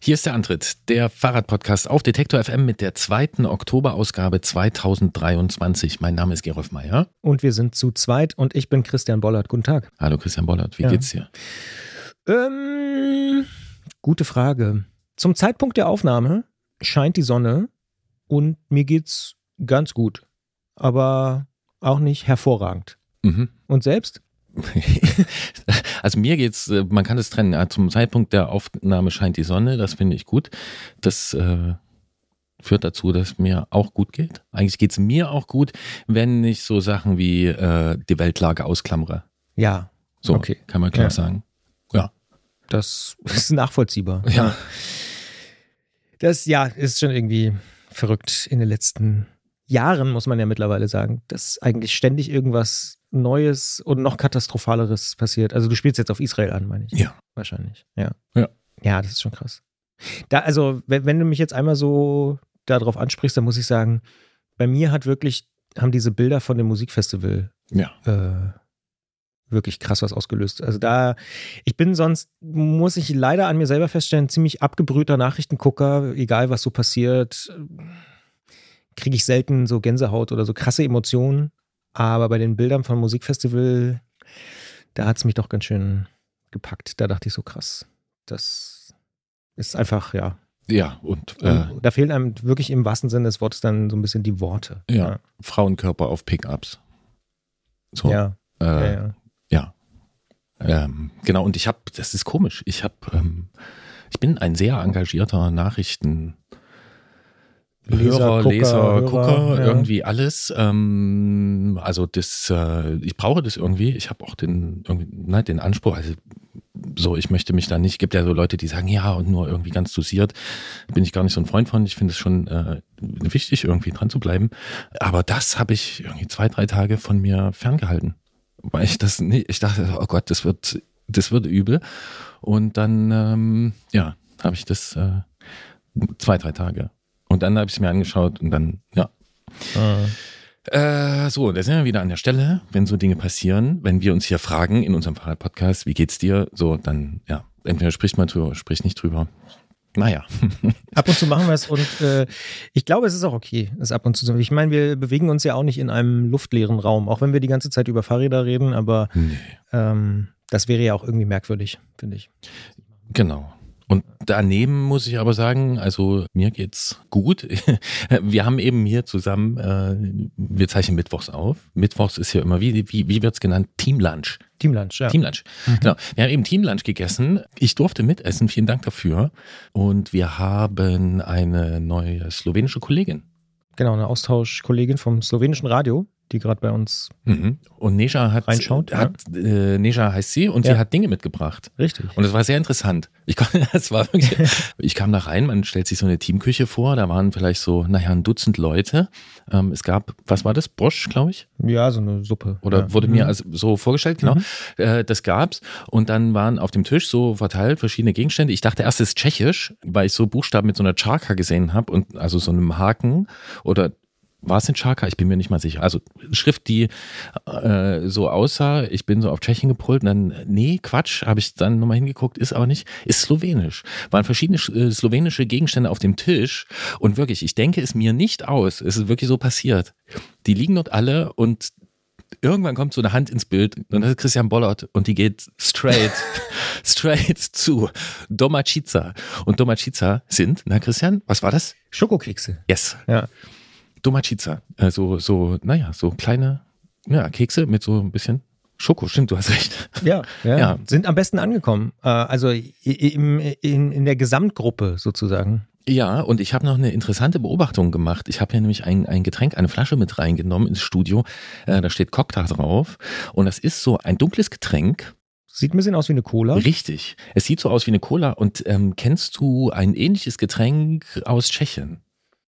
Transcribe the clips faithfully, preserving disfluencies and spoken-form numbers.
Hier ist der Antritt, der Fahrradpodcast auf Detektor F M mit der zweiten Oktoberausgabe zweitausenddreiundzwanzig. Mein Name ist Gerolf Meyer. Und wir sind zu zweit und ich bin Christian Bollert. Guten Tag. Hallo Christian Bollert, wie ja. geht's dir? Ähm, gute Frage. Zum Zeitpunkt der Aufnahme scheint die Sonne und mir geht's ganz gut, aber auch nicht hervorragend. Mhm. Und selbst? Also mir geht's, man kann es trennen. Zum Zeitpunkt der Aufnahme scheint die Sonne, das finde ich gut. Das äh, führt dazu, dass es mir auch gut geht. Eigentlich geht es mir auch gut, wenn ich so Sachen wie äh, die Weltlage ausklammere. Ja. So, okay. Kann man klar ja. sagen. Ja. Das ist nachvollziehbar. Ja. Das, ja, ist schon irgendwie verrückt in den letzten Jahren, muss man ja mittlerweile sagen, dass eigentlich ständig irgendwas Neues und noch katastrophaleres passiert. Also du spielst jetzt auf Israel an, meine ich. Ja. Wahrscheinlich, ja. Ja. Ja, das ist schon krass. Da, also, wenn, wenn du mich jetzt einmal so darauf ansprichst, dann muss ich sagen, bei mir hat wirklich, haben diese Bilder von dem Musikfestival ja. äh, wirklich krass was ausgelöst. Also da, ich bin sonst, muss ich leider an mir selber feststellen, ziemlich abgebrühter Nachrichtengucker, egal was so passiert, kriege ich selten so Gänsehaut oder so krasse Emotionen. Aber bei den Bildern vom Musikfestival, da hat es mich doch ganz schön gepackt. Da dachte ich so, krass, das ist einfach, ja. Ja, und äh, da fehlen einem wirklich im wahrsten Sinne des Wortes dann so ein bisschen die Worte. Ja, ja. Frauenkörper auf Pickups. So. Ja, äh, ja, ja. ja. Ähm, genau, und ich habe, das ist komisch, ich habe, ähm, ich bin ein sehr engagierter Nachrichten- Leser, Hörer, Gucker, Leser, Hörer, Gucker, ja. irgendwie alles. Ähm, also das, äh, ich brauche das irgendwie. Ich habe auch den, irgendwie, ne, den Anspruch, also so, ich möchte mich da nicht, gibt ja so Leute, die sagen, ja, und nur irgendwie ganz dosiert. Bin ich gar nicht so ein Freund von. Ich finde es schon äh, wichtig, irgendwie dran zu bleiben. Aber das habe ich irgendwie zwei, drei Tage von mir ferngehalten. Weil ich das nicht, ich dachte, oh Gott, das wird, das wird übel. Und dann, ähm, ja, habe ich das äh, zwei, drei Tage. Und dann habe ich es mir angeschaut und dann, ja. Ah. Äh, so, da sind wir wieder an der Stelle, wenn so Dinge passieren, wenn wir uns hier fragen in unserem Fahrradpodcast, wie geht's dir? So, dann, ja, entweder spricht man drüber, spricht nicht drüber. Naja. Ab und zu machen wir es und äh, ich glaube, es ist auch okay, es ab und zu zu machen. Ich meine, wir bewegen uns ja auch nicht in einem luftleeren Raum, auch wenn wir die ganze Zeit über Fahrräder reden, aber nee. ähm, das wäre ja auch irgendwie merkwürdig, finde ich. Genau. Und daneben muss ich aber sagen, also mir geht's gut. Wir haben eben hier zusammen, äh, wir zeichnen mittwochs auf. Mittwochs ist ja immer, wie, wie, wie wird's genannt? Teamlunch. Teamlunch, ja. Teamlunch, mhm. Genau. Wir haben eben Teamlunch gegessen. Ich durfte mitessen, vielen Dank dafür. Und wir haben eine neue slowenische Kollegin. Genau, eine Austauschkollegin vom slowenischen Radio, die gerade bei uns mhm. Und Neja hat, reinschaut. hat ja. äh, Neja heißt sie und ja. sie hat Dinge mitgebracht. Richtig. Und das war sehr interessant. Ich, das war wirklich, ich kam da rein, man stellt sich so eine Teamküche vor, da waren vielleicht so, naja, ein Dutzend Leute. Ähm, es gab, was war das? Bosch, glaube ich? Ja, so eine Suppe. Oder ja. wurde mhm. mir also so vorgestellt, genau. Mhm. Äh, das gab's. Und dann waren auf dem Tisch so verteilt verschiedene Gegenstände. Ich dachte erst, es ist tschechisch, weil ich so Buchstaben mit so einer Tscharka gesehen habe und also so einem Haken oder war es in Tscharka? Ich bin mir nicht mal sicher. Also Schrift, die äh, so aussah, ich bin so auf Tschechien gepolt und dann, nee, Quatsch, habe ich dann nochmal hingeguckt, ist aber nicht, ist slowenisch. Waren verschiedene äh, slowenische Gegenstände auf dem Tisch und wirklich, ich denke es mir nicht aus, es ist wirklich so passiert. Die liegen dort alle und irgendwann kommt so eine Hand ins Bild und das ist Christian Bollert und die geht straight, straight zu Domaćica. Und Domaćica sind, na Christian, was war das? Schokokekse. Yes. Ja. Domaćica, also so, naja, so kleine ja, Kekse mit so ein bisschen Schoko, stimmt, du hast recht. Ja, ja, ja. Sind am besten angekommen, also in, in, in der Gesamtgruppe sozusagen. Ja, und ich habe noch eine interessante Beobachtung gemacht. Ich habe ja nämlich ein, ein Getränk, eine Flasche mit reingenommen ins Studio, äh, da steht Cocktail drauf und das ist so ein dunkles Getränk. Sieht ein bisschen aus wie eine Cola. Richtig, es sieht so aus wie eine Cola und ähm, kennst du ein ähnliches Getränk aus Tschechien?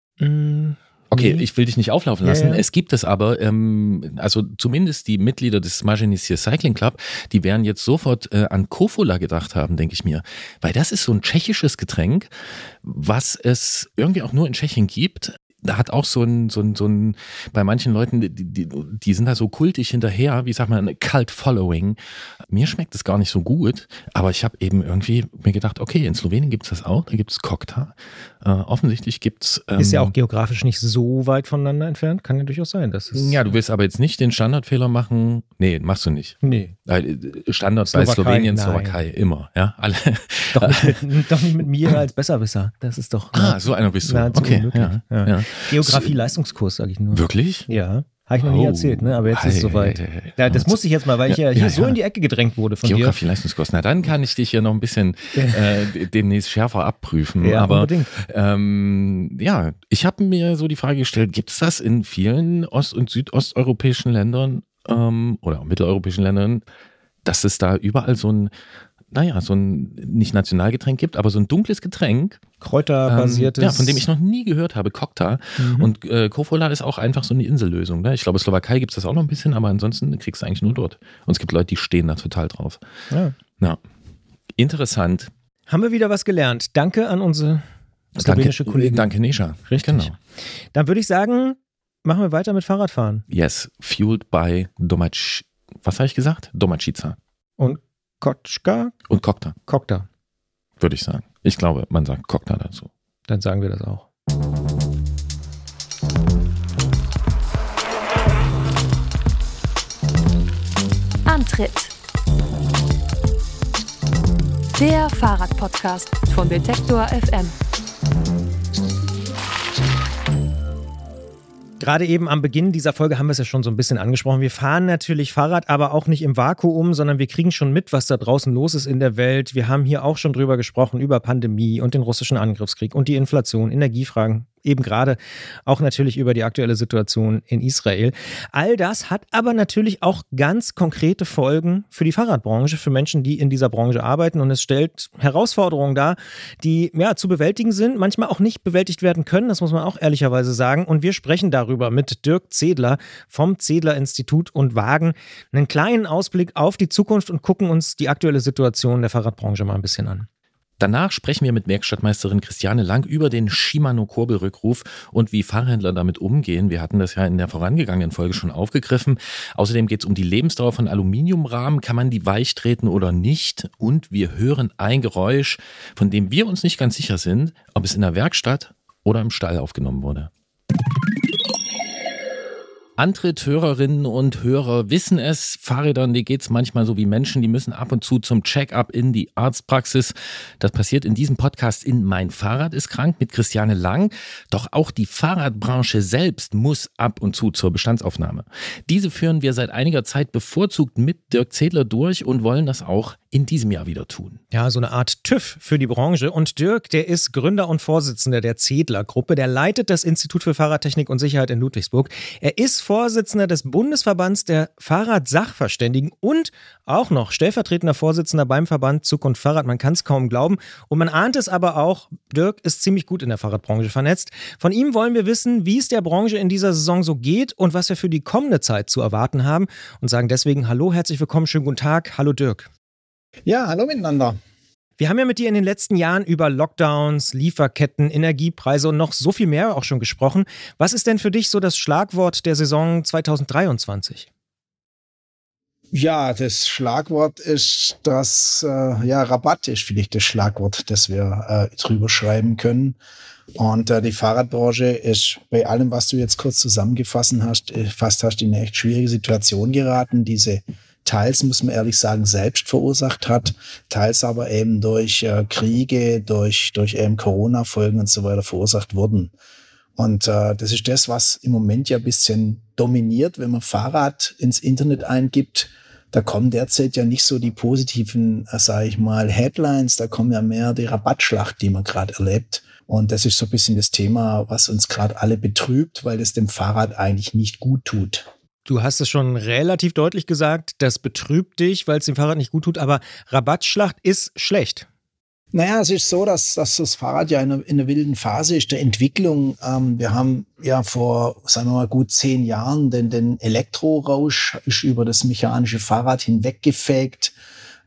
Mm. Okay, ich will dich nicht auflaufen lassen. Ja, ja. Es gibt es aber, ähm, also zumindest die Mitglieder des Magenicier Cycling Club, die werden jetzt sofort äh, an Kofola gedacht haben, denke ich mir. Weil das ist so ein tschechisches Getränk, was es irgendwie auch nur in Tschechien gibt. da hat auch so ein, so ein, so ein, bei manchen Leuten, die, die, die sind da so kultig hinterher, wie sagt man, eine Cult-Following. Mir schmeckt es gar nicht so gut, aber ich habe eben irgendwie mir gedacht, okay, in Slowenien gibt es das auch, da gibt es Kokta. Äh, offensichtlich gibt es... Ähm, ist ja auch geografisch nicht so weit voneinander entfernt, kann ja durchaus sein. Dass es ja, du willst aber jetzt nicht den Standardfehler machen, nee, machst du nicht. Nee. Standard Slowakei, bei Slowenien, nein. Slowakei, immer, ja, alle. Doch nicht mit, doch nicht mit mir als Besserwisser, das ist doch... Ah, so einer bist du, okay, ja, ja. ja. Geografie-Leistungskurs, sage ich nur. Wirklich? Ja. Habe ich noch nie Oh, erzählt, ne? Aber jetzt ist es soweit. hey, hey, hey. Ja, das musste ich jetzt mal, weil ich ja, Ja, hier ja, so ja. in die Ecke gedrängt wurde von Geografie-Leistungskurs. Na, dann kann ich dich hier noch ein bisschen äh, demnächst schärfer abprüfen. Ja, aber unbedingt. ähm, ja, ich habe mir so die Frage gestellt, gibt es das in vielen ost- und südosteuropäischen Ländern ähm, oder auch mitteleuropäischen Ländern, dass es da überall so ein, naja, so ein nicht Nationalgetränk gibt, aber so ein dunkles Getränk, Kräuterbasiertes. Ähm, ja, von dem ich noch nie gehört habe, Kokta. Mhm. Und äh, Kofola ist auch einfach so eine Insellösung. Ne? Ich glaube, Slowakei gibt es das auch noch ein bisschen, aber ansonsten kriegst du eigentlich nur dort. Und es gibt Leute, die stehen da total drauf. Ja. Ja. Interessant. Haben wir wieder was gelernt. Danke an unsere slowenische Danke, Kollegin. danke, Nesha. Richtig. Genau. Dann würde ich sagen, machen wir weiter mit Fahrradfahren. Yes, fueled by Domac... Was habe ich gesagt? Domacica. Und Kotschka? Und Kokta, Kokta. würde ich sagen. Ich glaube, man sagt Kokta dazu. Dann sagen wir das auch. Antritt. Der Fahrradpodcast von Detektor F M. Gerade eben am Beginn dieser Folge haben wir es ja schon so ein bisschen angesprochen. Wir fahren natürlich Fahrrad, aber auch nicht im Vakuum, sondern wir kriegen schon mit, was da draußen los ist in der Welt. Wir haben hier auch schon drüber gesprochen, über Pandemie und den russischen Angriffskrieg und die Inflation, Energiefragen. Eben gerade auch natürlich über die aktuelle Situation in Israel. All das hat aber natürlich auch ganz konkrete Folgen für die Fahrradbranche, für Menschen, die in dieser Branche arbeiten. Und es stellt Herausforderungen dar, die ja zu bewältigen sind, manchmal auch nicht bewältigt werden können. Das muss man auch ehrlicherweise sagen. Und wir sprechen darüber mit Dirk Zedler vom Zedler Institut und wagen einen kleinen Ausblick auf die Zukunft und gucken uns die aktuelle Situation der Fahrradbranche mal ein bisschen an. Danach sprechen wir mit Werkstattmeisterin Christiane Lang über den Shimano-Kurbelrückruf und wie Fahrhändler damit umgehen. Wir hatten das ja in der vorangegangenen Folge schon aufgegriffen. Außerdem geht es um die Lebensdauer von Aluminiumrahmen. Kann man die weich treten oder nicht? Und wir hören ein Geräusch, von dem wir uns nicht ganz sicher sind, ob es in der Werkstatt oder im Stall aufgenommen wurde. Antritt-Hörerinnen und Hörer wissen es, Fahrrädern, die geht es manchmal so wie Menschen, die müssen ab und zu zum Check-up in die Arztpraxis. Das passiert in diesem Podcast in Mein Fahrrad ist krank mit Christiane Lang. Doch auch die Fahrradbranche selbst muss ab und zu zur Bestandsaufnahme. Diese führen wir seit einiger Zeit bevorzugt mit Dirk Zedler durch und wollen das auch in diesem Jahr wieder tun. Ja, so eine Art TÜV für die Branche. Und Dirk, der ist Gründer und Vorsitzender der Zedler-Gruppe. Der leitet das Institut für Fahrradtechnik und Sicherheit in Ludwigsburg. Er ist Vorsitzender des Bundesverbands der Fahrradsachverständigen und auch noch stellvertretender Vorsitzender beim Verband Zukunft Fahrrad. Man kann es kaum glauben. Und man ahnt es aber auch, Dirk ist ziemlich gut in der Fahrradbranche vernetzt. Von ihm wollen wir wissen, wie es der Branche in dieser Saison so geht und was wir für die kommende Zeit zu erwarten haben. Und sagen deswegen Hallo, herzlich willkommen, schönen guten Tag. Hallo Dirk. Ja, hallo miteinander. Wir haben ja mit dir in den letzten Jahren über Lockdowns, Lieferketten, Energiepreise und noch so viel mehr auch schon gesprochen. Was ist denn für dich so das Schlagwort der Saison zwanzig dreiundzwanzig? Ja, das Schlagwort ist das, äh, ja, Rabatt ist vielleicht das Schlagwort, das wir äh, drüber schreiben können. Und äh, die Fahrradbranche ist bei allem, was du jetzt kurz zusammengefasst hast, äh, fast hast in eine echt schwierige Situation geraten. Diese teils, muss man ehrlich sagen, selbst verursacht hat, teils aber eben durch äh, Kriege, durch, durch eben Corona-Folgen und so weiter verursacht wurden. Und äh, das ist das, was im Moment ja ein bisschen dominiert, wenn man Fahrrad ins Internet eingibt. Da kommen derzeit ja nicht so die positiven, äh, sage ich mal, Headlines, da kommen ja mehr die Rabattschlacht, die man gerade erlebt. Und das ist so ein bisschen das Thema, was uns gerade alle betrübt, weil es dem Fahrrad eigentlich nicht gut tut. Du hast es schon relativ deutlich gesagt, das betrübt dich, weil es dem Fahrrad nicht gut tut, aber Rabattschlacht ist schlecht. Naja, es ist so, dass, dass das Fahrrad ja in einer, in einer wilden Phase ist der Entwicklung. Ähm, wir haben ja vor, sagen wir mal, gut zehn Jahren den, den Elektrorausch ist über das mechanische Fahrrad hinweggefegt.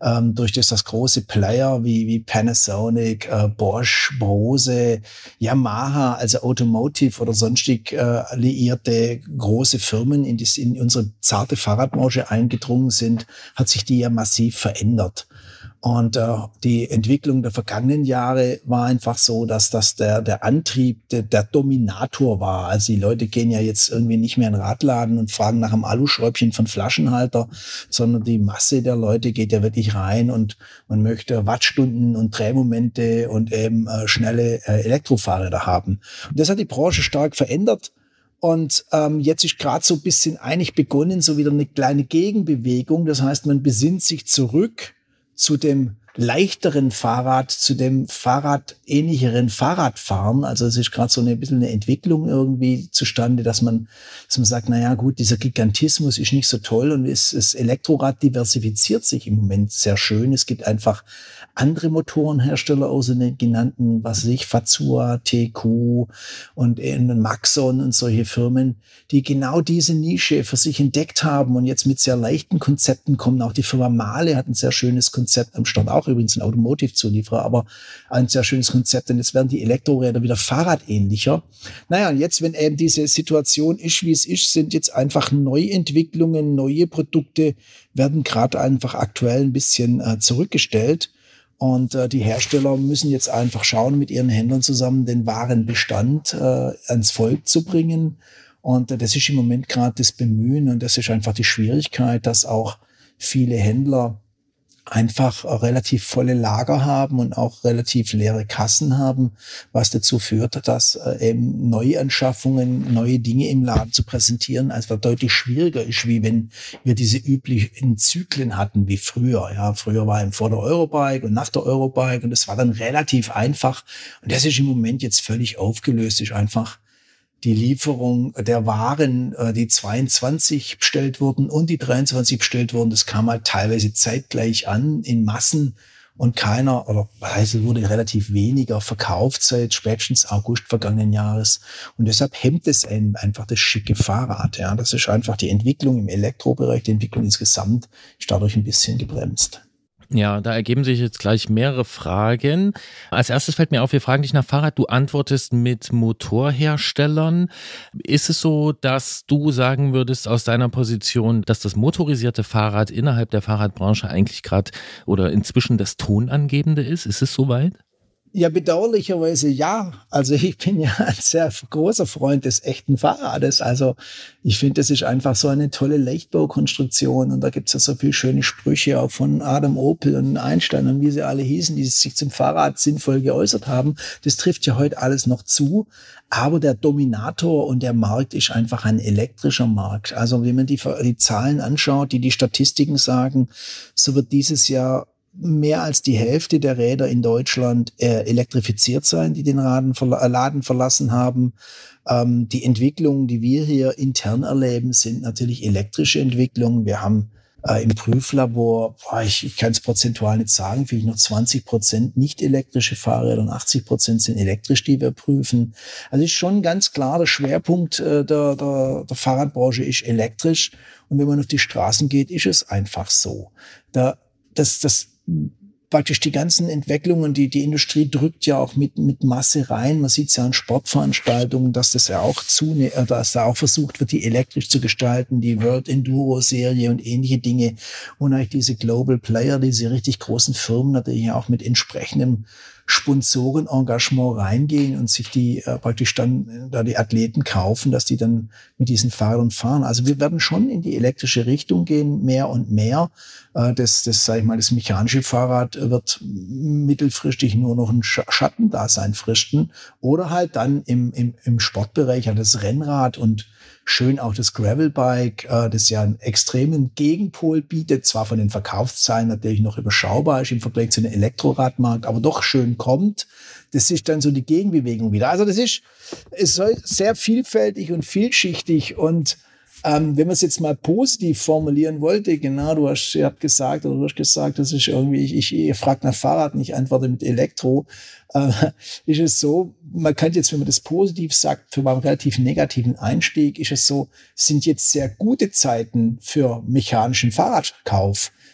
ähm, durch das, das große Player wie, wie Panasonic, äh, Bosch, Brose, Yamaha, also Automotive oder sonstig äh, liierte große Firmen in, die, in unsere zarte Fahrradbranche eingedrungen sind, hat sich die ja massiv verändert. Und äh, die Entwicklung der vergangenen Jahre war einfach so, dass das der, der Antrieb der, der Dominator war. Also die Leute gehen ja jetzt irgendwie nicht mehr in den Radladen und fragen nach einem Aluschräubchen von Flaschenhalter, sondern die Masse der Leute geht ja wirklich rein und man möchte Wattstunden und Drehmomente und eben äh, schnelle äh, Elektrofahrräder haben. Und das hat die Branche stark verändert. Und ähm, jetzt ist gerade so ein bisschen eigentlich begonnen, so wieder eine kleine Gegenbewegung. Das heißt, man besinnt sich zurück zu dem leichteren Fahrrad, zu dem Fahrradähnlicheren Fahrradfahren. Also es ist gerade so eine bisschen eine Entwicklung irgendwie zustande, dass man, dass man sagt, na ja, gut, dieser Gigantismus ist nicht so toll und es, das Elektrorad diversifiziert sich im Moment sehr schön. Es gibt einfach andere Motorenhersteller außer den genannten, was weiß ich, Fazua, T Q und Maxon und solche Firmen, die genau diese Nische für sich entdeckt haben und jetzt mit sehr leichten Konzepten kommen. Auch die Firma Mahle hat ein sehr schönes Konzept am Start, auch übrigens ein Automotive-Zulieferer, aber ein sehr schönes Konzept, denn jetzt werden die Elektroräder wieder fahrradähnlicher. Naja, und jetzt, wenn eben diese Situation ist, wie es ist, sind jetzt einfach Neuentwicklungen, neue Produkte werden gerade einfach aktuell ein bisschen äh, zurückgestellt. Und äh, die Hersteller müssen jetzt einfach schauen, mit ihren Händlern zusammen den Warenbestand äh, ans Volk zu bringen. Und äh, das ist im Moment gerade das Bemühen und das ist einfach die Schwierigkeit, dass auch viele Händler einfach relativ volle Lager haben und auch relativ leere Kassen haben, was dazu führt, dass äh, eben Neuanschaffungen, neue Dinge im Laden zu präsentieren, einfach deutlich schwieriger ist, wie wenn wir diese üblichen Zyklen hatten wie früher. Ja, früher war eben vor der Eurobike und nach der Eurobike und das war dann relativ einfach. Und das ist im Moment jetzt völlig aufgelöst, ist einfach die Lieferung der Waren, die zweiundzwanzig bestellt wurden und die dreiundzwanzig bestellt wurden, das kam halt teilweise zeitgleich an in Massen und keiner, oder also wurde relativ weniger verkauft seit spätestens August vergangenen Jahres. Und deshalb hemmt es einfach das schicke Fahrrad. Ja, das ist einfach die Entwicklung im Elektrobereich, die Entwicklung insgesamt ist dadurch ein bisschen gebremst. Ja, da ergeben sich jetzt gleich mehrere Fragen. Als erstes fällt mir auf, wir fragen dich nach Fahrrad. Du antwortest mit Motorherstellern. Ist es so, dass du sagen würdest aus deiner Position, dass das motorisierte Fahrrad innerhalb der Fahrradbranche eigentlich gerade oder inzwischen das Tonangebende ist? Ist es soweit? Ja, bedauerlicherweise ja. Also ich bin ja ein sehr großer Freund des echten Fahrrades. Also ich finde, das ist einfach so eine tolle Leichtbaukonstruktion und da gibt's ja so viele schöne Sprüche auch von Adam Opel und Einstein und wie sie alle hießen, die sich zum Fahrrad sinnvoll geäußert haben. Das trifft ja heute alles noch zu. Aber der Dominator und der Markt ist einfach ein elektrischer Markt. Also wenn man die, die Zahlen anschaut, die die Statistiken sagen, so wird dieses Jahr mehr als die Hälfte der Räder in Deutschland äh, elektrifiziert sein, die den Laden, verla- Laden verlassen haben. Ähm, die Entwicklungen, die wir hier intern erleben, sind natürlich elektrische Entwicklungen. Wir haben äh, im Prüflabor, boah, ich, ich kann es prozentual nicht sagen, vielleicht noch zwanzig Prozent nicht elektrische Fahrräder und achtzig Prozent sind elektrisch, die wir prüfen. Also ist schon ganz klar, der Schwerpunkt äh, der, der, der Fahrradbranche ist elektrisch. Und wenn man auf die Straßen geht, ist es einfach so. Da, das, das praktisch die ganzen Entwicklungen, die die Industrie drückt ja auch mit mit Masse rein. Man sieht es ja an Sportveranstaltungen, dass das ja auch zune, dass da auch versucht wird, die elektrisch zu gestalten, die World Enduro Serie und ähnliche Dinge. Und eigentlich diese Global Player, diese richtig großen Firmen natürlich auch mit entsprechendem Sponsorenengagement reingehen und sich die äh, praktisch dann äh, da die Athleten kaufen, dass die dann mit diesen Fahrern fahren. Also wir werden schon in die elektrische Richtung gehen, mehr und mehr. Äh, das, das sage ich mal, das mechanische Fahrrad wird mittelfristig nur noch ein Schattendasein fristen oder halt dann im, im, im Sportbereich ja das Rennrad und schön auch das Gravelbike, äh, das ja einen extremen Gegenpol bietet, zwar von den Verkaufszahlen natürlich noch überschaubar ist im Vergleich zu dem Elektroradmarkt, aber doch schön kommt. Das ist dann so die Gegenbewegung wieder. Also das ist, ist sehr vielfältig und vielschichtig und ähm, wenn man es jetzt mal positiv formulieren wollte, genau, du hast, ihr habt gesagt, oder du hast gesagt, das ist irgendwie, ich, ich, ich frage nach Fahrrad, ich antworte mit Elektro, äh, ist es so, man kann jetzt, wenn man das positiv sagt, für einen relativ negativen Einstieg, ist es so, sind jetzt sehr gute Zeiten für mechanischen Fahrradkauf,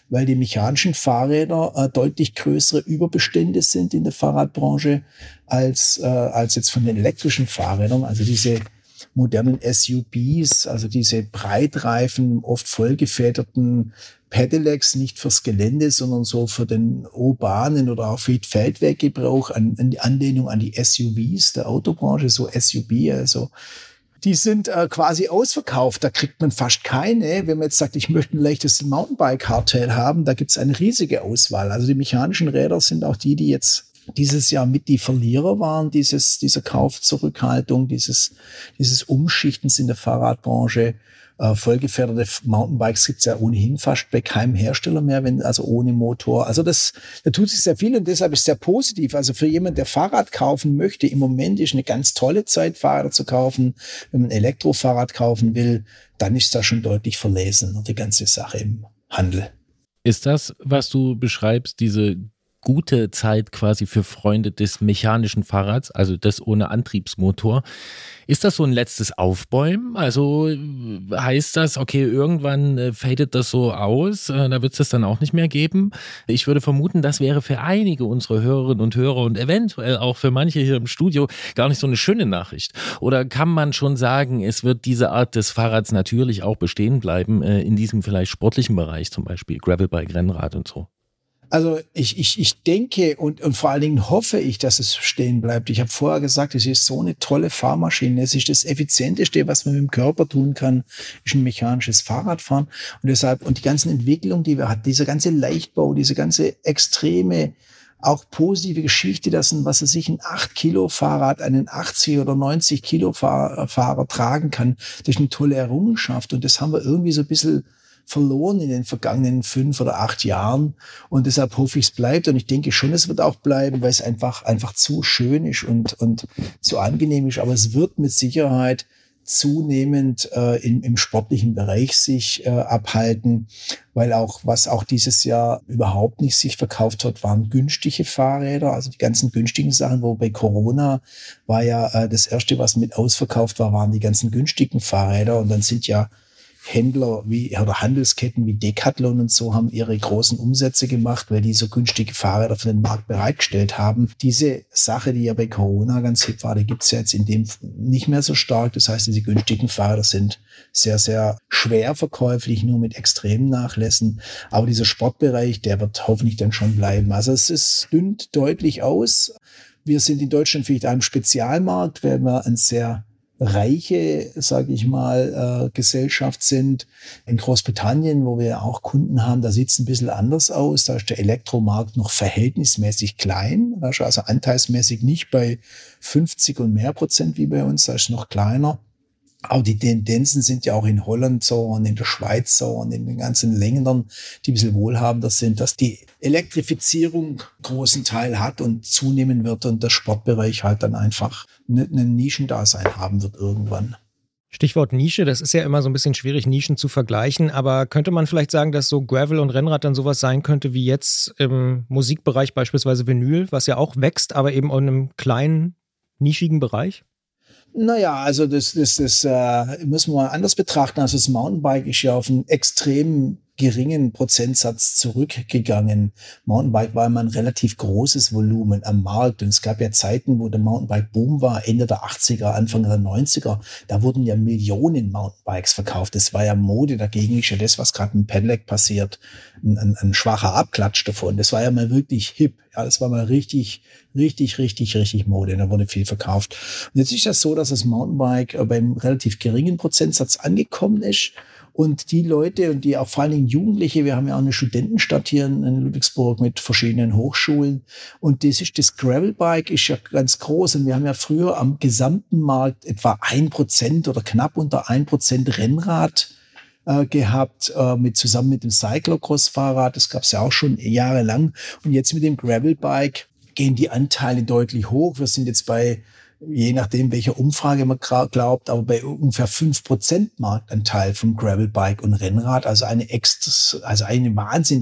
weil die mechanischen Fahrräder äh, deutlich größere Überbestände sind in der Fahrradbranche als, äh, als jetzt von den elektrischen Fahrrädern. Also diese modernen S U Bs, also diese Breitreifen, oft vollgefederten Pedelecs, nicht fürs Gelände, sondern so für den urbanen oder auch für den Feldweggebrauch, an, an die Anlehnung an die S U Vs der Autobranche, so S U B, also die sind äh, quasi ausverkauft. Da kriegt man fast keine. Wenn man jetzt sagt, ich möchte ein leichtes Mountainbike-Hardtail haben, da gibt es eine riesige Auswahl. Also die mechanischen Räder sind auch die, die jetzt dieses Jahr mit die Verlierer waren, dieses, dieser Kaufzurückhaltung, dieses, dieses Umschichtens in der Fahrradbranche. Äh, vollgefederte Mountainbikes gibt's ja ohnehin fast bei keinem Hersteller mehr, wenn, also ohne Motor. Also das, da tut sich sehr viel und deshalb ist es sehr positiv. Also für jemanden, der Fahrrad kaufen möchte, im Moment ist eine ganz tolle Zeit, Fahrräder zu kaufen. Wenn man ein Elektrofahrrad kaufen will, dann ist das schon deutlich verlesen, die ganze Sache im Handel. Ist das, was du beschreibst, diese gute Zeit quasi für Freunde des mechanischen Fahrrads, also das ohne Antriebsmotor. Ist das so ein letztes Aufbäumen? Also heißt das, okay, irgendwann äh, fadet das so aus, äh, da wird es das dann auch nicht mehr geben? Ich würde vermuten, das wäre für einige unserer Hörerinnen und Hörer und eventuell auch für manche hier im Studio gar nicht so eine schöne Nachricht. Oder kann man schon sagen, es wird diese Art des Fahrrads natürlich auch bestehen bleiben, äh, in diesem vielleicht sportlichen Bereich, zum Beispiel Gravelbike, Rennrad und so? Also ich, ich, ich denke und, und vor allen Dingen hoffe ich, dass es stehen bleibt. Ich habe vorher gesagt, es ist so eine tolle Fahrmaschine. Es ist das Effizienteste, was man mit dem Körper tun kann, ist ein mechanisches Fahrradfahren. Und deshalb, und die ganzen Entwicklungen, die wir hatten, dieser ganze Leichtbau, diese ganze extreme, auch positive Geschichte, dass ein, was er sich ein acht Kilo Fahrrad einen achtzig oder neunzig Kilo Fahrer, Fahrer tragen kann, das ist eine tolle Errungenschaft. Und das haben wir irgendwie so ein bisschen verloren in den vergangenen fünf oder acht Jahren. Und deshalb hoffe ich, es bleibt. Und ich denke schon, es wird auch bleiben, weil es einfach, einfach zu schön ist und, und zu angenehm ist. Aber es wird mit Sicherheit zunehmend äh, im, im sportlichen Bereich sich äh, abhalten, weil auch, was auch dieses Jahr überhaupt nicht sich verkauft hat, waren günstige Fahrräder, also die ganzen günstigen Sachen, wo bei Corona war ja äh, das erste, was mit ausverkauft war, waren die ganzen günstigen Fahrräder. Und dann sind ja Händler wie oder Handelsketten wie Decathlon und so haben ihre großen Umsätze gemacht, weil die so günstige Fahrräder für den Markt bereitgestellt haben. Diese Sache, die ja bei Corona ganz hip war, die gibt's ja jetzt in dem nicht mehr so stark. Das heißt, diese günstigen Fahrräder sind sehr, sehr schwer verkäuflich, nur mit extremen Nachlässen. Aber dieser Sportbereich, der wird hoffentlich dann schon bleiben. Also es ist, dünnt deutlich aus. Wir sind in Deutschland vielleicht einem Spezialmarkt, weil wir ein sehr reiche, sage ich mal, äh, Gesellschaft sind. In Großbritannien, wo wir auch Kunden haben, da sieht es ein bisschen anders aus. Da ist der Elektromarkt noch verhältnismäßig klein. Da ist also anteilsmäßig nicht bei fünfzig und mehr Prozent wie bei uns, da ist noch kleiner. Aber die Tendenzen sind ja auch in Holland so und in der Schweiz so und in den ganzen Ländern, die ein bisschen wohlhabender sind, dass die Elektrifizierung großen Teil hat und zunehmen wird und der Sportbereich halt dann einfach ein Nischendasein haben wird irgendwann. Stichwort Nische, das ist ja immer so ein bisschen schwierig, Nischen zu vergleichen, aber könnte man vielleicht sagen, dass so Gravel und Rennrad dann sowas sein könnte wie jetzt im Musikbereich beispielsweise Vinyl, was ja auch wächst, aber eben in einem kleinen, nischigen Bereich? Naja, also das, das, das äh, müssen wir mal anders betrachten. Also das Mountainbike ist ja auf einen extrem geringen Prozentsatz zurückgegangen. Mountainbike war immer ein relativ großes Volumen am Markt und es gab ja Zeiten, wo der Mountainbike-Boom war, Ende der achtziger, Anfang der neunziger. Da wurden ja Millionen Mountainbikes verkauft. Das war ja Mode. Dagegen ist ja das, was gerade mit dem Pedelec passiert, ein, ein, ein schwacher Abklatsch davon. Das war ja mal wirklich hip. Ja, das war mal richtig, richtig, richtig, richtig Mode. Da wurde viel verkauft. Und jetzt ist das so, dass das Mountainbike beim relativ geringen Prozentsatz angekommen ist. Und die Leute und die auch vor allen Dingen Jugendliche, wir haben ja auch eine Studentenstadt hier in Ludwigsburg mit verschiedenen Hochschulen. Und das ist das Gravelbike ist ja ganz groß. Und wir haben ja früher am gesamten Markt etwa ein Prozent oder knapp unter ein Prozent Rennrad äh, gehabt, äh, mit zusammen mit dem Cyclocross-Fahrrad. Das gab es ja auch schon jahrelang. Und jetzt mit dem Gravelbike gehen die Anteile deutlich hoch. Wir sind jetzt bei, je nachdem, welcher Umfrage man glaubt, aber bei ungefähr fünf Prozent Marktanteil vom Gravelbike und Rennrad, also eine extra, also eine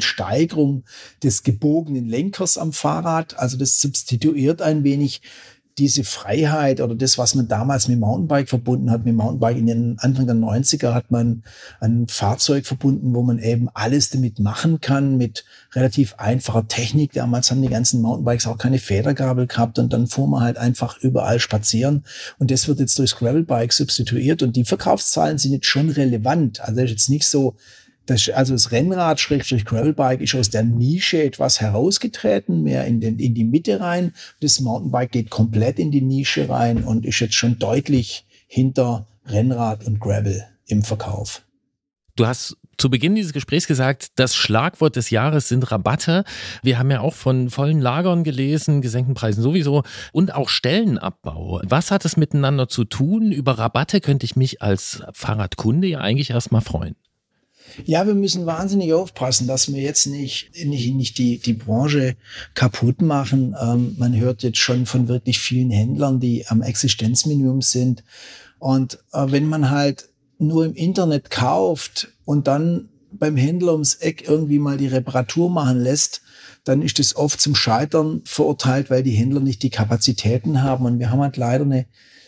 Wahnsinnssteigerung des gebogenen Lenkers am Fahrrad. Also das substituiert ein wenig diese Freiheit oder das, was man damals mit Mountainbike verbunden hat, mit Mountainbike in den Anfang der neunziger hat man ein Fahrzeug verbunden, wo man eben alles damit machen kann, mit relativ einfacher Technik. Damals haben die ganzen Mountainbikes auch keine Federgabel gehabt und dann fuhr man halt einfach überall spazieren und das wird jetzt durchs Gravelbike substituiert und die Verkaufszahlen sind jetzt schon relevant. Also das ist jetzt nicht so, das, also das Rennrad, Schrägstrich Gravelbike, ist aus der Nische etwas herausgetreten, mehr in, den, in die Mitte rein. Das Mountainbike geht komplett in die Nische rein und ist jetzt schon deutlich hinter Rennrad und Gravel im Verkauf. Du hast zu Beginn dieses Gesprächs gesagt, das Schlagwort des Jahres sind Rabatte. Wir haben ja auch von vollen Lagern gelesen, gesenkten Preisen sowieso und auch Stellenabbau. Was hat es miteinander zu tun? Über Rabatte könnte ich mich als Fahrradkunde ja eigentlich erstmal freuen. Ja, wir müssen wahnsinnig aufpassen, dass wir jetzt nicht, nicht, nicht die, die Branche kaputt machen. Ähm, man hört jetzt schon von wirklich vielen Händlern, die am Existenzminimum sind. Und äh, wenn man halt nur im Internet kauft und dann beim Händler ums Eck irgendwie mal die Reparatur machen lässt, dann ist das oft zum Scheitern verurteilt, weil die Händler nicht die Kapazitäten haben. Und wir haben halt leider eine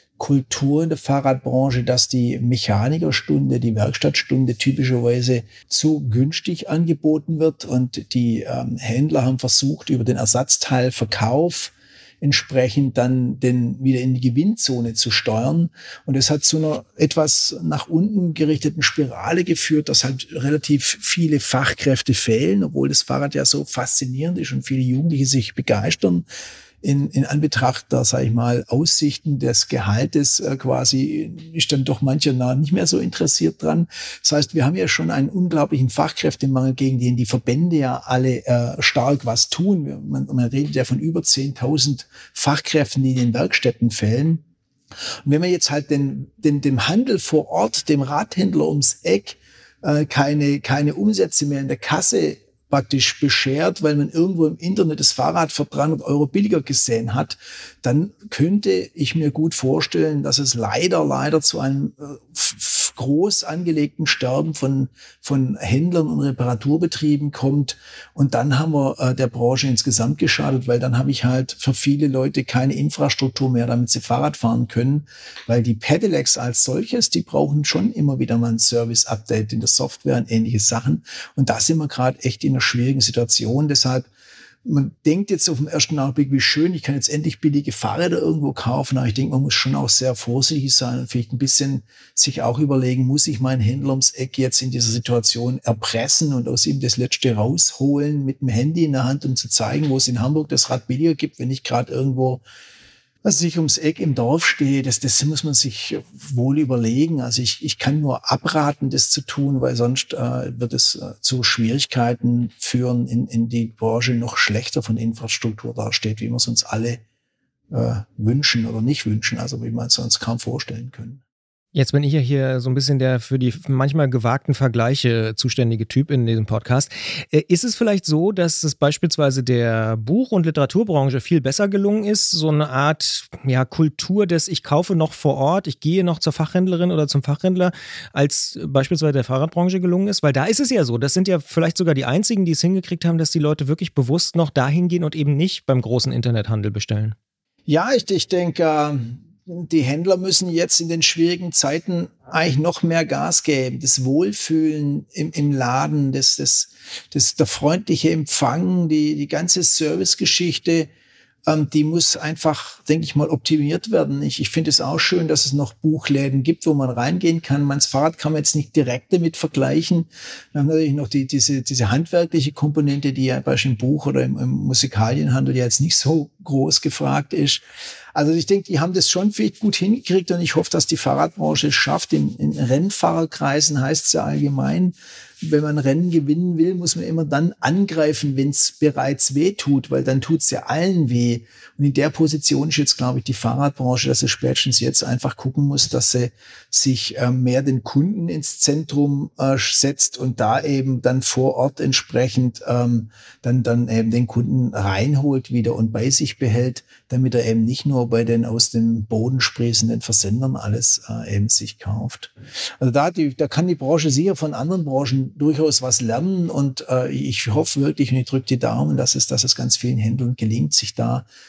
Kultur in der Fahrradbranche, dass die Mechanikerstunde, die Werkstattstunde typischerweise zu günstig angeboten wird und die ähm, Händler haben versucht, über den Ersatzteilverkauf entsprechend dann den wieder in die Gewinnzone zu steuern. Und das hat zu einer etwas nach unten gerichteten Spirale geführt, dass halt relativ viele Fachkräfte fehlen, obwohl das Fahrrad ja so faszinierend ist und viele Jugendliche sich begeistern. In, in Anbetracht da, sage ich mal, Aussichten des Gehaltes äh, quasi ist dann doch mancher nah nicht mehr so interessiert dran. Das heißt, wir haben ja schon einen unglaublichen Fachkräftemangel, gegen den die Verbände ja alle äh, stark was tun. Man, man redet ja von über zehntausend Fachkräften, die in den Werkstätten fehlen. Und wenn man jetzt halt den, den, dem Handel vor Ort, dem Radhändler ums Eck, äh, keine, keine Umsätze mehr in der Kasse praktisch beschert, weil man irgendwo im Internet das Fahrrad für dreihundert Euro billiger gesehen hat, dann könnte ich mir gut vorstellen, dass es leider, leider zu einem äh, f- groß angelegten Sterben von, von Händlern und Reparaturbetrieben kommt. Und dann haben wir äh, der Branche insgesamt geschadet, weil dann habe ich halt für viele Leute keine Infrastruktur mehr, damit sie Fahrrad fahren können, weil die Pedelecs als solches, die brauchen schon immer wieder mal ein Service-Update in der Software und ähnliche Sachen. Und da sind wir gerade echt in einer schwierigen Situation. Deshalb, man denkt jetzt auf den ersten Augenblick, wie schön, ich kann jetzt endlich billige Fahrräder irgendwo kaufen, aber ich denke, man muss schon auch sehr vorsichtig sein und vielleicht ein bisschen sich auch überlegen, muss ich meinen Händler ums Eck jetzt in dieser Situation erpressen und aus ihm das Letzte rausholen mit dem Handy in der Hand, um zu zeigen, wo es in Hamburg das Rad billiger gibt, wenn ich gerade irgendwo was ich ums Eck im Dorf stehe, das, das muss man sich wohl überlegen. Also ich, ich kann nur abraten, das zu tun, weil sonst äh, wird es äh, zu Schwierigkeiten führen, in, in die Branche noch schlechter von Infrastruktur dasteht, wie wir es uns alle äh, wünschen oder nicht wünschen, also wie wir es uns kaum vorstellen können. Jetzt bin ich ja hier so ein bisschen der für die manchmal gewagten Vergleiche zuständige Typ in diesem Podcast. Ist es vielleicht so, dass es beispielsweise der Buch- und Literaturbranche viel besser gelungen ist, so eine Art ja, Kultur des ich kaufe noch vor Ort, ich gehe noch zur Fachhändlerin oder zum Fachhändler, als beispielsweise der Fahrradbranche gelungen ist? Weil da ist es ja so, das sind ja vielleicht sogar die einzigen, die es hingekriegt haben, dass die Leute wirklich bewusst noch dahin gehen und eben nicht beim großen Internethandel bestellen. Ja, ich, ich denke, die Händler müssen jetzt in den schwierigen Zeiten eigentlich noch mehr Gas geben. Das Wohlfühlen im, im Laden, das, das, das, der freundliche Empfang, die, die ganze Servicegeschichte, ähm, die muss einfach, denke ich mal, optimiert werden. Ich, ich finde es auch schön, dass es noch Buchläden gibt, wo man reingehen kann. Mein Fahrrad kann man jetzt nicht direkt damit vergleichen. Wir haben natürlich noch die, diese, diese handwerkliche Komponente, die ja beispielsweise im Buch oder im, im Musikalienhandel ja jetzt nicht so groß gefragt ist. Also ich denke, die haben das schon vielleicht gut hingekriegt und ich hoffe, dass die Fahrradbranche es schafft. In, in Rennfahrerkreisen heißt es ja allgemein, wenn man Rennen gewinnen will, muss man immer dann angreifen, wenn es bereits weh tut, weil dann tut es ja allen weh. Und in der Position ist jetzt, glaube ich, die Fahrradbranche, dass sie spätestens jetzt einfach gucken muss, dass sie sich äh, mehr den Kunden ins Zentrum äh, setzt und da eben dann vor Ort entsprechend ähm, dann, dann eben den Kunden reinholt wieder und bei sich behält, damit er eben nicht nur bei den aus dem Boden sprießenden Versendern alles äh, eben sich kauft. Also da, die, da kann die Branche sicher von anderen Branchen durchaus was lernen und äh, ich hoffe wirklich und ich drücke die Daumen, dass es, dass es ganz vielen Händlern gelingt, sich da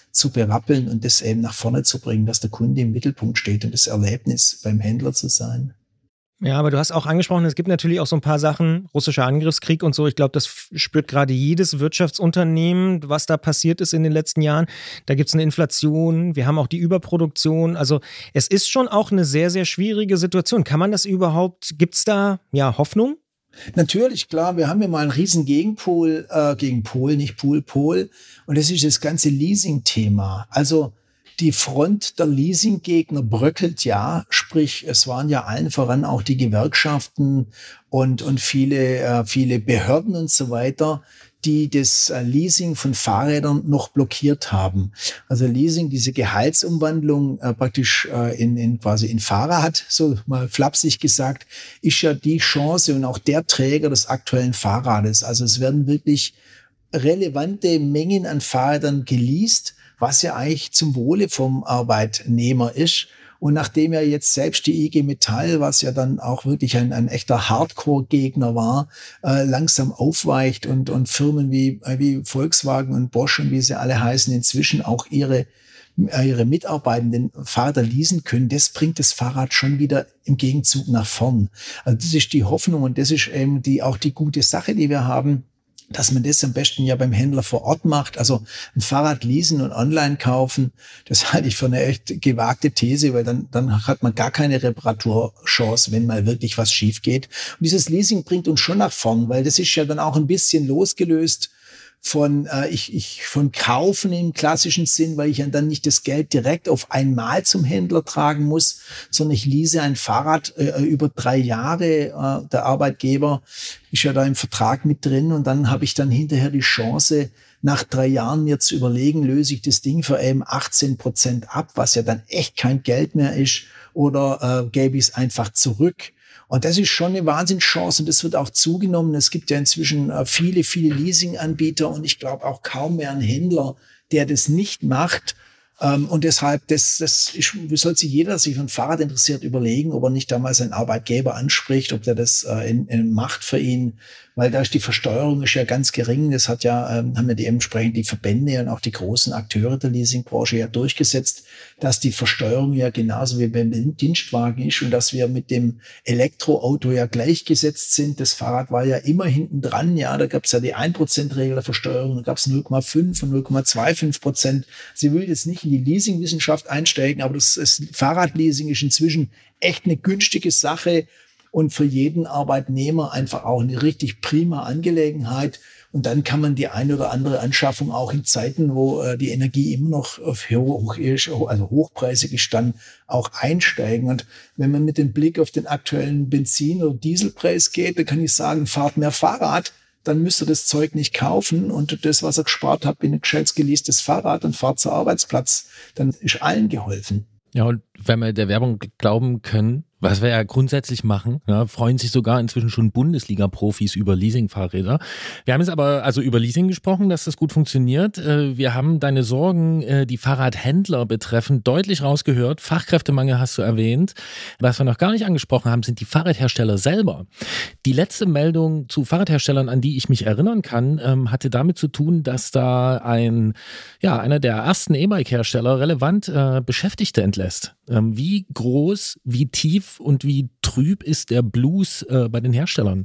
zu berappeln und das eben nach vorne zu bringen, dass der Kunde im Mittelpunkt steht und das Erlebnis beim Händler zu sein. Ja, aber du hast auch angesprochen, es gibt natürlich auch so ein paar Sachen, russischer Angriffskrieg und so. Ich glaube, das spürt gerade jedes Wirtschaftsunternehmen, was da passiert ist in den letzten Jahren. Da gibt es eine Inflation, wir haben auch die Überproduktion. Also es ist schon auch eine sehr, sehr schwierige Situation. Kann man das überhaupt, gibt es da ja Hoffnung? Natürlich, klar, wir haben ja mal einen riesen Gegenpol, äh, gegen Pol, nicht Pool, Pol. Und das ist das ganze Leasing-Thema. Also die Front der Leasinggegner bröckelt ja, sprich, es waren ja allen voran auch die Gewerkschaften und, und viele, äh, viele Behörden und so weiter, die das äh, Leasing von Fahrrädern noch blockiert haben. Also Leasing, diese Gehaltsumwandlung äh, praktisch äh, in, in quasi in Fahrrad, so mal flapsig gesagt, ist ja die Chance und auch der Träger des aktuellen Fahrrades. Also es werden wirklich relevante Mengen an Fahrrädern geleast, was ja eigentlich zum Wohle vom Arbeitnehmer ist. Und nachdem ja jetzt selbst die I G Metall, was ja dann auch wirklich ein, ein echter Hardcore-Gegner war, äh, langsam aufweicht und, und Firmen wie, wie Volkswagen und Bosch und wie sie alle heißen, inzwischen auch ihre, ihre Mitarbeitenden Fahrräder leasen können, das bringt das Fahrrad schon wieder im Gegenzug nach vorn. Also das ist die Hoffnung und das ist eben die, auch die gute Sache, die wir haben, dass man das am besten ja beim Händler vor Ort macht. Also ein Fahrrad leasen und online kaufen, das halte ich für eine echt gewagte These, weil dann, dann hat man gar keine Reparaturchance, wenn mal wirklich was schief geht. Und dieses Leasing bringt uns schon nach vorn, weil das ist ja dann auch ein bisschen losgelöst von äh, ich, ich von Kaufen im klassischen Sinn, weil ich ja dann nicht das Geld direkt auf einmal zum Händler tragen muss, sondern ich lease ein Fahrrad äh, über drei Jahre. Äh, der Arbeitgeber ist ja da im Vertrag mit drin und dann habe ich dann hinterher die Chance, nach drei Jahren mir zu überlegen, löse ich das Ding für eben achtzehn Prozent ab, was ja dann echt kein Geld mehr ist, oder äh, gebe ich es einfach zurück. Und das ist schon eine Wahnsinnschance und das wird auch zugenommen. Es gibt ja inzwischen viele, viele Leasinganbieter und ich glaube auch kaum mehr einen Händler, der das nicht macht. Und deshalb, das, das ist, sollte sich jeder, der sich für ein Fahrrad interessiert, überlegen, ob er nicht damals seinen Arbeitgeber anspricht, ob der das in, in macht für ihn. Weil da ist die Versteuerung ist ja ganz gering. Das hat ja, ähm, haben ja die entsprechend die Verbände und auch die großen Akteure der Leasingbranche ja durchgesetzt, dass die Versteuerung ja genauso wie beim Dienstwagen ist und dass wir mit dem Elektroauto ja gleichgesetzt sind. Das Fahrrad war ja immer hinten dran. Ja, da gab es ja die ein Prozent Regel der Versteuerung, da gab es null Komma fünf und null Komma fünfundzwanzig Prozent. Sie will jetzt nicht in die Leasingwissenschaft einsteigen, aber das, das Fahrradleasing ist inzwischen echt eine günstige Sache. Und für jeden Arbeitnehmer einfach auch eine richtig prima Angelegenheit. Und dann kann man die eine oder andere Anschaffung auch in Zeiten, wo äh, die Energie immer noch hoch ist, also hochpreisig ist, dann auch einsteigen. Und wenn man mit dem Blick auf den aktuellen Benzin- oder Dieselpreis geht, dann kann ich sagen, fahrt mehr Fahrrad, dann müsst ihr das Zeug nicht kaufen und das, was ihr gespart habt, in ein gescheites geleastes Fahrrad und fahrt zum Arbeitsplatz. Dann ist allen geholfen. Ja, und wenn wir der Werbung glauben können, was wir ja grundsätzlich machen, ja, freuen sich sogar inzwischen schon Bundesliga-Profis über Leasingfahrräder. Wir haben jetzt aber also über Leasing gesprochen, dass das gut funktioniert. Wir haben deine Sorgen, die Fahrradhändler betreffen, deutlich rausgehört. Fachkräftemangel hast du erwähnt. Was wir noch gar nicht angesprochen haben, sind die Fahrradhersteller selber. Die letzte Meldung zu Fahrradherstellern, an die ich mich erinnern kann, hatte damit zu tun, dass da ein, ja, einer der ersten E-Bike-Hersteller relevant äh, Beschäftigte entlässt. Ähm, wie groß, wie tief und wie trüb ist der Blues äh, bei den Herstellern?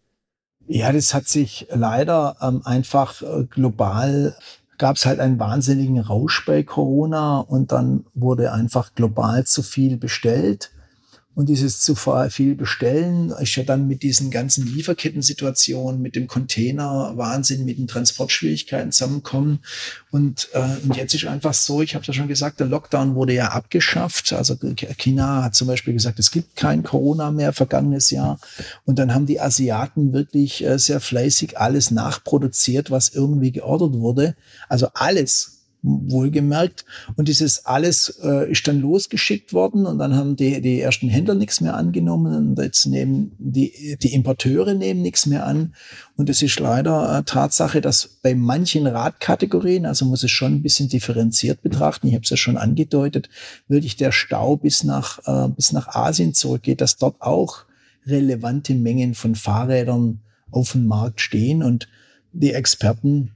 Ja, das hat sich leider ähm, einfach äh, global, gab es halt einen wahnsinnigen Rausch bei Corona und dann wurde einfach global zu viel bestellt. Und dieses zu viel Bestellen ist ja dann mit diesen ganzen Lieferkettensituationen, mit dem Container-Wahnsinn, mit den Transportschwierigkeiten zusammenkommen. Und, äh, und jetzt ist einfach so, ich habe ja schon gesagt, der Lockdown wurde ja abgeschafft. Also China hat zum Beispiel gesagt, es gibt kein Corona mehr vergangenes Jahr. Und dann haben die Asiaten wirklich äh, sehr fleißig alles nachproduziert, was irgendwie geordert wurde. Also alles. Wohlgemerkt. Und dieses alles äh, ist dann losgeschickt worden und dann haben die, die ersten Händler nichts mehr angenommen und jetzt nehmen die, die Importeure nehmen nichts mehr an. Und es ist leider äh, Tatsache, dass bei manchen Radkategorien, also muss es schon ein bisschen differenziert betrachten, ich habe es ja schon angedeutet, wirklich der Stau bis nach, äh, bis nach Asien zurückgeht, dass dort auch relevante Mengen von Fahrrädern auf dem Markt stehen und die Experten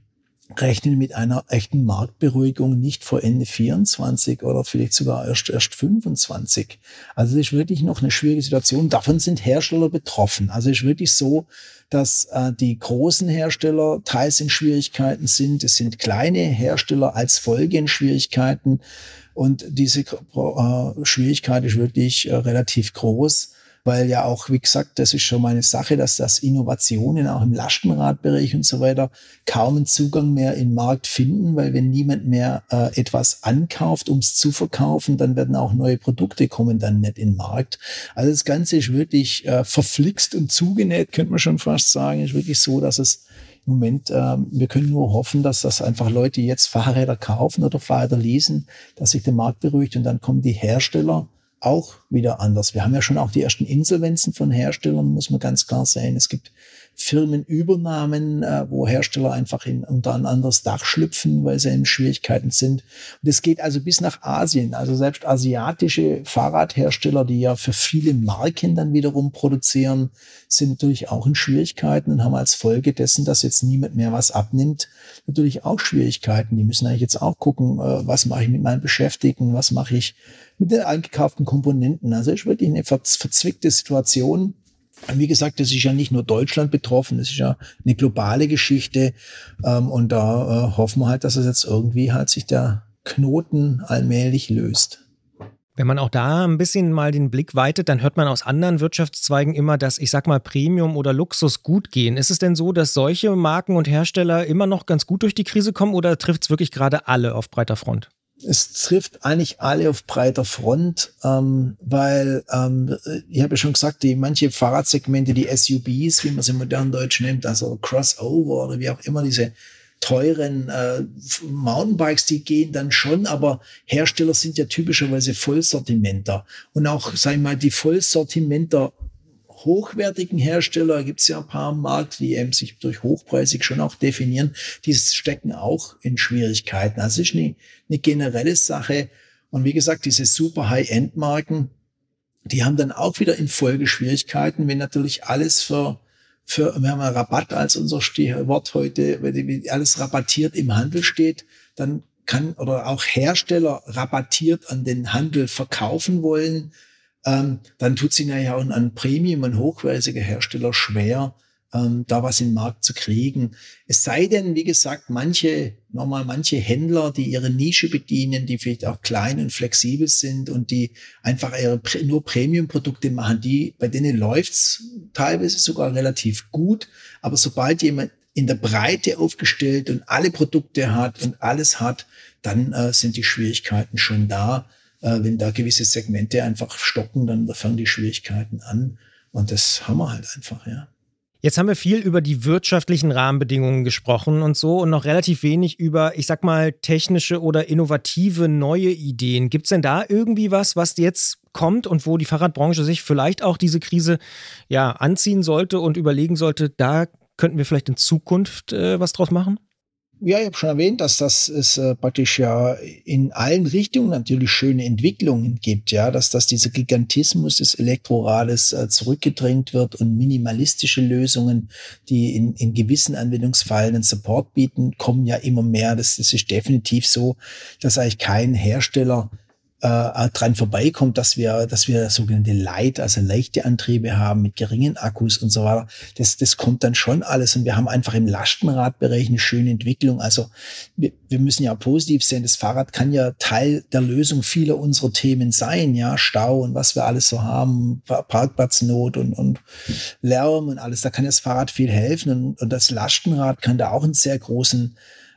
rechnen mit einer echten Marktberuhigung nicht vor Ende vierundzwanzig oder vielleicht sogar erst, erst fünfundzwanzig. Also es ist wirklich noch eine schwierige Situation. Davon sind Hersteller betroffen. Also es ist wirklich so, dass äh, die großen Hersteller teils in Schwierigkeiten sind. Es sind kleine Hersteller als Folge in Schwierigkeiten. Und diese äh, Schwierigkeit ist wirklich äh, relativ groß. Weil ja auch, wie gesagt, das ist schon mal eine Sache, dass das Innovationen auch im Lastenradbereich und so weiter kaum einen Zugang mehr in den Markt finden, weil wenn niemand mehr äh, etwas ankauft, um es zu verkaufen, dann werden auch neue Produkte kommen dann nicht in den Markt. Also das Ganze ist wirklich äh, verflixt und zugenäht, könnte man schon fast sagen. Ist wirklich so, dass es im Moment, äh, wir können nur hoffen, dass das einfach Leute jetzt Fahrräder kaufen oder Fahrräder leasen, dass sich der Markt beruhigt und dann kommen die Hersteller auch wieder anders. Wir haben ja schon auch die ersten Insolvenzen von Herstellern, muss man ganz klar sehen. Es gibt Firmenübernahmen, äh, wo Hersteller einfach in, unter ein anderes Dach schlüpfen, weil sie in Schwierigkeiten sind. Und es geht also bis nach Asien. Also selbst asiatische Fahrradhersteller, die ja für viele Marken dann wiederum produzieren, sind natürlich auch in Schwierigkeiten und haben als Folge dessen, dass jetzt niemand mehr was abnimmt, natürlich auch Schwierigkeiten. Die müssen eigentlich jetzt auch gucken, äh, was mache ich mit meinen Beschäftigten, was mache ich mit den eingekauften Komponenten. Also es ist wirklich eine verzwickte Situation. Und wie gesagt, das ist ja nicht nur Deutschland betroffen, das ist ja eine globale Geschichte. Und da äh, hoffen wir halt, dass es jetzt irgendwie halt sich der Knoten allmählich löst. Wenn man auch da ein bisschen mal den Blick weitet, dann hört man aus anderen Wirtschaftszweigen immer, dass, ich sag mal, Premium oder Luxus gut gehen. Ist es denn so, dass solche Marken und Hersteller immer noch ganz gut durch die Krise kommen oder trifft es wirklich gerade alle auf breiter Front? Es trifft eigentlich alle auf breiter Front, ähm, weil ähm, ich habe ja schon gesagt, die manche Fahrradsegmente, die S U Bs, wie man sie im modernen Deutsch nennt, also Crossover oder wie auch immer, diese teuren äh, Mountainbikes, die gehen dann schon, aber Hersteller sind ja typischerweise Vollsortimenter. Und auch, sag ich mal, die Vollsortimenter hochwertigen Hersteller, gibt es ja ein paar am Markt, die eben sich durch hochpreisig schon auch definieren, die stecken auch in Schwierigkeiten. Also es ist eine, eine generelle Sache. Und wie gesagt, diese super High-End-Marken, die haben dann auch wieder in Folge Schwierigkeiten, wenn natürlich alles für, für wir haben ja Rabatt als unser Stichwort heute, wenn alles rabattiert im Handel steht, dann kann oder auch Hersteller rabattiert an den Handel verkaufen wollen. Ähm, dann tut sich ja auch ein Premium, ein hochwertiger Hersteller schwer, ähm, da was in den Markt zu kriegen. Es sei denn, wie gesagt, manche, nochmal manche Händler, die ihre Nische bedienen, die vielleicht auch klein und flexibel sind und die einfach ihre nur Premium-Produkte machen, die, bei denen läuft's teilweise sogar relativ gut. Aber sobald jemand in der Breite aufgestellt und alle Produkte hat und alles hat, dann äh, sind die Schwierigkeiten schon da. Wenn da gewisse Segmente einfach stocken, dann fangen die Schwierigkeiten an. Und das haben wir halt einfach, ja. Jetzt haben wir viel über die wirtschaftlichen Rahmenbedingungen gesprochen und so und noch relativ wenig über, ich sag mal, technische oder innovative neue Ideen. Gibt es denn da irgendwie was, was jetzt kommt und wo die Fahrradbranche sich vielleicht auch diese Krise ja anziehen sollte und überlegen sollte, da könnten wir vielleicht in Zukunft äh, was draus machen? Ja, ich habe schon erwähnt, dass das es äh, praktisch ja in allen Richtungen natürlich schöne Entwicklungen gibt, ja, dass dass dieser Gigantismus des Elektrorades äh, zurückgedrängt wird und minimalistische Lösungen, die in in gewissen Anwendungsfällen einen Support bieten, kommen ja immer mehr. Das, das ist definitiv so, dass eigentlich kein Hersteller äh, dran vorbeikommt, dass wir, dass wir sogenannte Light, also leichte Antriebe haben mit geringen Akkus und so weiter. Das, das kommt dann schon alles und wir haben einfach im Lastenradbereich eine schöne Entwicklung. Also wir, wir müssen ja positiv sehen, das Fahrrad kann ja Teil der Lösung vieler unserer Themen sein, ja, Stau und was wir alles so haben, Parkplatznot und, und Lärm und alles. Da kann das Fahrrad viel helfen und, und das Lastenrad kann da auch einen sehr großen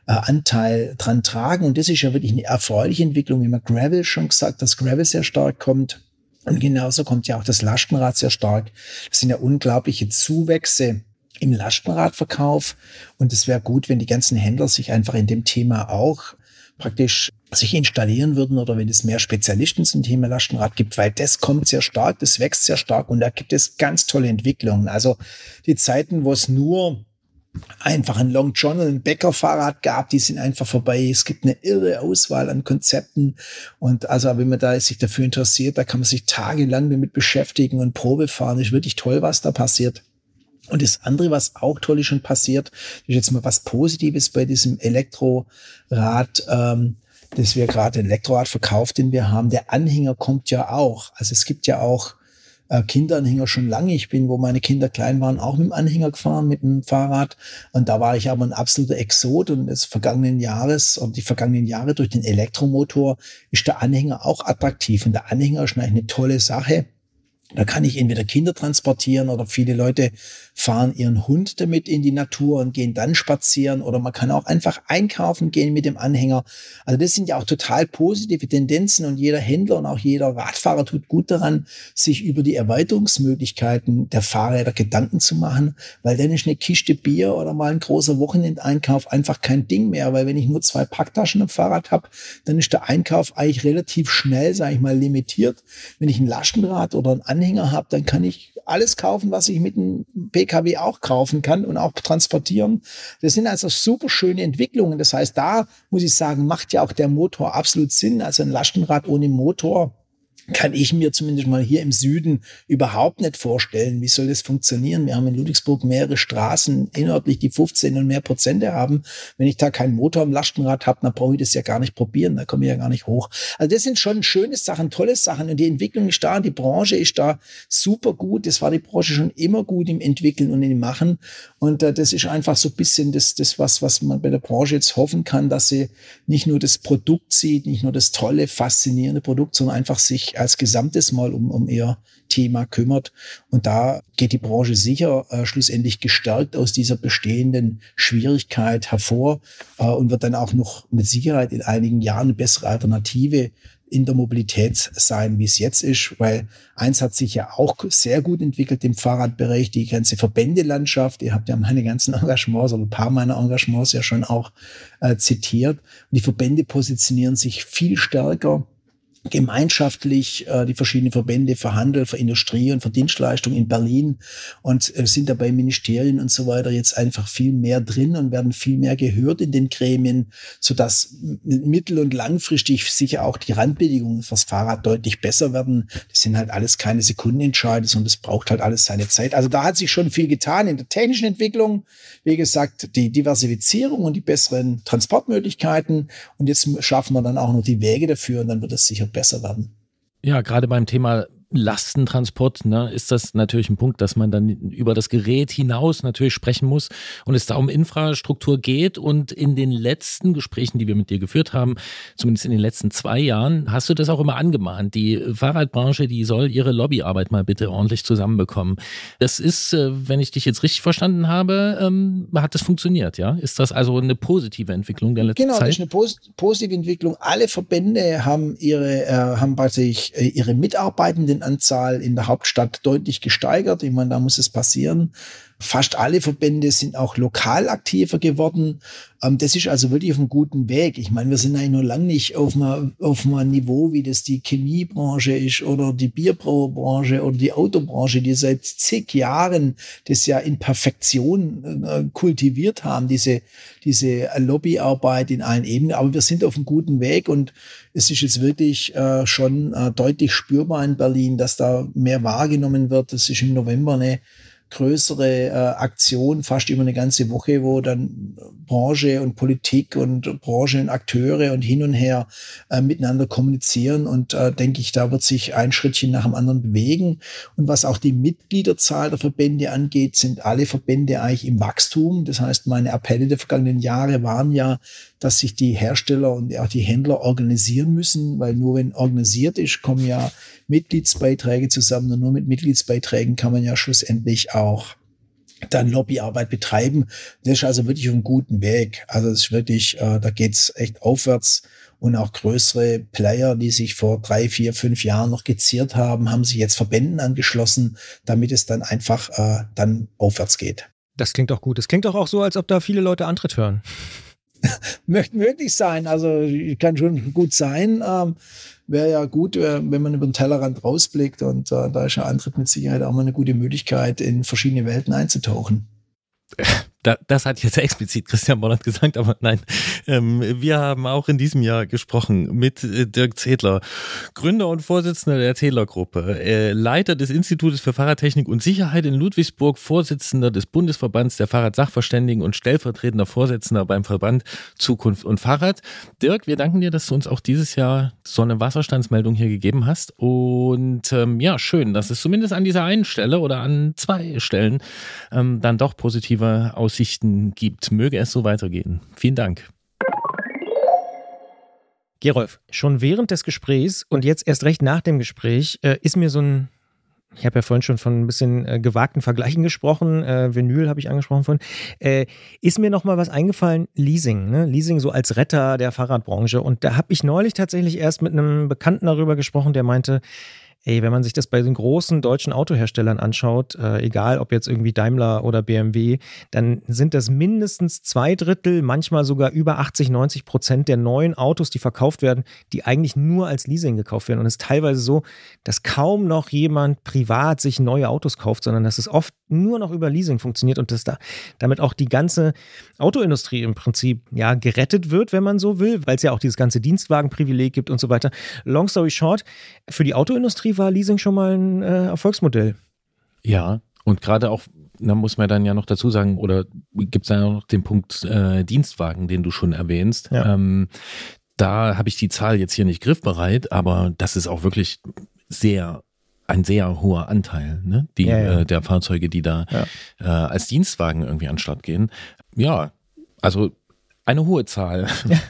Anteil dran tragen. Und das ist ja wirklich eine erfreuliche Entwicklung, wie man Gravel schon gesagt, dass Gravel sehr stark kommt. Und genauso kommt ja auch das Lastenrad sehr stark. Das sind ja unglaubliche Zuwächse im Lastenradverkauf. Und es wäre gut, wenn die ganzen Händler sich einfach in dem Thema auch praktisch sich installieren würden oder wenn es mehr Spezialisten zum Thema Lastenrad gibt, weil das kommt sehr stark, das wächst sehr stark und da gibt es ganz tolle Entwicklungen. Also die Zeiten, wo es nur einfach ein Long John und ein Bäcker-Fahrrad gab, die sind einfach vorbei. Es gibt eine irre Auswahl an Konzepten und also wenn man da sich dafür interessiert, da kann man sich tagelang damit beschäftigen und Probe fahren. Ist wirklich toll, was da passiert. Und das andere, was auch toll ist schon passiert, ist jetzt mal was Positives bei diesem Elektrorad, ähm, dass wir gerade ein Elektrorad verkauft, den wir haben. Der Anhänger kommt ja auch. Also es gibt ja auch äh, Kinderanhänger schon lange. Ich bin, wo meine Kinder klein waren, auch mit dem Anhänger gefahren, mit dem Fahrrad. Und da war ich aber ein absoluter Exot. Und des vergangenen Jahres und die vergangenen Jahre durch den Elektromotor ist der Anhänger auch attraktiv. Und der Anhänger ist eigentlich eine tolle Sache. Da kann ich entweder Kinder transportieren oder viele Leute fahren ihren Hund damit in die Natur und gehen dann spazieren, oder man kann auch einfach einkaufen gehen mit dem Anhänger. Also das sind ja auch total positive Tendenzen, und jeder Händler und auch jeder Radfahrer tut gut daran, sich über die Erweiterungsmöglichkeiten der Fahrräder Gedanken zu machen, weil dann ist eine Kiste Bier oder mal ein großer Wochenendeinkauf einfach kein Ding mehr, weil wenn ich nur zwei Packtaschen am Fahrrad habe, dann ist der Einkauf eigentlich relativ schnell, sage ich mal, limitiert. Wenn ich ein Lastenrad oder ein Anhänger habe, dann kann ich alles kaufen, was ich mit einem P K W auch kaufen kann und auch transportieren. Das sind also super schöne Entwicklungen. Das heißt, da muss ich sagen, macht ja auch der Motor absolut Sinn. Also ein Lastenrad ohne Motor kann ich mir zumindest mal hier im Süden überhaupt nicht vorstellen. Wie soll das funktionieren? Wir haben in Ludwigsburg mehrere Straßen inhaltlich, die fünfzehn und mehr Prozente haben. Wenn ich da keinen Motor im Lastenrad habe, dann brauche ich das ja gar nicht probieren. Da komme ich ja gar nicht hoch. Also das sind schon schöne Sachen, tolle Sachen. Und die Entwicklung ist da, und die Branche ist da super gut. Das war die Branche schon immer gut im Entwickeln und im Machen. Und äh, das ist einfach so ein bisschen das, das was, was man bei der Branche jetzt hoffen kann, dass sie nicht nur das Produkt sieht, nicht nur das tolle, faszinierende Produkt, sondern einfach sich als Gesamtes mal um, um ihr Thema kümmert. Und da geht die Branche sicher äh, schlussendlich gestärkt aus dieser bestehenden Schwierigkeit hervor äh, und wird dann auch noch mit Sicherheit in einigen Jahren eine bessere Alternative in der Mobilität sein, wie es jetzt ist, weil eins hat sich ja auch sehr gut entwickelt im Fahrradbereich, die ganze Verbändelandschaft. Ihr habt ja meine ganzen Engagements oder ein paar meiner Engagements ja schon auch äh, zitiert. Und die Verbände positionieren sich viel stärker gemeinschaftlich, äh, die verschiedenen Verbände für Handel, für Industrie und für Dienstleistung in Berlin, und äh, sind dabei Ministerien und so weiter jetzt einfach viel mehr drin und werden viel mehr gehört in den Gremien, sodass mittel- und langfristig sicher auch die Randbedingungen fürs Fahrrad deutlich besser werden. Das sind halt alles keine Sekundenentscheide, sondern das braucht halt alles seine Zeit. Also da hat sich schon viel getan in der technischen Entwicklung. Wie gesagt, die Diversifizierung und die besseren Transportmöglichkeiten, und jetzt schaffen wir dann auch noch die Wege dafür, und dann wird es sicher besser werden. Ja, gerade beim Thema Lastentransport, ne, ist das natürlich ein Punkt, dass man dann über das Gerät hinaus natürlich sprechen muss und es da um Infrastruktur geht. Und in den letzten Gesprächen, die wir mit dir geführt haben, zumindest in den letzten zwei Jahren, hast du das auch immer angemahnt. Die Fahrradbranche, die soll ihre Lobbyarbeit mal bitte ordentlich zusammenbekommen. Das ist, wenn ich dich jetzt richtig verstanden habe, ähm, hat das funktioniert, ja? Ist das also eine positive Entwicklung der letzten genau, Zeit? Genau, das ist eine pos- positive Entwicklung. Alle Verbände haben ihre, äh, haben bei sich äh, ihre Mitarbeitenden Anzahl in der Hauptstadt deutlich gesteigert. Ich meine, da muss es passieren. Fast alle Verbände sind auch lokal aktiver geworden. Ähm, das ist also wirklich auf einem guten Weg. Ich meine, wir sind eigentlich noch lange nicht auf einem, auf einem Niveau, wie das die Chemiebranche ist oder die Bierbrauerbranche oder die Autobranche, die seit zig Jahren das ja in Perfektion äh, kultiviert haben, diese, diese Lobbyarbeit in allen Ebenen. Aber wir sind auf einem guten Weg, und es ist jetzt wirklich äh, schon äh, deutlich spürbar in Berlin, dass da mehr wahrgenommen wird. Das ist im November eine größere äh, Aktion, fast über eine ganze Woche, wo dann Branche und Politik und Branche und Akteure und hin und her äh, miteinander kommunizieren, und äh, denke ich, da wird sich ein Schrittchen nach dem anderen bewegen. Und was auch die Mitgliederzahl der Verbände angeht, sind alle Verbände eigentlich im Wachstum. Das heißt, meine Appelle der vergangenen Jahre waren ja, dass sich die Hersteller und auch die Händler organisieren müssen, weil nur wenn organisiert ist, kommen ja Mitgliedsbeiträge zusammen, und nur mit Mitgliedsbeiträgen kann man ja schlussendlich auch dann Lobbyarbeit betreiben. Das ist also wirklich auf einem guten Weg. Also es ist wirklich, äh, da geht's echt aufwärts, und auch größere Player, die sich vor drei, vier, fünf Jahren noch geziert haben, haben sich jetzt Verbänden angeschlossen, damit es dann einfach äh, dann aufwärts geht. Das klingt doch gut. Das klingt doch auch so, als ob da viele Leute Antritt hören. Möchte möglich sein, also kann schon gut sein. Ähm, Wäre ja gut, wenn man über den Tellerrand rausblickt, und äh, da ist ja Antritt mit Sicherheit auch mal eine gute Möglichkeit, in verschiedene Welten einzutauchen. da, das hat jetzt explizit Christian Bollert gesagt, aber nein. Ähm, wir haben auch in diesem Jahr gesprochen mit äh, Dirk Zedler, Gründer und Vorsitzender der Zedler-Gruppe, äh, Leiter des Institutes für Fahrradtechnik und Sicherheit in Ludwigsburg, Vorsitzender des Bundesverbands der Fahrradsachverständigen und stellvertretender Vorsitzender beim Verband Zukunft und Fahrrad. Dirk, wir danken dir, dass du uns auch dieses Jahr so eine Wasserstandsmeldung hier gegeben hast. Und ähm, ja, schön, dass es zumindest an dieser einen Stelle oder an zwei Stellen ähm, dann doch positive Aussichten gibt. Möge es so weitergehen. Vielen Dank. Gerolf, schon während des Gesprächs und jetzt erst recht nach dem Gespräch äh, ist mir so ein, ich habe ja vorhin schon von ein bisschen äh, gewagten Vergleichen gesprochen, äh, Vinyl habe ich angesprochen vorhin, äh, ist mir nochmal was eingefallen, Leasing, ne? Leasing so als Retter der Fahrradbranche. Und da habe ich neulich tatsächlich erst mit einem Bekannten darüber gesprochen, der meinte, ey, wenn man sich das bei den großen deutschen Autoherstellern anschaut, äh, egal ob jetzt irgendwie Daimler oder B M W, dann sind das mindestens zwei Drittel, manchmal sogar über achtzig, neunzig Prozent der neuen Autos, die verkauft werden, die eigentlich nur als Leasing gekauft werden. Und es ist teilweise so, dass kaum noch jemand privat sich neue Autos kauft, sondern dass es oft nur noch über Leasing funktioniert und dass da damit auch die ganze Autoindustrie im Prinzip ja gerettet wird, wenn man so will, weil es ja auch dieses ganze Dienstwagenprivileg gibt und so weiter. Long story short, für die Autoindustrie war Leasing schon mal ein äh, Erfolgsmodell. Ja, und gerade auch, da muss man dann ja noch dazu sagen, oder gibt es ja noch den Punkt äh, Dienstwagen, den du schon erwähnst. Ja. Ähm, da habe ich die Zahl jetzt hier nicht griffbereit, aber das ist auch wirklich sehr ein sehr hoher Anteil, ne? Die, ja, ja. Äh, der Fahrzeuge, die da ja. äh, als Dienstwagen irgendwie an den Start gehen. Ja, also eine hohe Zahl.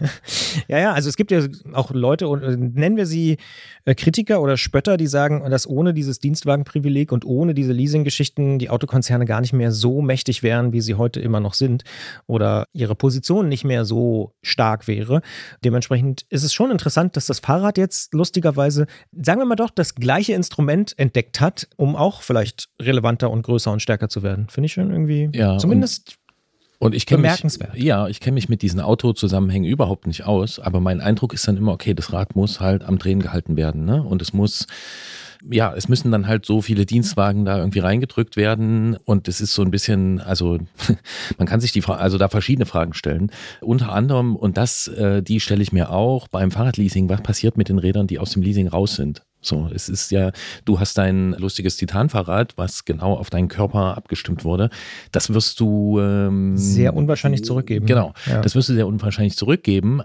Ja, ja, also es gibt ja auch Leute, und nennen wir sie äh, Kritiker oder Spötter, die sagen, dass ohne dieses Dienstwagenprivileg und ohne diese Leasinggeschichten die Autokonzerne gar nicht mehr so mächtig wären, wie sie heute immer noch sind oder ihre Position nicht mehr so stark wäre. Dementsprechend ist es schon interessant, dass das Fahrrad jetzt lustigerweise, sagen wir mal doch, das gleiche Instrument entdeckt hat, um auch vielleicht relevanter und größer und stärker zu werden. Finde ich schon irgendwie, ja, zumindest Und ich kenne bemerkenswert. Mich, ja, ich kenne mich mit diesen Autozusammenhängen überhaupt nicht aus, aber mein Eindruck ist dann immer, okay, das Rad muss halt am Drehen gehalten werden, ne? Und es muss, ja, es müssen dann halt so viele Dienstwagen da irgendwie reingedrückt werden und es ist so ein bisschen, also man kann sich die Frage, also da verschiedene Fragen stellen. Unter anderem, und das, äh, die stelle ich mir auch beim Fahrradleasing, was passiert mit den Rädern, die aus dem Leasing raus sind? So, es ist ja, du hast dein lustiges Titanfahrrad, was genau auf deinen Körper abgestimmt wurde. Das wirst du ähm, sehr unwahrscheinlich zurückgeben. Genau, ja. Das wirst du sehr unwahrscheinlich zurückgeben,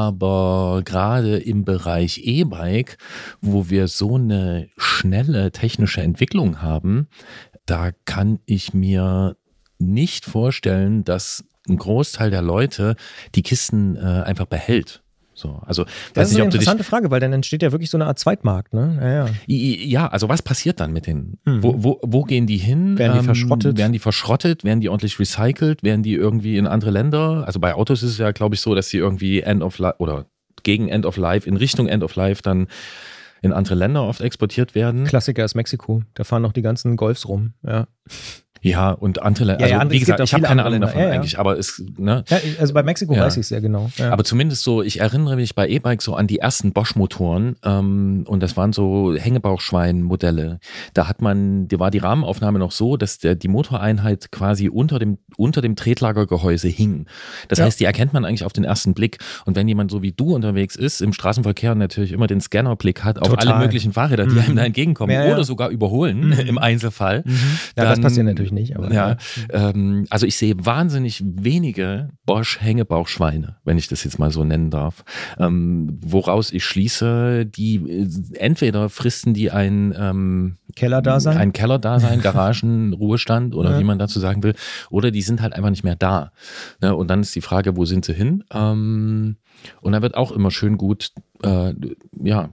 aber gerade im Bereich E-Bike, wo wir so eine schnelle technische Entwicklung haben, da kann ich mir nicht vorstellen, dass ein Großteil der Leute die Kisten äh, einfach behält. So, also, das weiß ist nicht, eine ob du interessante dich, Frage, weil dann entsteht ja wirklich so eine Art Zweitmarkt, ne? Ja, ja. ja, also was passiert dann mit denen? Mhm. Wo, wo, wo gehen die hin? Werden die ähm, verschrottet? Werden die verschrottet? Werden die ordentlich recycelt? Werden die irgendwie in andere Länder? Also bei Autos ist es ja, glaube ich, so, dass sie irgendwie End of Life oder gegen End of Life, in Richtung End of Life dann in andere Länder oft exportiert werden. Klassiker ist Mexiko. Da fahren noch die ganzen Golfs rum, ja. Ja, und andere Länder. Ja, ja, also, andere, wie gesagt, es ich habe keine Ahnung Länder. davon ja, ja. eigentlich, aber es, ne? Ja, also bei Mexiko ja. weiß ich es sehr genau. Ja. Aber zumindest so, ich erinnere mich bei E-Bike so an die ersten Bosch-Motoren ähm, und das waren so Hängebauchschwein-Modelle. Da hat man, da war die Rahmenaufnahme noch so, dass der, die Motoreinheit quasi unter dem, unter dem Tretlagergehäuse hing. Das Ja. heißt, die erkennt man eigentlich auf den ersten Blick. Und wenn jemand so wie du unterwegs ist, im Straßenverkehr natürlich immer den Scannerblick hat auf Total. alle möglichen Fahrräder, die Mhm. einem da entgegenkommen Ja, ja. oder sogar überholen Mhm. im Einzelfall. Mhm. Ja, dann, das passiert natürlich nicht. Aber, ja, ähm, also ich sehe wahnsinnig wenige Bosch-Hängebauchschweine, wenn ich das jetzt mal so nennen darf. Ähm, woraus ich schließe, die äh, entweder fristen die ein ähm, Kellerdasein? ein Kellerdasein, Garagen, Ruhestand oder Ja. wie man dazu sagen will, oder die sind halt einfach nicht mehr da. Ne? Und dann ist die Frage, wo sind sie hin? Ähm, und da wird auch immer schön gut äh, ja,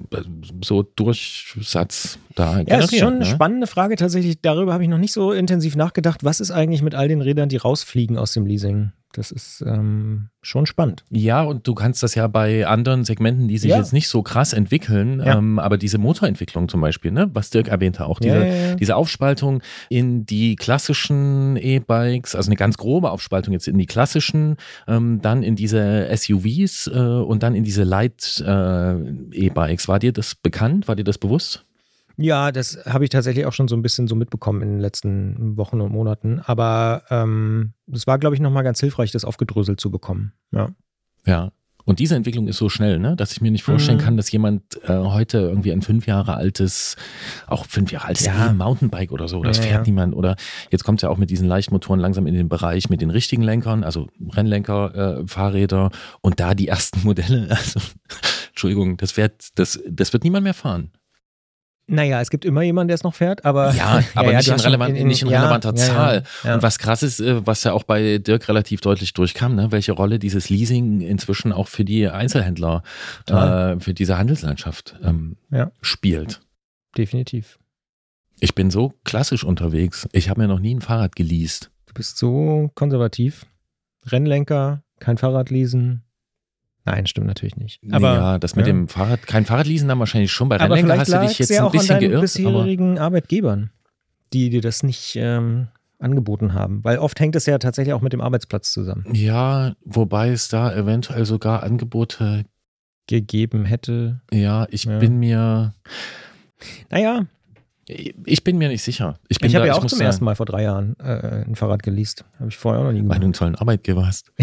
so Durchsatz da Ja, ist schon eine ne? spannende Frage tatsächlich. Darüber habe ich noch nicht so intensiv nachgedacht. Was ist eigentlich mit all den Rädern, die rausfliegen aus dem Leasing? Das ist ähm, schon spannend. Ja, und du kannst das ja bei anderen Segmenten, die sich Ja. jetzt nicht so krass entwickeln, Ja. ähm, aber diese Motorentwicklung zum Beispiel, ne, was Dirk erwähnte, auch diese, Ja, ja, ja. diese Aufspaltung in die klassischen E-Bikes, also eine ganz grobe Aufspaltung jetzt in die klassischen, ähm, dann in diese S U Vs äh, und dann in diese Light äh, E-Bikes. War dir das bekannt? War dir das bewusst? Ja, das habe ich tatsächlich auch schon so ein bisschen so mitbekommen in den letzten Wochen und Monaten. Aber ähm, das war, glaube ich, nochmal ganz hilfreich, das aufgedröselt zu bekommen. Ja. Ja. Und diese Entwicklung ist so schnell, ne, dass ich mir nicht vorstellen Mhm. kann, dass jemand äh, heute irgendwie ein fünf Jahre altes, auch fünf Jahre altes Ja. E-Mountainbike oder so, das Ja, fährt ja. niemand. Oder jetzt kommt es ja auch mit diesen Leichtmotoren langsam in den Bereich mit den richtigen Lenkern, also Rennlenker, äh, Fahrräder und da die ersten Modelle. Also, Entschuldigung, das wird, das, das wird niemand mehr fahren. Naja, es gibt immer jemanden, der es noch fährt, aber. Ja, aber ja, nicht, du in hast schon relevant, nicht in ja, relevanter ja, ja, Zahl. ja. Und was krass ist, äh, was ja auch bei Dirk relativ deutlich durchkam, ne, welche Rolle dieses Leasing inzwischen auch für die Einzelhändler, äh, für diese Handelslandschaft ähm, Ja. spielt. Definitiv. Ich bin so klassisch unterwegs. Ich habe mir noch nie ein Fahrrad geleast. Du bist so konservativ. Rennlenker, kein Fahrrad leasen. Nein, stimmt natürlich nicht. Aber, nee, ja, das mit ja. dem Fahrrad, kein Fahrradleasen dann wahrscheinlich schon. Bei aber Rennlenker vielleicht hast du lag dich jetzt es ja ein auch an bisschen deinen geirrt. Aber bisherigen Arbeitgebern, die dir das nicht ähm, angeboten haben. Weil oft hängt es ja tatsächlich auch mit dem Arbeitsplatz zusammen. ja, wobei es da eventuell sogar Angebote, Gegeben hätte. ja, ich Ja. bin mir, Naja, ich bin mir nicht sicher. Ich bin ich habe da, ja auch muss zum sagen, ersten Mal vor drei Jahren äh, ein Fahrrad geleast. Habe ich vorher auch noch nie weil du gemacht. einen tollen Arbeitgeber hast.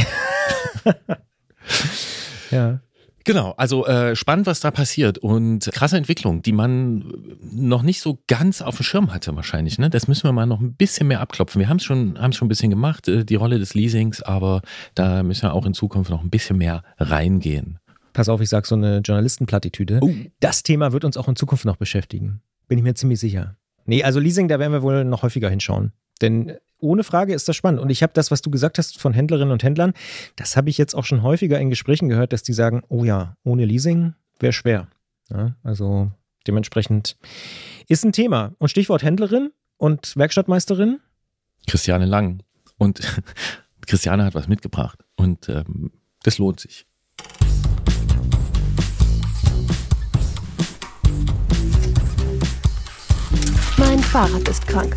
Ja. Genau, also äh, spannend, was da passiert und krasse Entwicklung, die man noch nicht so ganz auf dem Schirm hatte wahrscheinlich. Ne? Das müssen wir mal noch ein bisschen mehr abklopfen. Wir haben es schon, haben es schon ein bisschen gemacht, äh, die Rolle des Leasings, aber da müssen wir auch in Zukunft noch ein bisschen mehr reingehen. Pass auf, ich sage so eine Journalistenplattitüde. Oh. Das Thema wird uns auch in Zukunft noch beschäftigen. Bin ich mir ziemlich sicher. Nee, also Leasing, da werden wir wohl noch häufiger hinschauen. Denn ohne Frage ist das spannend. Und ich habe das, was du gesagt hast von Händlerinnen und Händlern, das habe ich jetzt auch schon häufiger in Gesprächen gehört, dass die sagen, oh ja, ohne Leasing wäre schwer. Ja, also dementsprechend ist ein Thema. Und Stichwort Händlerin und Werkstattmeisterin. Christiane Lang. Und Christiane hat was mitgebracht und ähm, das lohnt sich. Mein Fahrrad ist krank.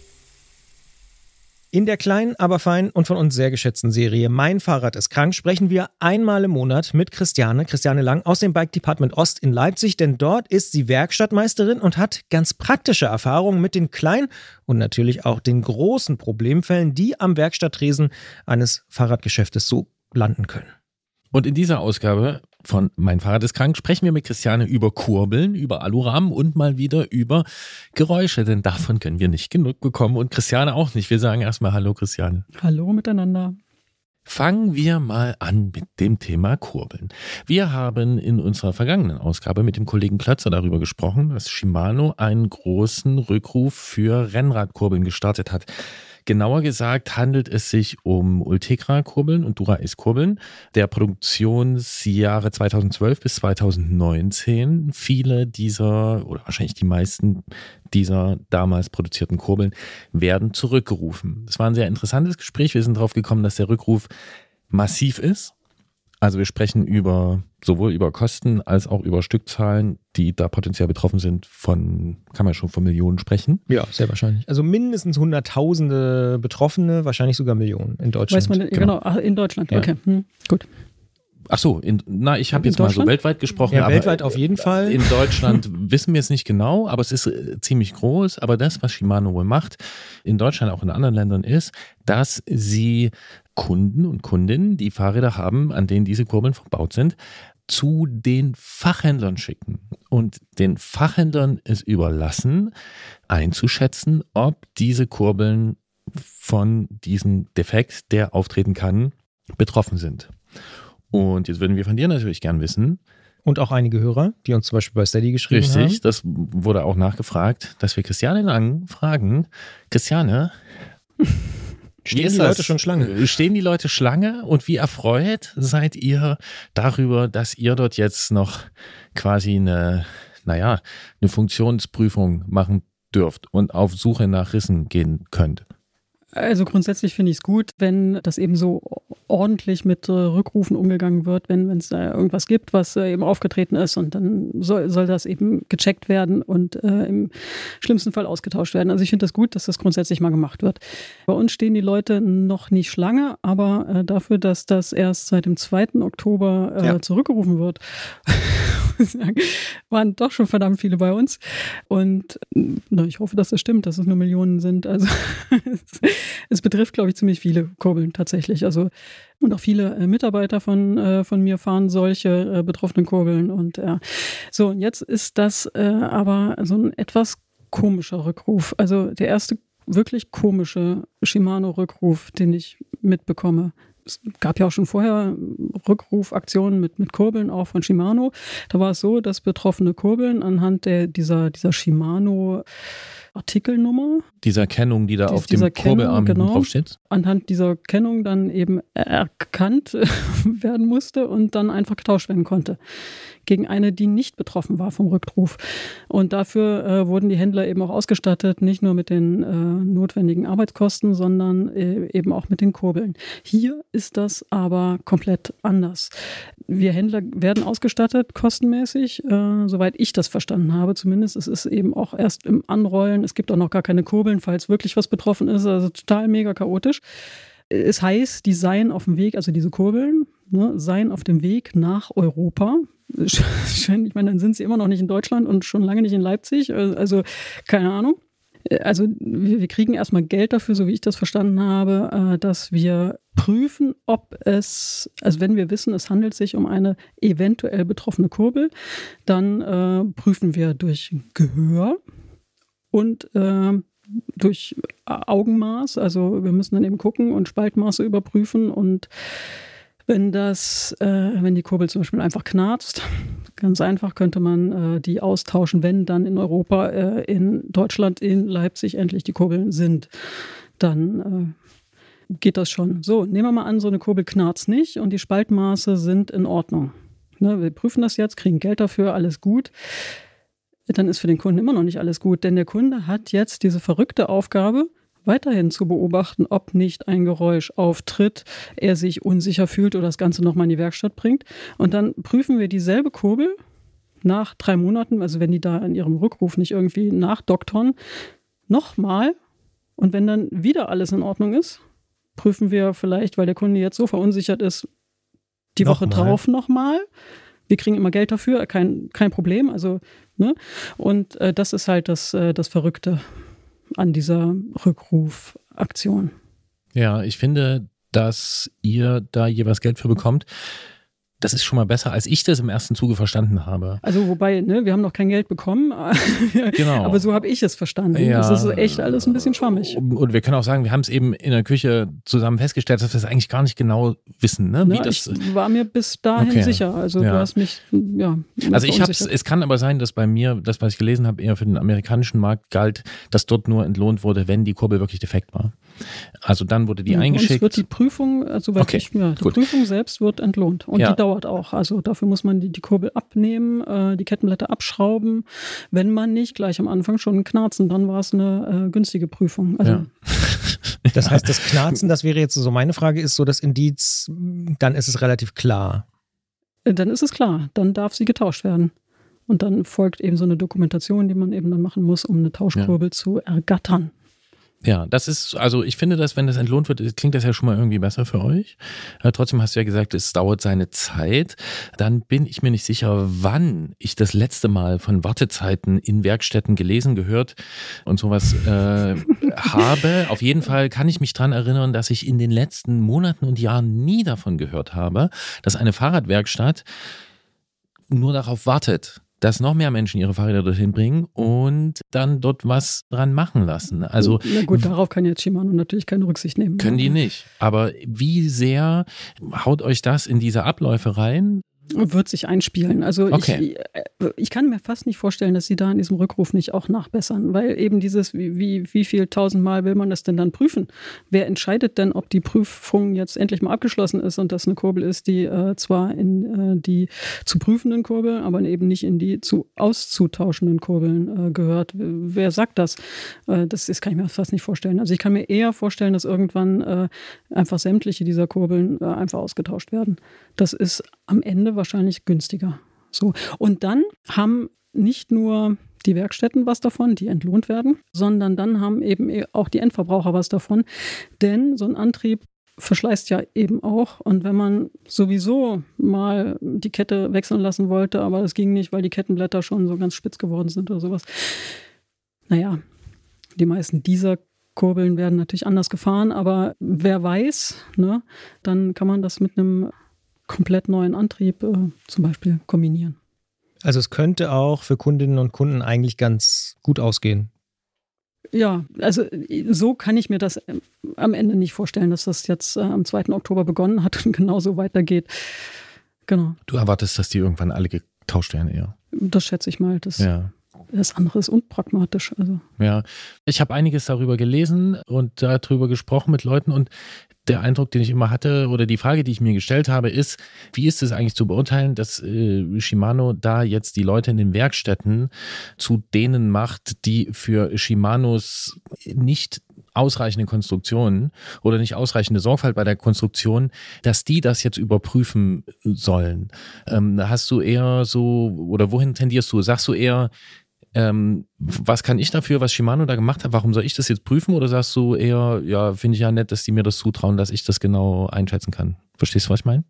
In der kleinen, aber feinen und von uns sehr geschätzten Serie Mein Fahrrad ist krank sprechen wir einmal im Monat mit Christiane, Christiane Lang aus dem Bike Department Ost in Leipzig, denn dort ist sie Werkstattmeisterin und hat ganz praktische Erfahrungen mit den kleinen und natürlich auch den großen Problemfällen, die am Werkstatttresen eines Fahrradgeschäftes so landen können. Und in dieser Ausgabe von Mein Fahrrad ist krank sprechen wir mit Christiane über Kurbeln, über Alurahmen und mal wieder über Geräusche, denn davon können wir nicht genug bekommen und Christiane auch nicht. Wir sagen erstmal Hallo Christiane. Hallo miteinander. Fangen wir mal an mit dem Thema Kurbeln. Wir haben in unserer vergangenen Ausgabe mit dem Kollegen Klötzer darüber gesprochen, dass Shimano einen großen Rückruf für Rennradkurbeln gestartet hat. Genauer gesagt handelt es sich um Ultegra-Kurbeln und Dura-Ace-Kurbeln der Produktionsjahre zweitausendzwölf bis zweitausendneunzehn. Viele dieser oder wahrscheinlich die meisten dieser damals produzierten Kurbeln werden zurückgerufen. Das war ein sehr interessantes Gespräch. Wir sind darauf gekommen, dass der Rückruf massiv ist. Also wir sprechen über sowohl über Kosten als auch über Stückzahlen, die da potenziell betroffen sind, von, kann man schon von Millionen sprechen. Ja, sehr wahrscheinlich. Also mindestens Hunderttausende Betroffene, wahrscheinlich sogar Millionen in Deutschland. Weiß man, genau, genau ach, in Deutschland, Ja. okay, hm, gut. Ach so, in, na, ich habe In jetzt mal so Deutschland? weltweit gesprochen. Ja, aber weltweit auf jeden Fall. In Deutschland wissen wir es nicht genau, aber es ist äh, ziemlich groß. Aber das, was Shimano wohl macht, in Deutschland, auch in anderen Ländern, ist, dass sie Kunden und Kundinnen, die Fahrräder haben, an denen diese Kurbeln verbaut sind, zu den Fachhändlern schicken und den Fachhändlern es überlassen, einzuschätzen, ob diese Kurbeln von diesem Defekt, der auftreten kann, betroffen sind. Und jetzt würden wir von dir natürlich gern wissen. Und auch einige Hörer, die uns zum Beispiel bei Steady geschrieben haben. Richtig, das wurde auch nachgefragt, dass wir Christiane Lang fragen, Christiane, Stehen die Leute schon Schlange? Stehen die Leute Schlange und wie erfreut seid ihr darüber, dass ihr dort jetzt noch quasi eine, naja, eine Funktionsprüfung machen dürft und auf Suche nach Rissen gehen könnt? Also grundsätzlich finde ich es gut, wenn das eben so ordentlich mit äh, Rückrufen umgegangen wird, wenn es da irgendwas gibt, was äh, eben aufgetreten ist und dann soll, soll das eben gecheckt werden und äh, im schlimmsten Fall ausgetauscht werden. Also ich finde das gut, dass das grundsätzlich mal gemacht wird. Bei uns stehen die Leute noch nicht Schlange, aber äh, dafür, dass das erst seit dem zweiten Oktober äh, Ja. zurückgerufen wird, sagen, waren doch schon verdammt viele bei uns. Und na, ich hoffe, dass das stimmt, dass es nur Millionen sind. Also es, es betrifft, glaube ich, ziemlich viele Kurbeln tatsächlich. Also und auch viele äh, Mitarbeiter von, äh, von mir fahren solche äh, betroffenen Kurbeln. Und ja, so, und jetzt ist das äh, aber so ein etwas komischer Rückruf. Also der erste wirklich komische Shimano-Rückruf, den ich mitbekomme. Es gab ja auch schon vorher Rückrufaktionen mit, mit Kurbeln, auch von Shimano. Da war es so, dass betroffene Kurbeln anhand der, dieser, dieser Shimano-Artikelnummer, Dieser Kennung, die da Dies, auf dem Kurbelarm Kennung, genau, drauf steht? Anhand dieser Kennung dann eben erkannt werden musste und dann einfach getauscht werden konnte. Gegen eine, die nicht betroffen war vom Rückruf. Und dafür äh, wurden die Händler eben auch ausgestattet, nicht nur mit den äh, notwendigen Arbeitskosten, sondern äh, eben auch mit den Kurbeln. Hier ist das aber komplett anders. Wir Händler werden ausgestattet, kostenmäßig, äh, soweit ich das verstanden habe zumindest. Es ist eben auch erst im Anrollen. Es gibt auch noch gar keine Kurbeln, falls wirklich was betroffen ist. Also total mega chaotisch. Es heißt, die seien auf dem Weg, also diese Kurbeln, ne, seien auf dem Weg nach Europa. Ich meine, dann sind sie immer noch nicht in Deutschland und schon lange nicht in Leipzig. Also keine Ahnung. Also wir kriegen erstmal Geld dafür, so wie ich das verstanden habe, dass wir prüfen, ob es, also wenn wir wissen, es handelt sich um eine eventuell betroffene Kurbel, dann äh, prüfen wir durch Gehör und äh, durch Augenmaß. Also wir müssen dann eben gucken und Spaltmaße überprüfen und wenn das, äh, wenn die Kurbel zum Beispiel einfach knarzt, ganz einfach könnte man äh, die austauschen, wenn dann in Europa, äh, in Deutschland, in Leipzig endlich die Kurbeln sind. Dann äh, geht das schon. So, nehmen wir mal an, so eine Kurbel knarzt nicht und die Spaltmaße sind in Ordnung. Ne, wir prüfen das jetzt, kriegen Geld dafür, alles gut. Dann ist für den Kunden immer noch nicht alles gut, denn der Kunde hat jetzt diese verrückte Aufgabe, weiterhin zu beobachten, ob nicht ein Geräusch auftritt, er sich unsicher fühlt oder das Ganze nochmal in die Werkstatt bringt. Und dann prüfen wir dieselbe Kurbel nach drei Monaten, also wenn die da in ihrem Rückruf nicht irgendwie nachdoktern, nochmal. Und wenn dann wieder alles in Ordnung ist, prüfen wir vielleicht, weil der Kunde jetzt so verunsichert ist, die Noch Woche mal. drauf nochmal. Wir kriegen immer Geld dafür, kein, kein Problem. Also, ne? Und äh, das ist halt das, äh, das Verrückte an dieser Rückrufaktion. Ja, ich finde, dass ihr da jeweils Geld für bekommt. Das ist schon mal besser, als ich das im ersten Zuge verstanden habe. Also wobei, ne, wir haben noch kein Geld bekommen, Genau. aber so habe ich es verstanden. Ja. Das ist echt alles ein bisschen schwammig. Und wir können auch sagen, wir haben es eben in der Küche zusammen festgestellt, dass wir es eigentlich gar nicht genau wissen, ne? Wie Ne, das, ich war mir bis dahin Okay. sicher. Also Ja. du hast mich, ja. also ich habe verunsichert. es kann aber sein, dass bei mir, das was ich gelesen habe, eher für den amerikanischen Markt galt, dass dort nur entlohnt wurde, wenn die Kurbel wirklich defekt war. Also dann wurde die Ja, bei uns eingeschickt. wird die Prüfung, also Okay, ich, ja, die gut. Prüfung selbst wird entlohnt und Ja. die dauert auch. Also dafür muss man die, die Kurbel abnehmen, äh, die Kettenblätter abschrauben. Wenn man nicht gleich am Anfang schon knarzen, dann war es eine äh, günstige Prüfung. Also Ja. Das heißt, das Knarzen, das wäre jetzt so meine Frage, ist so das Indiz, dann ist es relativ klar. äh, dann ist es klar, dann darf sie getauscht werden. Und dann folgt eben so eine Dokumentation, die man eben dann machen muss, um eine Tauschkurbel zu ergattern. Ja, das ist, also ich finde, dass wenn das entlohnt wird, klingt das ja schon mal irgendwie besser für euch. Äh, trotzdem hast du ja gesagt, es dauert seine Zeit. Dann bin ich mir nicht sicher, wann ich das letzte Mal von Wartezeiten in Werkstätten gelesen, gehört und sowas äh, habe. Auf jeden Fall kann ich mich dran erinnern, dass ich in den letzten Monaten und Jahren nie davon gehört habe, dass eine Fahrradwerkstatt nur darauf wartet, dass noch mehr Menschen ihre Fahrräder dorthin bringen und dann dort was dran machen lassen. Also Na gut, darauf kann jetzt Shimano natürlich keine Rücksicht nehmen. können die nicht. Aber wie sehr haut euch das in diese Abläufe rein? Wird sich einspielen. Also Okay. ich, ich kann mir fast nicht vorstellen, dass sie da in diesem Rückruf nicht auch nachbessern, weil eben dieses, wie, wie, wie viel tausendmal will man das denn dann prüfen? Wer entscheidet denn, ob die Prüfung jetzt endlich mal abgeschlossen ist und das eine Kurbel ist, die äh, zwar in äh, die zu prüfenden Kurbeln, aber eben nicht in die zu auszutauschenden Kurbeln äh, gehört? Wer sagt das? Äh, das? Das kann ich mir fast nicht vorstellen. Also ich kann mir eher vorstellen, dass irgendwann äh, einfach sämtliche dieser Kurbeln äh, einfach ausgetauscht werden. Das ist am Ende wahrscheinlich günstiger. So. Und dann haben nicht nur die Werkstätten was davon, die entlohnt werden, sondern dann haben eben auch die Endverbraucher was davon. Denn so ein Antrieb verschleißt ja eben auch. Und wenn man sowieso mal die Kette wechseln lassen wollte, aber das ging nicht, weil die Kettenblätter schon so ganz spitz geworden sind oder sowas. Naja, die meisten dieser Kurbeln werden natürlich anders gefahren, aber wer weiß, ne, dann kann man das mit einem komplett neuen Antrieb äh, zum Beispiel kombinieren. Also es könnte auch für Kundinnen und Kunden eigentlich ganz gut ausgehen. Ja, also so kann ich mir das am Ende nicht vorstellen, dass das jetzt äh, am zweiten Oktober begonnen hat und genauso weitergeht. Genau. Du erwartest, dass die irgendwann alle getauscht werden eher. Das schätze ich mal. Das, ja. das andere ist unpragmatisch. Also. Ja, ich habe einiges darüber gelesen und darüber gesprochen mit Leuten und der Eindruck, den ich immer hatte oder die Frage, die ich mir gestellt habe, ist, wie ist es eigentlich zu beurteilen, dass äh, Shimano da jetzt die Leute in den Werkstätten zu denen macht, die für Shimanos nicht ausreichende Konstruktionen oder nicht ausreichende Sorgfalt bei der Konstruktion, dass die das jetzt überprüfen sollen. Ähm, hast du eher so, oder wohin tendierst du? Sagst du eher, Ähm, was kann ich dafür, was Shimano da gemacht hat? Warum soll ich das jetzt prüfen? Oder sagst du eher, ja, finde ich ja nett, dass die mir das zutrauen, dass ich das genau einschätzen kann? Verstehst du, was ich meine?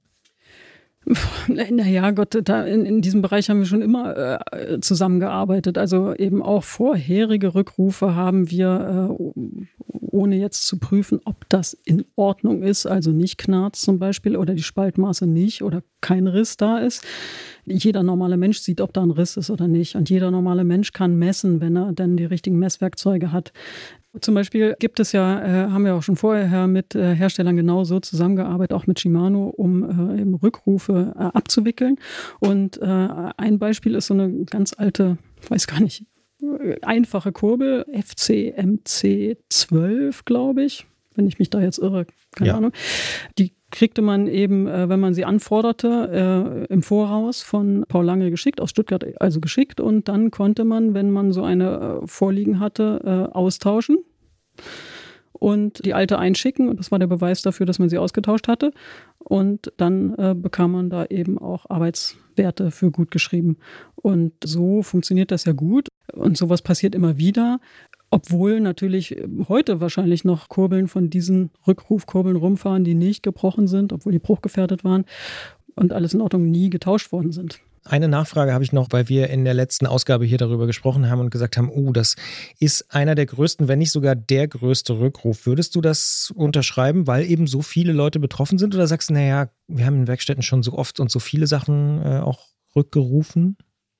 Naja, Gott, da in, in diesem Bereich haben wir schon immer äh, zusammengearbeitet. Also eben auch vorherige Rückrufe haben wir, äh, ohne jetzt zu prüfen, ob das in Ordnung ist, also nicht Knarz zum Beispiel oder die Spaltmaße nicht oder kein Riss da ist. Jeder normale Mensch sieht, ob da ein Riss ist oder nicht. Und jeder normale Mensch kann messen, wenn er denn die richtigen Messwerkzeuge hat. Zum Beispiel gibt es ja, äh, haben wir auch schon vorher mit äh, Herstellern genauso zusammengearbeitet, auch mit Shimano, um äh, eben Rückrufe äh, abzuwickeln. Und äh, ein Beispiel ist so eine ganz alte, ich weiß gar nicht, einfache Kurbel, F C M C zwölf, glaube ich, wenn ich mich da jetzt irre, keine ja. Ahnung. Die kriegte man eben, äh, wenn man sie anforderte, äh, im Voraus von Paul Lange geschickt, aus Stuttgart also geschickt. Und dann konnte man, wenn man so eine äh, vorliegen hatte, äh, austauschen und die alte einschicken. Und das war der Beweis dafür, dass man sie ausgetauscht hatte. Und dann äh, bekam man da eben auch Arbeitswerte für gut geschrieben. Und so funktioniert das ja gut. Und sowas passiert immer wieder. Obwohl natürlich heute wahrscheinlich noch Kurbeln von diesen Rückrufkurbeln rumfahren, die nicht gebrochen sind, obwohl die bruchgefährdet waren und alles in Ordnung nie getauscht worden sind. Eine Nachfrage habe ich noch, weil wir in der letzten Ausgabe hier darüber gesprochen haben und gesagt haben, oh, das ist einer der größten, wenn nicht sogar der größte Rückruf. Würdest du das unterschreiben, weil eben so viele Leute betroffen sind? Oder sagst du, naja, wir haben in Werkstätten schon so oft und so viele Sachen äh, auch rückgerufen?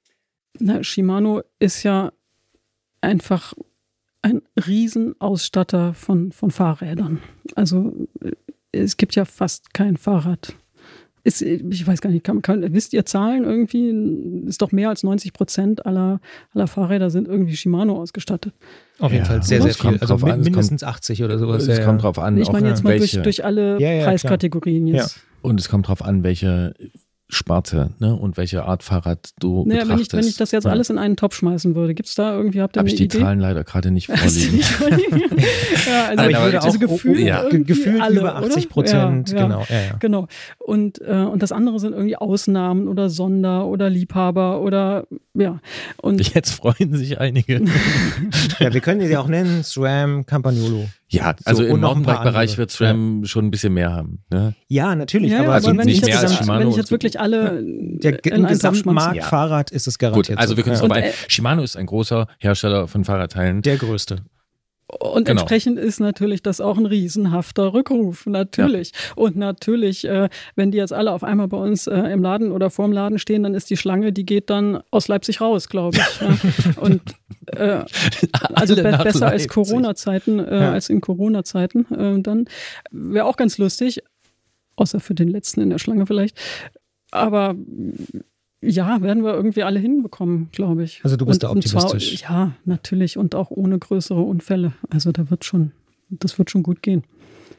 Na, Shimano ist ja einfach ein Riesenausstatter von, von Fahrrädern. Also es gibt ja fast kein Fahrrad. Ist, ich weiß gar nicht, kann, kann, wisst ihr Zahlen irgendwie? Ist doch mehr als neunzig Prozent aller, aller Fahrräder sind irgendwie Shimano ausgestattet. Auf jeden ja, Fall sehr, sehr viel. Also an, mindestens kommt, achtzig oder sowas. Es ja, kommt drauf an. Ich meine jetzt mal welche, durch, durch alle ja, ja, Preiskategorien jetzt. Ja. Und es kommt drauf an, welche Sparte, ne? Und welche Art Fahrrad du naja, betrachtest. Wenn ich, wenn ich das jetzt ja. alles in einen Topf schmeißen würde, gibt es da irgendwie, habt ihr Habe eine ich die Idee? Zahlen leider gerade nicht vorliegen. ja, also, aber ich würde also auch gefühlt, ja. gefühlt alle, über achtzig Prozent, ja, ja, genau. Ja, ja. genau. Und, äh, und das andere sind irgendwie Ausnahmen oder Sonder oder Liebhaber oder ja. Und jetzt freuen sich einige. ja, wir können die ja auch nennen, SRAM, Campagnolo. Ja, also so, im Mountainbike-Bereich wird SRAM ja. schon ein bisschen mehr haben. Ne? Ja, natürlich. Ja, aber also also wenn, ich nicht mehr jetzt, als Shimano wenn ich jetzt wirklich alle der in einen Topf Gesamtmarkt schmeiße. Fahrrad ist es garantiert. Gut, also wir können es so. vorbei. äh, Shimano ist ein großer Hersteller von Fahrradteilen. Der größte. Und genau. entsprechend ist natürlich das auch ein riesenhafter Rückruf, natürlich. Ja. Und natürlich, äh, wenn die jetzt alle auf einmal bei uns äh, im Laden oder vorm Laden stehen, dann ist die Schlange, die geht dann aus Leipzig raus, glaube ich. Ja. Und äh, also be- besser Leipzig. als Corona-Zeiten, äh, ja. als in Corona-Zeiten. Äh, dann wäre auch ganz lustig, außer für den Letzten in der Schlange vielleicht. Aber ja, werden wir irgendwie alle hinbekommen, glaube ich. Also du bist und, da optimistisch. Und zwar, ja, natürlich und auch ohne größere Unfälle. Also da wird schon, das wird schon gut gehen.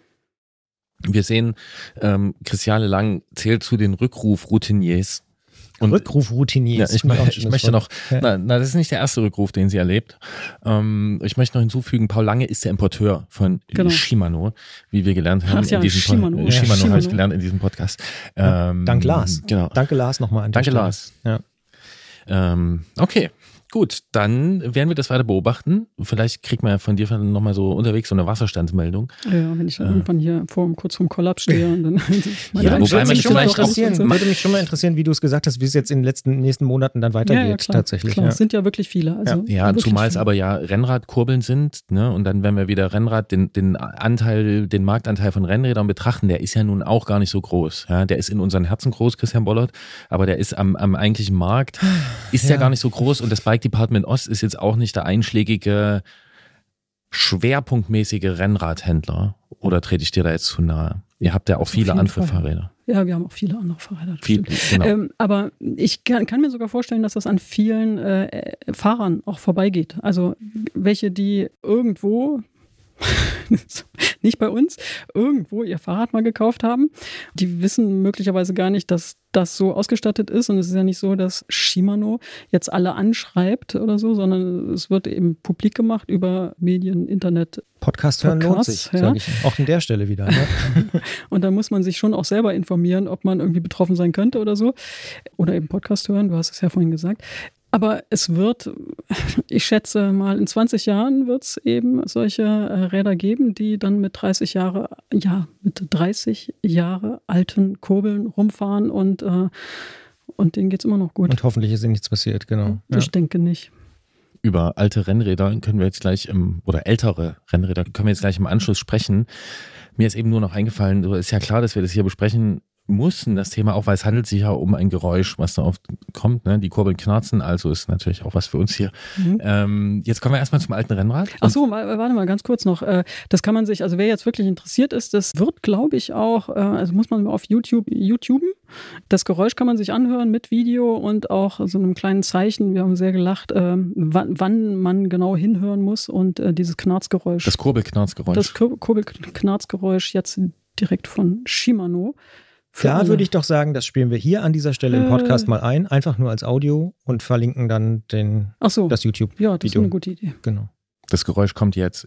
Wir sehen, ähm, Christiane Lang zählt zu den Rückruf-Routiniers. Und Rückruf-Routiniers. Ja, ich, mö- ich möchte noch, ja. na, na, das ist nicht der erste Rückruf, den sie erlebt. Ähm, ich möchte noch hinzufügen, Paul Lange ist der Importeur von genau. Shimano, wie wir gelernt haben. Ach ja, in diesem Shimano. Po- Ja, Shimano, Shimano. habe ich gelernt in diesem Podcast. Ähm, Dank Lars. Genau. Danke Lars nochmal an der Danke Stelle. Lars. Ja. Ähm, okay, Gut, dann werden wir das weiter beobachten. Vielleicht kriegt man ja von dir nochmal so unterwegs so eine Wasserstandsmeldung. Ja, wenn ich dann äh. irgendwann hier vor, kurz vorm Kollaps stehe. Und dann ja, wobei man vielleicht auch... Würde mich schon mal interessieren, wie du es gesagt hast, wie es jetzt in den letzten nächsten Monaten dann weitergeht. Ja, ja, klar, tatsächlich. Klar. Ja. Es sind ja wirklich viele. Also ja, ja zumal es aber ja Rennradkurbeln sind. Ne? Und dann, wenn wir wieder Rennrad, den, den Anteil, den Marktanteil von Rennrädern betrachten, der ist ja nun auch gar nicht so groß. Ja? Der ist in unseren Herzen groß, Christian Bollert, aber der ist am, am eigentlichen Markt, ist ja. ja gar nicht so groß. Und das Bike Department Ost ist jetzt auch nicht der einschlägige, schwerpunktmäßige Rennradhändler. Oder trete ich dir da jetzt zu nahe? Ihr habt ja auch viele andere Fall. Fahrräder. Ja, wir haben auch viele andere Fahrräder. Viel, genau. ähm, aber ich kann, kann mir sogar vorstellen, dass das an vielen äh, Fahrern auch vorbeigeht. Also welche, die irgendwo... nicht bei uns, irgendwo ihr Fahrrad mal gekauft haben. Die wissen möglicherweise gar nicht, dass das so ausgestattet ist. Und es ist ja nicht so, dass Shimano jetzt alle anschreibt oder so, sondern es wird eben publik gemacht über Medien, Internet. Podcast hören lohnt sich, ja. Sage ich auch an der Stelle wieder. Ne? Und da muss man sich schon auch selber informieren, ob man irgendwie betroffen sein könnte oder so. Oder eben Podcast hören, du hast es ja vorhin gesagt. Aber es wird, ich schätze mal, in zwanzig Jahren wird es eben solche äh, Räder geben, die dann mit dreißig Jahre, ja, mit dreißig Jahre alten Kurbeln rumfahren und, äh, und denen geht es immer noch gut. Und hoffentlich ist ihnen nichts passiert, genau. Ich ja. denke nicht. Über alte Rennräder können wir jetzt gleich im, oder ältere Rennräder können wir jetzt gleich im Anschluss sprechen. Mir ist eben nur noch eingefallen, so ist ja klar, dass wir das hier besprechen mussten, das Thema auch, weil es handelt sich ja um ein Geräusch, was da oft kommt, ne? Die Kurbeln knarzen, also ist natürlich auch was für uns hier. Mhm. Ähm, jetzt kommen wir erstmal zum alten Rennrad. Ach so, warte mal, ganz kurz noch. Das kann man sich, also wer jetzt wirklich interessiert ist, das wird, glaube ich, auch, also muss man auf YouTube, YouTuben. Das Geräusch kann man sich anhören mit Video und auch so einem kleinen Zeichen, wir haben sehr gelacht, wann, wann man genau hinhören muss und dieses Knarzgeräusch. Das Kurbelknarzgeräusch. Das Kur- Kurbelknarzgeräusch jetzt direkt von Shimano. Da alle. Würde ich doch sagen, das spielen wir hier an dieser Stelle im Podcast äh, mal ein, einfach nur als Audio und verlinken dann den, ach so. das YouTube-Video. Ja, das ist eine gute Idee. Genau. Das Geräusch kommt jetzt.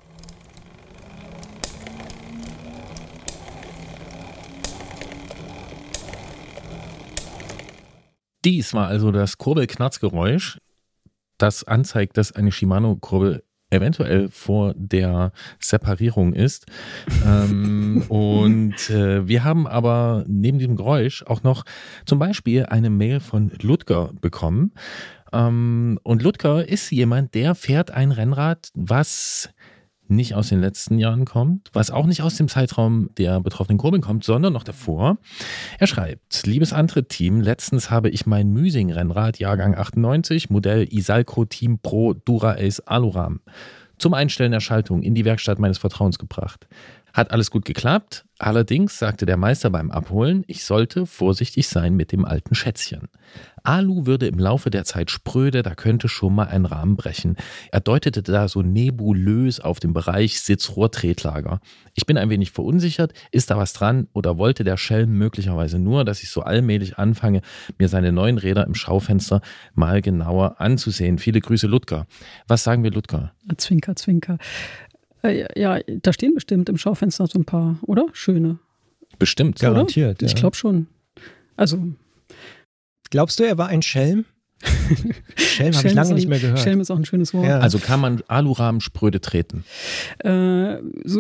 Dies war also das Kurbelknarzgeräusch, das anzeigt, dass eine Shimano-Kurbel eventuell vor der Separierung ist. ähm, und äh, wir haben aber neben diesem Geräusch auch noch zum Beispiel eine Mail von Ludger bekommen. Ähm, und Ludger ist jemand, der fährt ein Rennrad, was nicht aus den letzten Jahren kommt, was auch nicht aus dem Zeitraum der betroffenen Kurbeln kommt, sondern noch davor. Er schreibt, liebes Antritt-Team, letztens habe ich mein Müsing-Rennrad, Jahrgang achtundneunzig, Modell Isalco Team Pro Dura-Ace Aluram, zum Einstellen der Schaltung in die Werkstatt meines Vertrauens gebracht. Hat alles gut geklappt, allerdings sagte der Meister beim Abholen, ich sollte vorsichtig sein mit dem alten Schätzchen. Alu würde im Laufe der Zeit spröde, da könnte schon mal ein Rahmen brechen. Er deutete da so nebulös auf den Bereich Sitzrohrtretlager. Ich bin ein wenig verunsichert, ist da was dran oder wollte der Schelm möglicherweise nur, dass ich so allmählich anfange, mir seine neuen Räder im Schaufenster mal genauer anzusehen. Viele Grüße, Ludger. Was sagen wir, Ludger? Zwinker, zwinker. Ja, da stehen bestimmt im Schaufenster so ein paar, oder? Schöne. Bestimmt. Garantiert. Ja. Ich glaube schon. Also. Glaubst du, er war ein Schelm? Schelm habe ich lange nicht mehr gehört. Schelm ist auch ein schönes Wort. Ja. Also kann man Alurahmen spröde treten? Äh, so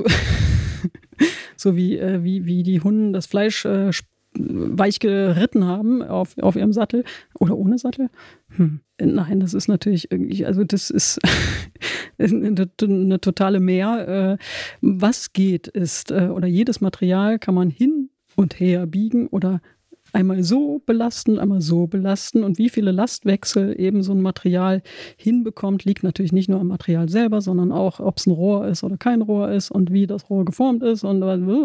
so wie, äh, wie, wie die Hunden das Fleisch äh, weich geritten haben auf, auf ihrem Sattel oder ohne Sattel. Hm. Nein, das ist natürlich irgendwie, also das ist eine, eine totale Mehr. Was geht ist, oder jedes Material kann man hin und her biegen oder einmal so belasten, einmal so belasten. Und wie viele Lastwechsel eben so ein Material hinbekommt, liegt natürlich nicht nur am Material selber, sondern auch, ob es ein Rohr ist oder kein Rohr ist und wie das Rohr geformt ist. Und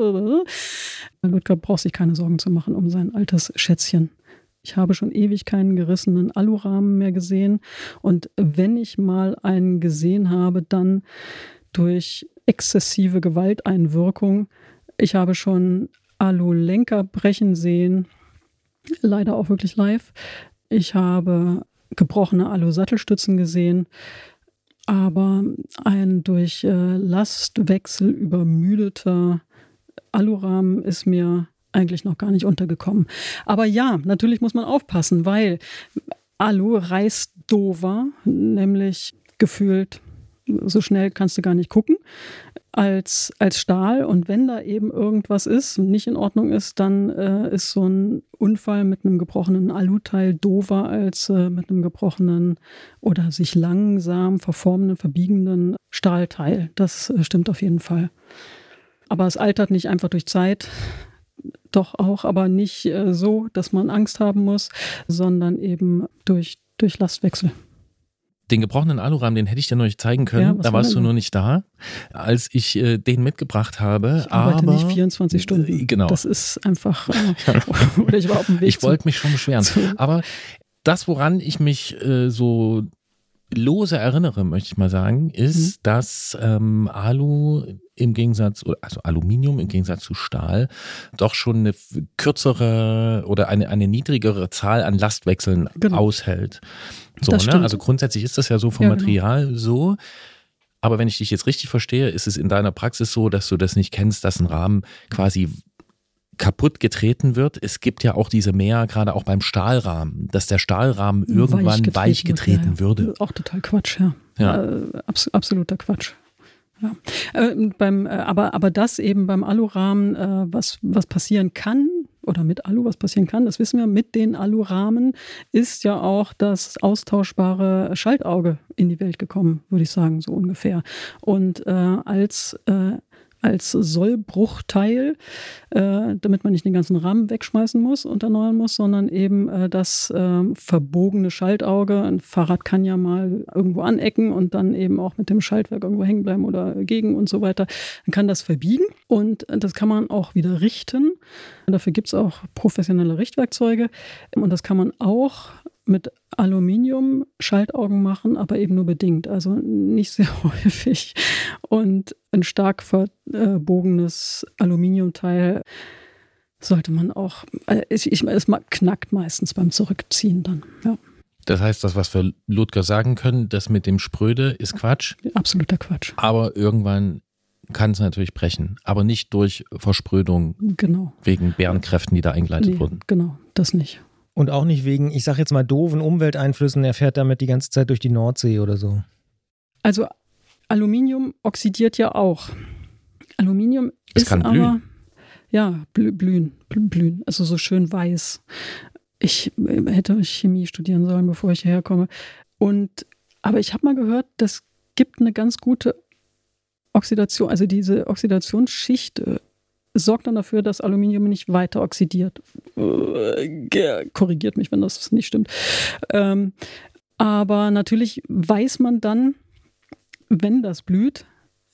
Ludger braucht sich keine Sorgen zu machen um sein altes Schätzchen. Ich habe schon ewig keinen gerissenen Alurahmen mehr gesehen. Und wenn ich mal einen gesehen habe, dann durch exzessive Gewalteinwirkung. Ich habe schon Alulenker brechen sehen, leider auch wirklich live. Ich habe gebrochene Alu-Sattelstützen gesehen, aber ein durch äh, Lastwechsel übermüdeter Alurahmen ist mir eigentlich noch gar nicht untergekommen. Aber ja, natürlich muss man aufpassen, weil Alu reißt doofer, nämlich gefühlt so schnell kannst du gar nicht gucken, als, als Stahl. Und wenn da eben irgendwas ist und nicht in Ordnung ist, dann äh, ist so ein Unfall mit einem gebrochenen Aluteil doofer als äh, mit einem gebrochenen oder sich langsam verformenden, verbiegenden Stahlteil. Das äh, stimmt auf jeden Fall. Aber es altert nicht einfach durch Zeit, doch auch, aber nicht äh, so, dass man Angst haben muss, sondern eben durch, durch Lastwechsel. Den gebrochenen Alurahmen, den hätte ich dir noch nicht zeigen können. Ja, da warst du nur nicht da, als ich äh, den mitgebracht habe. Ich arbeite aber nicht vierundzwanzig Stunden. Äh, genau. Das ist einfach, äh, oder ich war auf dem Weg. Ich wollte mich schon beschweren. Aber das, woran ich mich äh, so lose erinnere, möchte ich mal sagen, ist, mhm. dass ähm, Alu im Gegensatz, also Aluminium im Gegensatz zu Stahl, doch schon eine kürzere oder eine, eine niedrigere Zahl an Lastwechseln genau. aushält. So, ne? Also grundsätzlich ist das ja so vom ja, Material genau. so. Aber wenn ich dich jetzt richtig verstehe, ist es in deiner Praxis so, dass du das nicht kennst, dass ein Rahmen quasi kaputt getreten wird. Es gibt ja auch diese mehr, gerade auch beim Stahlrahmen, dass der Stahlrahmen irgendwann weich getreten, weich getreten wird, ja, würde. Ja. Auch total Quatsch, ja. ja. Äh, abs- absoluter Quatsch. Ja. Äh, beim, äh, aber, aber das eben beim Alurahmen, äh, was, was passieren kann, oder mit Alu, was passieren kann, das wissen wir, mit den Alurahmen ist ja auch das austauschbare Schaltauge in die Welt gekommen, würde ich sagen, so ungefähr. Und äh, als äh, als Sollbruchteil, äh, damit man nicht den ganzen Rahmen wegschmeißen muss und erneuern muss, sondern eben äh, das äh, verbogene Schaltauge. Ein Fahrrad kann ja mal irgendwo anecken und dann eben auch mit dem Schaltwerk irgendwo hängen bleiben oder gegen und so weiter. Dann kann das verbiegen und das kann man auch wieder richten. Und dafür gibt es auch professionelle Richtwerkzeuge und das kann man auch mit Aluminium Schaltaugen machen, aber eben nur bedingt, also nicht sehr häufig. Und ein stark verbogenes Aluminiumteil sollte man auch, ich, ich, es knackt meistens beim Zurückziehen dann, ja. Das heißt, das, was wir Ludger sagen können, das mit dem Spröde ist Quatsch. Absoluter Quatsch. Aber irgendwann kann es natürlich brechen, aber nicht durch Versprödung, genau. wegen Bärenkräften, die da eingeleitet nee, wurden. Genau, das nicht. Und auch nicht wegen, ich sag jetzt mal, doofen Umwelteinflüssen, er fährt damit die ganze Zeit durch die Nordsee oder so. Also Aluminium oxidiert ja auch. Aluminium es ist kann aber, blühen. Ja, blühen, blühen, also so schön weiß. Ich hätte Chemie studieren sollen, bevor ich hierher komme. Und, aber ich habe mal gehört, das gibt eine ganz gute Oxidation, also diese Oxidationsschicht äh, sorgt dann dafür, dass Aluminium nicht weiter oxidiert. Äh, korrigiert mich, wenn das nicht stimmt. Ähm, aber natürlich weiß man dann, wenn das blüht,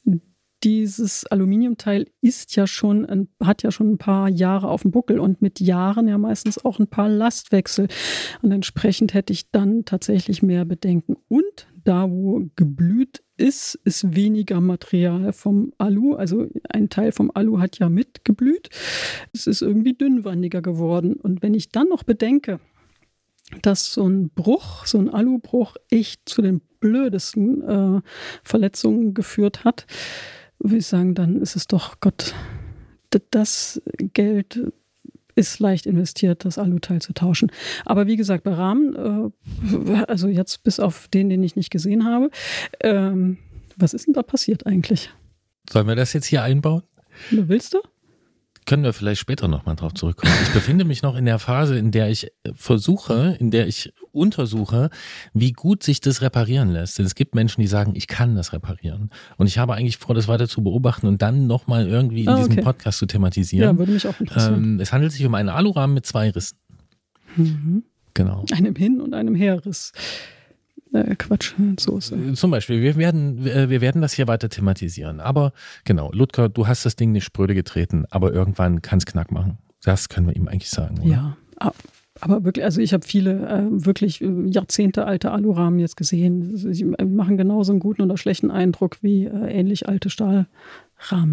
dieses Aluminiumteil ist ja schon ein, hat ja schon ein paar Jahre auf dem Buckel und mit Jahren ja meistens auch ein paar Lastwechsel. Und entsprechend hätte ich dann tatsächlich mehr Bedenken. Und da, wo geblüht ist, ist weniger Material vom Alu. Also ein Teil vom Alu hat ja mitgeblüht. Es ist irgendwie dünnwandiger geworden. Und wenn ich dann noch bedenke, dass so ein Bruch, so ein Alubruch echt zu den blödesten äh, Verletzungen geführt hat, würde ich sagen, dann ist es doch, Gott, das Geld ist leicht investiert, das Aluteil zu tauschen. Aber wie gesagt, bei Rahmen, äh, also jetzt bis auf den, den ich nicht gesehen habe, ähm, was ist denn da passiert eigentlich? Sollen wir das jetzt hier einbauen? Willst du? Können wir vielleicht später nochmal drauf zurückkommen. Ich befinde mich noch in der Phase, in der ich versuche, in der ich untersuche, wie gut sich das reparieren lässt. Denn es gibt Menschen, die sagen, ich kann das reparieren. Und ich habe eigentlich vor, das weiter zu beobachten und dann nochmal irgendwie in ah, diesem okay. Podcast zu thematisieren. Ja, würde mich auch interessieren. Ähm, es handelt sich um einen Alurahmen mit zwei Rissen. Mhm. Genau. Einem Hin- und einem Herriss. Äh, Quatsch, so ist es. Zum Beispiel, wir werden, wir werden das hier weiter thematisieren. Aber genau, Ludger, du hast das Ding nicht spröde getreten, aber irgendwann kann es Knack machen. Das können wir ihm eigentlich sagen, oder? Ja, aber wirklich, also ich habe viele äh, wirklich Jahrzehnte alte Alurahmen jetzt gesehen. Sie machen genauso einen guten oder schlechten Eindruck wie äh, ähnlich alte Stahlrahmen.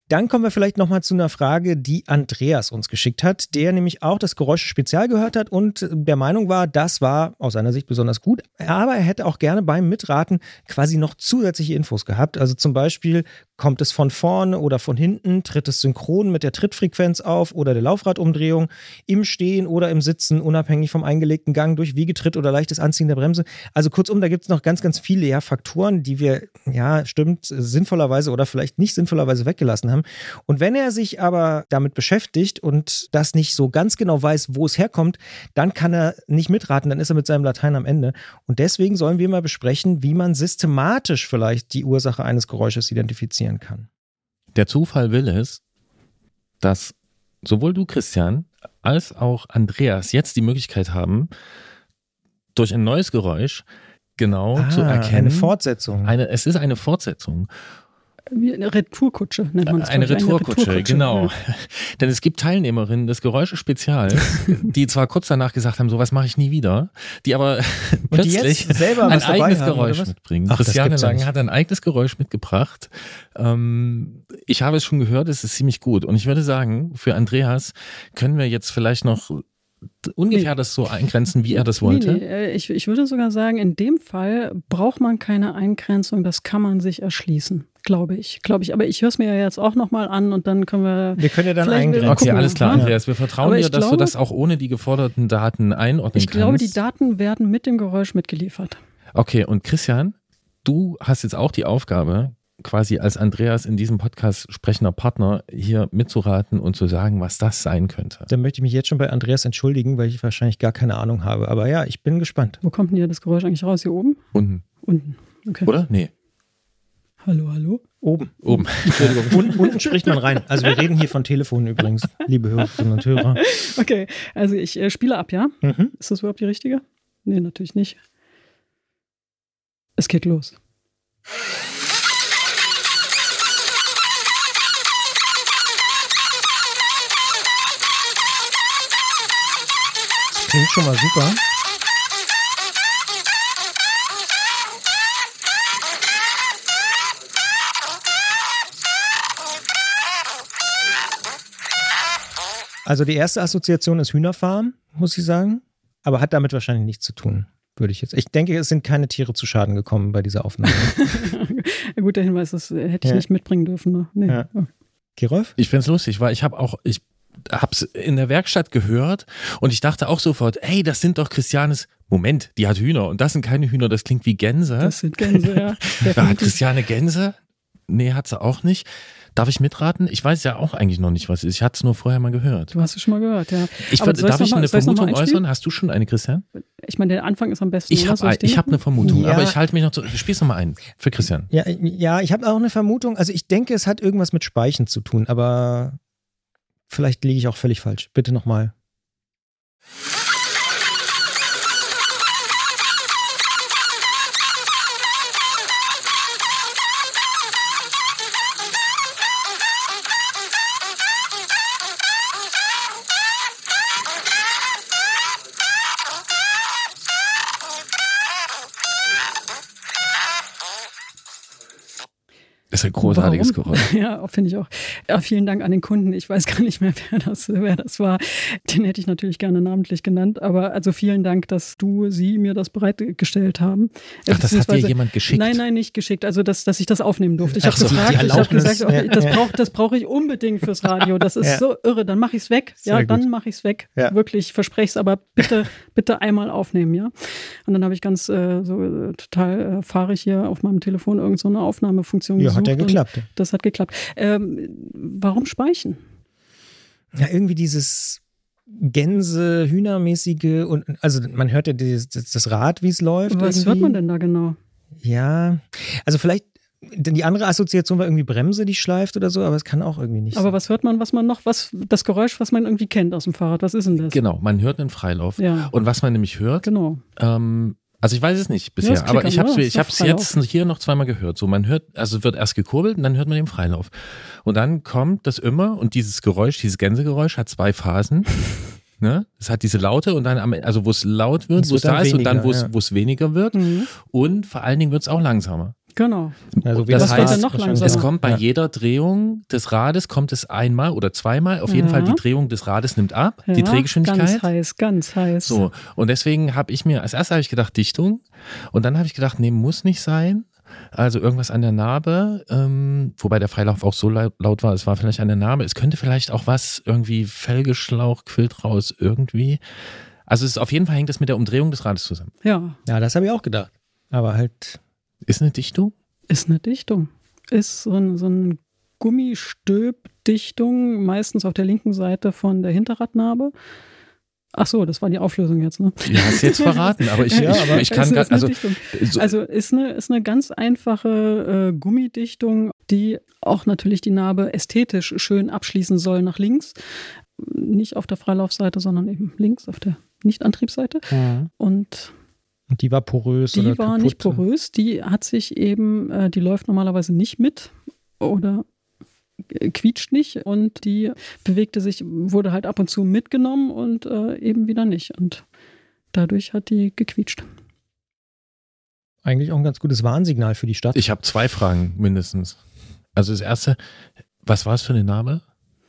Dann kommen wir vielleicht nochmal zu einer Frage, die Andreas uns geschickt hat, der nämlich auch das Geräusche-Spezial gehört hat und der Meinung war, das war aus seiner Sicht besonders gut, aber er hätte auch gerne beim Mitraten quasi noch zusätzliche Infos gehabt. Also zum Beispiel, kommt es von vorne oder von hinten, tritt es synchron mit der Trittfrequenz auf oder der Laufradumdrehung, im Stehen oder im Sitzen, unabhängig vom eingelegten Gang, durch Wiegetritt oder leichtes Anziehen der Bremse. Also kurzum, da gibt es noch ganz, ganz viele ja, Faktoren, die wir, ja, stimmt, sinnvollerweise oder vielleicht nicht sinnvollerweise weggelassen haben. Und wenn er sich aber damit beschäftigt und das nicht so ganz genau weiß, wo es herkommt, dann kann er nicht mitraten, dann ist er mit seinem Latein am Ende. Und deswegen sollen wir mal besprechen, wie man systematisch vielleicht die Ursache eines Geräusches identifizieren kann. Der Zufall will es, dass sowohl du, Christian, als auch Andreas jetzt die Möglichkeit haben, durch ein neues Geräusch genau ah, zu erkennen. Eine Fortsetzung. Eine, es ist eine Fortsetzung. Wie eine Retourkutsche nennt man das. Eine Retourkutsche, eine Retourkutsche, genau. Ja. Denn es gibt Teilnehmerinnen des Geräusche-Spezials, die zwar kurz danach gesagt haben, sowas mache ich nie wieder, die aber Und die plötzlich jetzt selber ein was dabei eigenes haben, Geräusch oder was? mitbringen. Ach, das Christiane gibt's ja Lang nicht. hat ein eigenes Geräusch mitgebracht. Ähm, ich habe es schon gehört, es ist ziemlich gut. Und ich würde sagen, für Andreas können wir jetzt vielleicht noch ungefähr Nee. das so eingrenzen, wie er das wollte. Nee, nee, ich, ich würde sogar sagen, in dem Fall braucht man keine Eingrenzung, das kann man sich erschließen, glaube ich. Glaube ich. Aber ich höre es mir ja jetzt auch nochmal an und dann können wir. Wir können ja dann vielleicht eingrenzen. Okay, gucken, alles klar, ja. Andreas. Wir vertrauen Aber dir, ich dass glaube- du das auch ohne die geforderten Daten einordnen Ich glaube, die kannst. Daten werden mit dem Geräusch mitgeliefert. Okay, und Christian, du hast jetzt auch die Aufgabe, quasi als Andreas in diesem Podcast sprechender Partner hier mitzuraten und zu sagen, was das sein könnte. Dann möchte ich mich jetzt schon bei Andreas entschuldigen, weil ich wahrscheinlich gar keine Ahnung habe. Aber ja, ich bin gespannt. Wo kommt denn hier das Geräusch eigentlich raus? Hier oben? Unten, Unten. Okay. oder? Nee, Hallo, hallo? Oben. oben. Entschuldigung. Unten, unten spricht man rein. Also wir reden hier von Telefonen übrigens, liebe Hörerinnen und Hörer. Okay, also ich äh, spiele ab, ja? Mhm. Ist das überhaupt die richtige? Nee, natürlich nicht. Es geht los. Klingt schon mal super. Also die erste Assoziation ist Hühnerfarm, muss ich sagen, aber hat damit wahrscheinlich nichts zu tun, würde ich jetzt. Ich denke, es sind keine Tiere zu Schaden gekommen bei dieser Aufnahme. Ein guter Hinweis, das äh, hätte ich Ja. nicht mitbringen dürfen. Ne? Nee. Ja. Gerolf? Ich finde es lustig, weil ich habe auch, ich habe es in der Werkstatt gehört und ich dachte auch sofort, hey, das sind doch Christianes, Moment, die hat Hühner und das sind keine Hühner, das klingt wie Gänse. Das sind Gänse, ja. Da hat Definitiv. Christiane Gänse? Nee, hat sie auch nicht. Darf ich mitraten? Ich weiß ja auch eigentlich noch nicht, was es ist. Ich hatte es nur vorher mal gehört. Du hast es schon mal gehört, ja. Ich, Aber würd- soll darf ich's ich noch mal- eine soll ich's noch mal Vermutung einspielen? äußern? Hast du schon eine, Christian? Ich meine, der Anfang ist am besten. Ich oder? habe Soll den ich hab eine machen? Vermutung, Ja. aber ich halte mich noch zu. Spiel's noch mal ein für Christian. Ja, ja, ich habe auch eine Vermutung. Also ich denke, es hat irgendwas mit Speichen zu tun, aber vielleicht liege ich auch völlig falsch. Bitte nochmal. Das ist ein großartiges Warum? Geräusch. Ja, finde ich auch. Ja, vielen Dank an den Kunden. Ich weiß gar nicht mehr, wer das, wer das war. Den hätte ich natürlich gerne namentlich genannt. Aber also vielen Dank, dass du, sie mir das bereitgestellt haben. Ach, das hat dir Beziehungsweise- jemand geschickt? Nein, nein, nicht geschickt. Also, dass, dass ich das aufnehmen durfte. Ich Ach habe so, gefragt, die ich habe Erlaubnis. gesagt, okay, Ja, das ja. brauche das brauch ich unbedingt fürs Radio. Das ist Ja. so irre. Dann mache ich es weg. Sehr Ja, gut. dann mache ich es weg. Ja. Wirklich, ich verspreche es, aber bitte, bitte einmal aufnehmen, ja. Und dann habe ich ganz äh, so äh, total äh, fahrig hier auf meinem Telefon irgend so eine Aufnahmefunktion Ja, gesucht. hat ja und geklappt. Das hat geklappt. Ähm, warum Speichen? Ja, irgendwie dieses Gänse-Hühnermäßige und also man hört ja dieses, das, das Rad, wie es läuft. Was irgendwie. hört man denn da genau? Ja, also vielleicht, denn die andere Assoziation war irgendwie Bremse, die schleift oder so, aber es kann auch irgendwie nicht Aber sein. was hört man, was man noch, was das Geräusch, was man irgendwie kennt aus dem Fahrrad, was ist denn das? Genau, man hört einen Freilauf. Ja. Und was man nämlich hört, Genau. ähm, also ich weiß es nicht bisher, das aber Klickern, ich habe oder? es Das ist doch jetzt hier noch zweimal gehört. So, man hört, also wird erst gekurbelt und dann hört man den Freilauf. Und dann kommt das immer und dieses Geräusch, dieses Gänsegeräusch hat zwei Phasen. Ne? Es hat diese Laute und dann, am, also wo es laut wird, Es wo es wird da dann ist und dann, weniger, wo es ja. wo es weniger wird. Mhm. Und vor allen Dingen wird es auch langsamer. Genau. Also wie Das das heißt, heißt, noch wahrscheinlich- Es langsamer. kommt bei Ja. jeder Drehung des Rades, kommt es einmal oder zweimal. Auf jeden Ja. Fall die Drehung des Rades nimmt ab, Ja, die Drehgeschwindigkeit. Ganz heiß, ganz heiß. So, und deswegen habe ich mir, als erstes habe ich gedacht Dichtung und dann habe ich gedacht, nee, muss nicht sein. Also irgendwas an der Narbe, ähm, wobei der Freilauf auch so laut, laut war, es war vielleicht an der Narbe. Es könnte vielleicht auch was, irgendwie Felgeschlauch, quillt raus, irgendwie. Also es ist auf jeden Fall hängt es mit der Umdrehung des Rades zusammen. Ja, Ja, das habe ich auch gedacht. Aber halt, Ist eine Dichtung? ist eine Dichtung. Ist so ein, so ein Gummistülpdichtung, meistens auf der linken Seite von der Hinterradnarbe. Ach so, das war die Auflösung jetzt, ne? Ja, hast du jetzt verraten, aber ich, Ja, ich, aber ich kann ist, gar ist eine also, Dichtung. so, Also ist eine, ist eine ganz einfache äh, Gummidichtung, die auch natürlich die Narbe ästhetisch schön abschließen soll nach links. Nicht auf der Freilaufseite, sondern eben links auf der Nicht-Antriebsseite. Und und die war porös oder die war kaputt. nicht porös, die hat sich eben, äh, die läuft normalerweise nicht mit oder äh, quietscht nicht und die bewegte sich, wurde halt ab und zu mitgenommen und äh, eben wieder nicht. Und dadurch hat die gequietscht. Eigentlich auch ein ganz gutes Warnsignal für die Stadt. ich habe zwei Fragen mindestens. Also das erste, was war es für eine Narbe?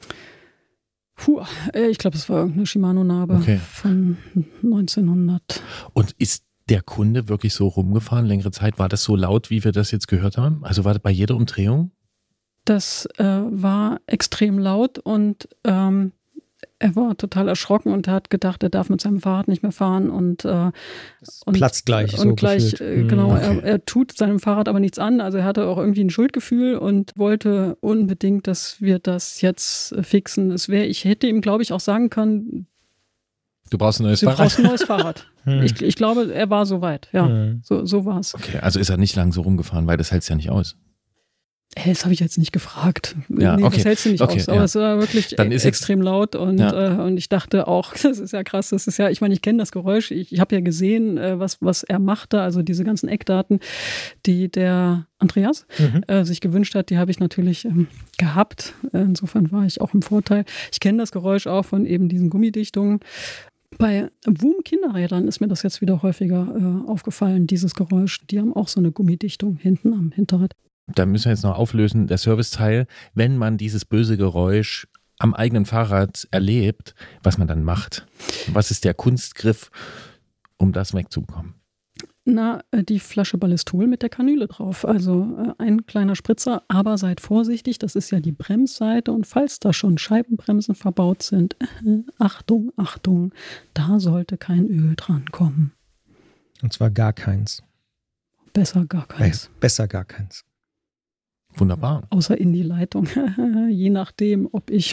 Puh, äh, ich glaube, es war irgendeine Shimano-Narbe Okay. von neunzehnhundert. Und ist der Kunde wirklich so rumgefahren, längere Zeit? War das so laut, wie wir das jetzt gehört haben? Also war das bei jeder Umdrehung? Das äh, war extrem laut und ähm, er war total erschrocken und hat gedacht, er darf mit seinem Fahrrad nicht mehr fahren und, äh, und platzt gleich und so gleich, gefühlt. äh, genau, Mhm. Okay. er, er tut seinem Fahrrad aber nichts an. Also er hatte auch irgendwie ein Schuldgefühl und wollte unbedingt, dass wir das jetzt äh, fixen. Es wäre, ich hätte ihm, glaube ich, auch sagen können, Du brauchst ein neues du Fahrrad? brauchst ein neues Fahrrad. Hm. Ich, ich glaube, er war so weit. Ja, Hm. so, so war es. Okay, also ist er nicht lang so rumgefahren, weil das hält es ja nicht aus. Hey, das habe ich jetzt nicht gefragt. Ja, nee, okay. das hältst du nicht Okay, aus. Aber ja. es war wirklich Dann ist jetzt- extrem laut und, Ja. äh, und ich dachte auch, das ist ja krass, das ist ja, ich meine, ich kenne das Geräusch, ich, ich habe ja gesehen, äh, was, was er machte, also diese ganzen Eckdaten, die der Andreas Mhm. äh, sich gewünscht hat, die habe ich natürlich ähm, gehabt. Äh, insofern war ich auch im Vorteil. Ich kenne das Geräusch auch von eben diesen Gummidichtungen. Bei Woom-Kinderrädern ist mir das jetzt wieder häufiger äh, aufgefallen, dieses Geräusch. Die haben auch so eine Gummidichtung hinten am Hinterrad. Da müssen wir jetzt noch auflösen, der Serviceteil, wenn man dieses böse Geräusch am eigenen Fahrrad erlebt, was man dann macht. Was ist der Kunstgriff, um das wegzubekommen? Na, äh, die Flasche Ballistol mit der Kanüle drauf. Also äh, ein kleiner Spritzer, aber seid vorsichtig, das ist ja die Bremsseite und falls da schon Scheibenbremsen verbaut sind, äh, Achtung, Achtung, da sollte kein Öl dran kommen. Und zwar gar keins. Besser gar keins. Besser gar keins. Wunderbar. Außer in die Leitung. Je nachdem, ob ich,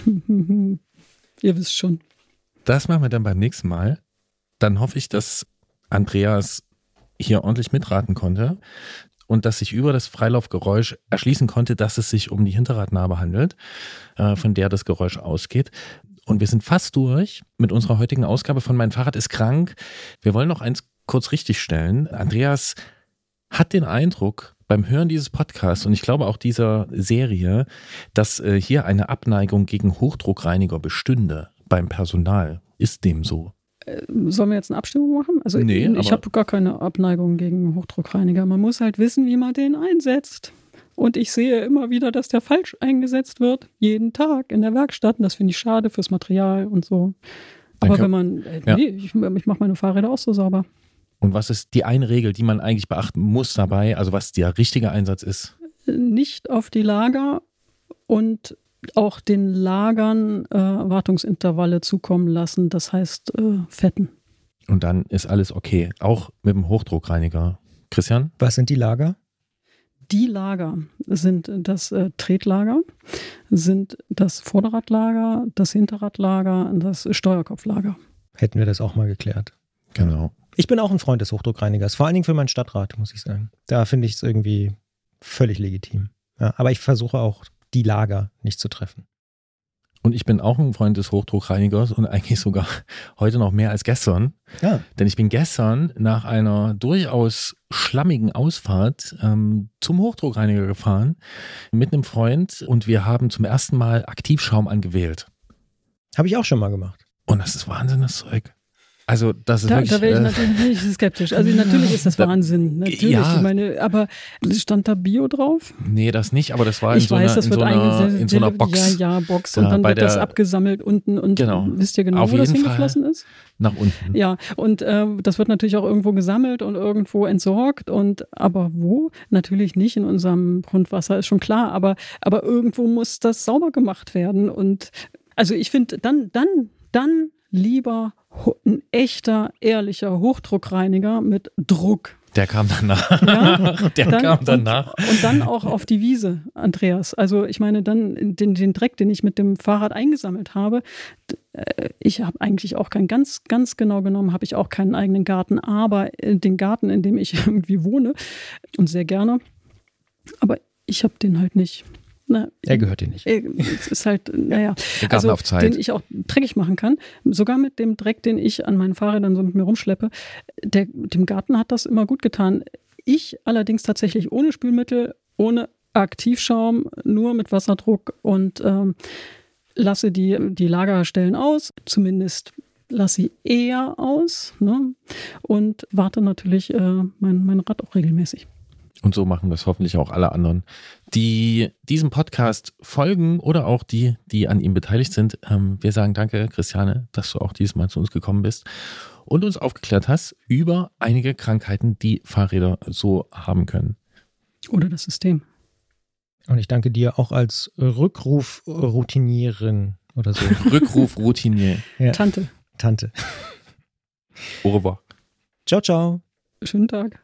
ihr wisst schon. Das machen wir dann beim nächsten Mal. Dann hoffe ich, dass Andreas hier ordentlich mitraten konnte und dass sich über das Freilaufgeräusch erschließen konnte, dass es sich um die Hinterradnarbe handelt, äh, von der das Geräusch ausgeht. Und wir sind fast durch mit unserer heutigen Ausgabe von Mein Fahrrad ist krank. Wir wollen noch eins kurz richtigstellen. Andreas hat den Eindruck beim Hören dieses Podcasts und ich glaube auch dieser Serie, dass äh, hier eine Abneigung gegen Hochdruckreiniger bestünde beim Personal. Ist dem so? Sollen wir jetzt eine Abstimmung machen? Also Nee, ich aber- habe gar keine Abneigung gegen Hochdruckreiniger. Man muss halt wissen, wie man den einsetzt. Und ich sehe immer wieder, dass der falsch eingesetzt wird. Jeden Tag in der Werkstatt. Und das finde ich schade fürs Material und so. Dann Aber kann- wenn man, äh, ja. nee, ich, ich mache meine Fahrräder auch so sauber. Und was ist die eine Regel, die man eigentlich beachten muss dabei, also was der richtige Einsatz ist? Nicht auf die Lager und auch den Lagern äh, Wartungsintervalle zukommen lassen. Das heißt äh, Fetten. Und dann ist alles okay, auch mit dem Hochdruckreiniger. Christian? Was sind die Lager? Die Lager sind das äh, Tretlager, sind das Vorderradlager, das Hinterradlager und das Steuerkopflager. Hätten wir das auch mal geklärt. Genau. Ich bin auch ein Freund des Hochdruckreinigers, vor allen Dingen für meinen Stadtrat, muss ich sagen. Da finde ich es irgendwie völlig legitim. Ja, aber ich versuche auch, die Lager nicht zu treffen. Und ich bin auch ein Freund des Hochdruckreinigers und eigentlich sogar heute noch mehr als gestern. Ja. Denn ich bin gestern nach einer durchaus schlammigen Ausfahrt ähm, zum Hochdruckreiniger gefahren mit einem Freund und wir haben zum ersten Mal Aktivschaum angewählt. Habe ich auch schon mal gemacht. Und das ist Wahnsinn, das Zeug. Also das ist Da, wirklich... da wäre ich äh, natürlich skeptisch. Also natürlich ist das Wahnsinn. Natürlich. Ja. Ich meine, aber stand da Bio drauf? Nee, das nicht, aber das war in, Ich so, weiß, einer, das in, wird so, einer, eingesetzt. in so einer Box. Ja, ja, Box. Da Und dann bei wird das der- abgesammelt unten. Und Genau. wisst ihr genau, Auf wo das jeden Fall. hingeflossen ist? nach unten. Ja, und äh, das wird natürlich auch irgendwo gesammelt und irgendwo entsorgt. Und aber wo? Natürlich nicht in unserem Grundwasser, ist schon klar. Aber, aber irgendwo muss das sauber gemacht werden. Und also ich finde, dann, dann, dann lieber ho- ein echter, ehrlicher Hochdruckreiniger mit Druck. Der kam danach. Ja, Der dann, kam danach. Und, und dann auch auf die Wiese, Andreas. Also ich meine, dann den, den Dreck, den ich mit dem Fahrrad eingesammelt habe, d- äh, ich habe eigentlich auch keinen, ganz, ganz genau genommen, habe ich auch keinen eigenen Garten, aber äh, den Garten, in dem ich irgendwie wohne und sehr gerne, aber ich habe den halt nicht. Na, Er gehört dir nicht. äh, Es ist halt, naja, Der Garten also, auf Zeit. den ich auch dreckig machen kann. Sogar mit dem Dreck, den ich an meinen Fahrrädern so mit mir rumschleppe. Der, dem Garten hat das immer gut getan. Ich allerdings tatsächlich ohne Spülmittel, ohne Aktivschaum, nur mit Wasserdruck und ähm, lasse die, die Lagerstellen aus. Zumindest lasse sie eher aus, ne? Und warte natürlich äh, mein, mein Rad auch regelmäßig. Und so machen das hoffentlich auch alle anderen, die diesem Podcast folgen oder auch die, die an ihm beteiligt sind. Ähm, wir sagen danke, Christiane, dass du auch dieses Mal zu uns gekommen bist und uns aufgeklärt hast über einige Krankheiten, die Fahrräder so haben können. Oder das System. Und ich danke dir auch als Rückruf-Routinierin oder so. Rückruf Routinier. Ja. Tante, Tante. Au revoir. Ciao, ciao. schönen Tag.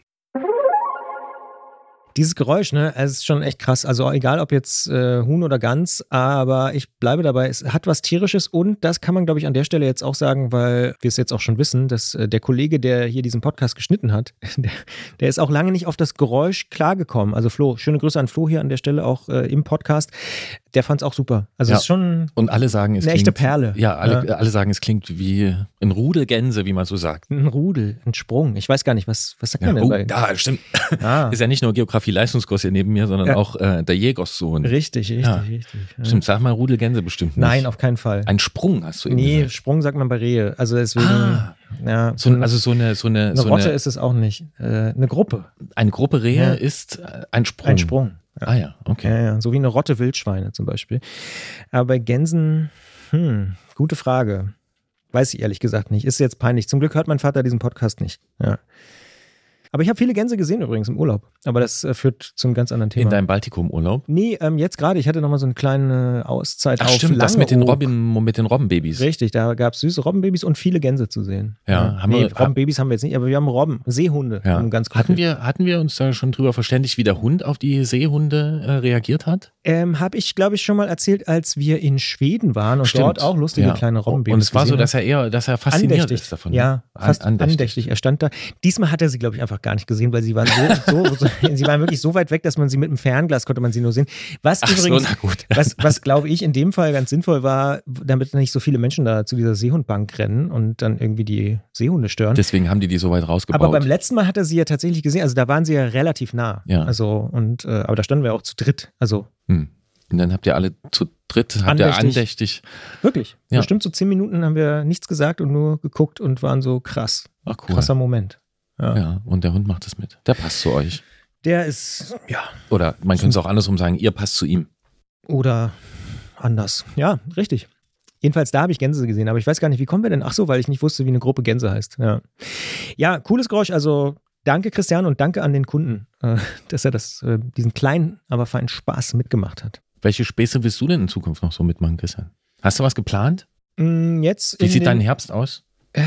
Dieses Geräusch, ne, es ist schon echt krass. Also egal, ob jetzt äh, Huhn oder Gans, aber ich bleibe dabei, es hat was Tierisches und das kann man, glaube ich, an der Stelle jetzt auch sagen, weil wir es jetzt auch schon wissen, dass äh, der Kollege, der hier diesen Podcast geschnitten hat, der, der ist auch lange nicht auf das Geräusch klargekommen. Also Flo, schöne Grüße an Flo hier an der Stelle auch äh, im Podcast. Der fand es auch super. Also Ja. es ist schon Und alle sagen, es eine klingt, echte Perle. Ja, alle, Ja. alle sagen, es klingt wie ein Rudel Gänse, wie man so sagt. Ein Rudel, ein Sprung. Ich weiß gar nicht, was, was sagt Ja, man oh, denn bei? da, stimmt. Ah, Ist ja nicht nur Geografie-Leistungskurs hier neben mir, sondern Ja. auch äh, der Jägerssohn. richtig, richtig, Ja. richtig. Ja. Stimmt, sag mal Rudel Gänse bestimmt nicht. Nein, auf keinen Fall. Ein Sprung hast du eben Nee, gesagt. Sprung sagt man bei Rehe. Also deswegen, Ah. ja. So, also so eine, so eine, eine so Rotte eine, ist es auch nicht. Äh, eine Gruppe. eine Gruppe Rehe Ja. ist äh, ein Sprung. Ein Sprung. Ja. Ah ja, okay. Ja, ja. So wie eine Rotte Wildschweine zum Beispiel. Aber bei Gänsen, hm, gute Frage. Weiß ich ehrlich gesagt nicht. Ist jetzt peinlich. Zum Glück hört mein Vater diesen Podcast nicht. Ja. Aber ich habe viele Gänse gesehen übrigens im Urlaub. Aber das äh, führt zu einem ganz anderen Thema. In deinem Baltikum-Urlaub? Nee, ähm, jetzt gerade. Ich hatte nochmal so eine kleine Auszeit Ach auf stimmt, das mit den, Langeoog. Robben, mit den Robbenbabys. Richtig, da gab es süße Robbenbabys und viele Gänse zu sehen. Ja, haben nee, wir- Robbenbabys haben wir jetzt nicht, aber wir haben Robben, Seehunde. Ja. Um ganz Hatten, konkret. wir, hatten wir uns da schon drüber verständigt, wie der Hund auf die Seehunde äh, reagiert hat? Ähm, habe ich, glaube ich, schon mal erzählt, als wir in Schweden waren und Stimmt. dort auch lustige Ja. kleine Robbenbabys Und es war so, gesehen dass er eher, dass er fasziniert andächtig. ist davon. Ja, An- fast andächtig. Er stand da. Diesmal hat er sie, glaube ich, einfach gar nicht gesehen, weil sie waren so, so, so sie waren wirklich so weit weg, dass man sie mit dem Fernglas konnte man sie nur sehen. Was Ach übrigens, so, na gut. was, was glaube ich in dem Fall ganz sinnvoll war, damit nicht so viele Menschen da zu dieser Seehundbank rennen und dann irgendwie die Seehunde stören. Deswegen haben die die so weit rausgebaut. Aber beim letzten Mal hat er sie ja tatsächlich gesehen. Also da waren sie ja relativ nah. Ja. Also und äh, aber da standen wir auch zu dritt. Also hm. Und dann habt ihr alle zu dritt, habt ihr Andächtig. andächtig. wirklich. Ja. Bestimmt so zehn Minuten haben wir nichts gesagt und nur geguckt und waren so krass. Ach cool. Krasser Moment. Ja. Ja, und der Hund macht das mit. Der passt zu euch. Der ist, ja, Oder man könnte es auch andersrum sagen, ihr passt zu ihm. oder anders. Ja, richtig. Jedenfalls da habe ich Gänse gesehen, aber ich weiß gar nicht, wie kommen wir denn? Ach so, weil ich nicht wusste, wie eine Gruppe Gänse heißt. Ja, ja, cooles Geräusch. Also danke Christian und danke an den Kunden, äh, dass er das, äh, diesen kleinen, aber feinen Spaß mitgemacht hat. Welche Späße willst du denn in Zukunft noch so mitmachen, Christian? Hast du was geplant? Mm, Jetzt Wie in sieht den, dein Herbst aus? Äh,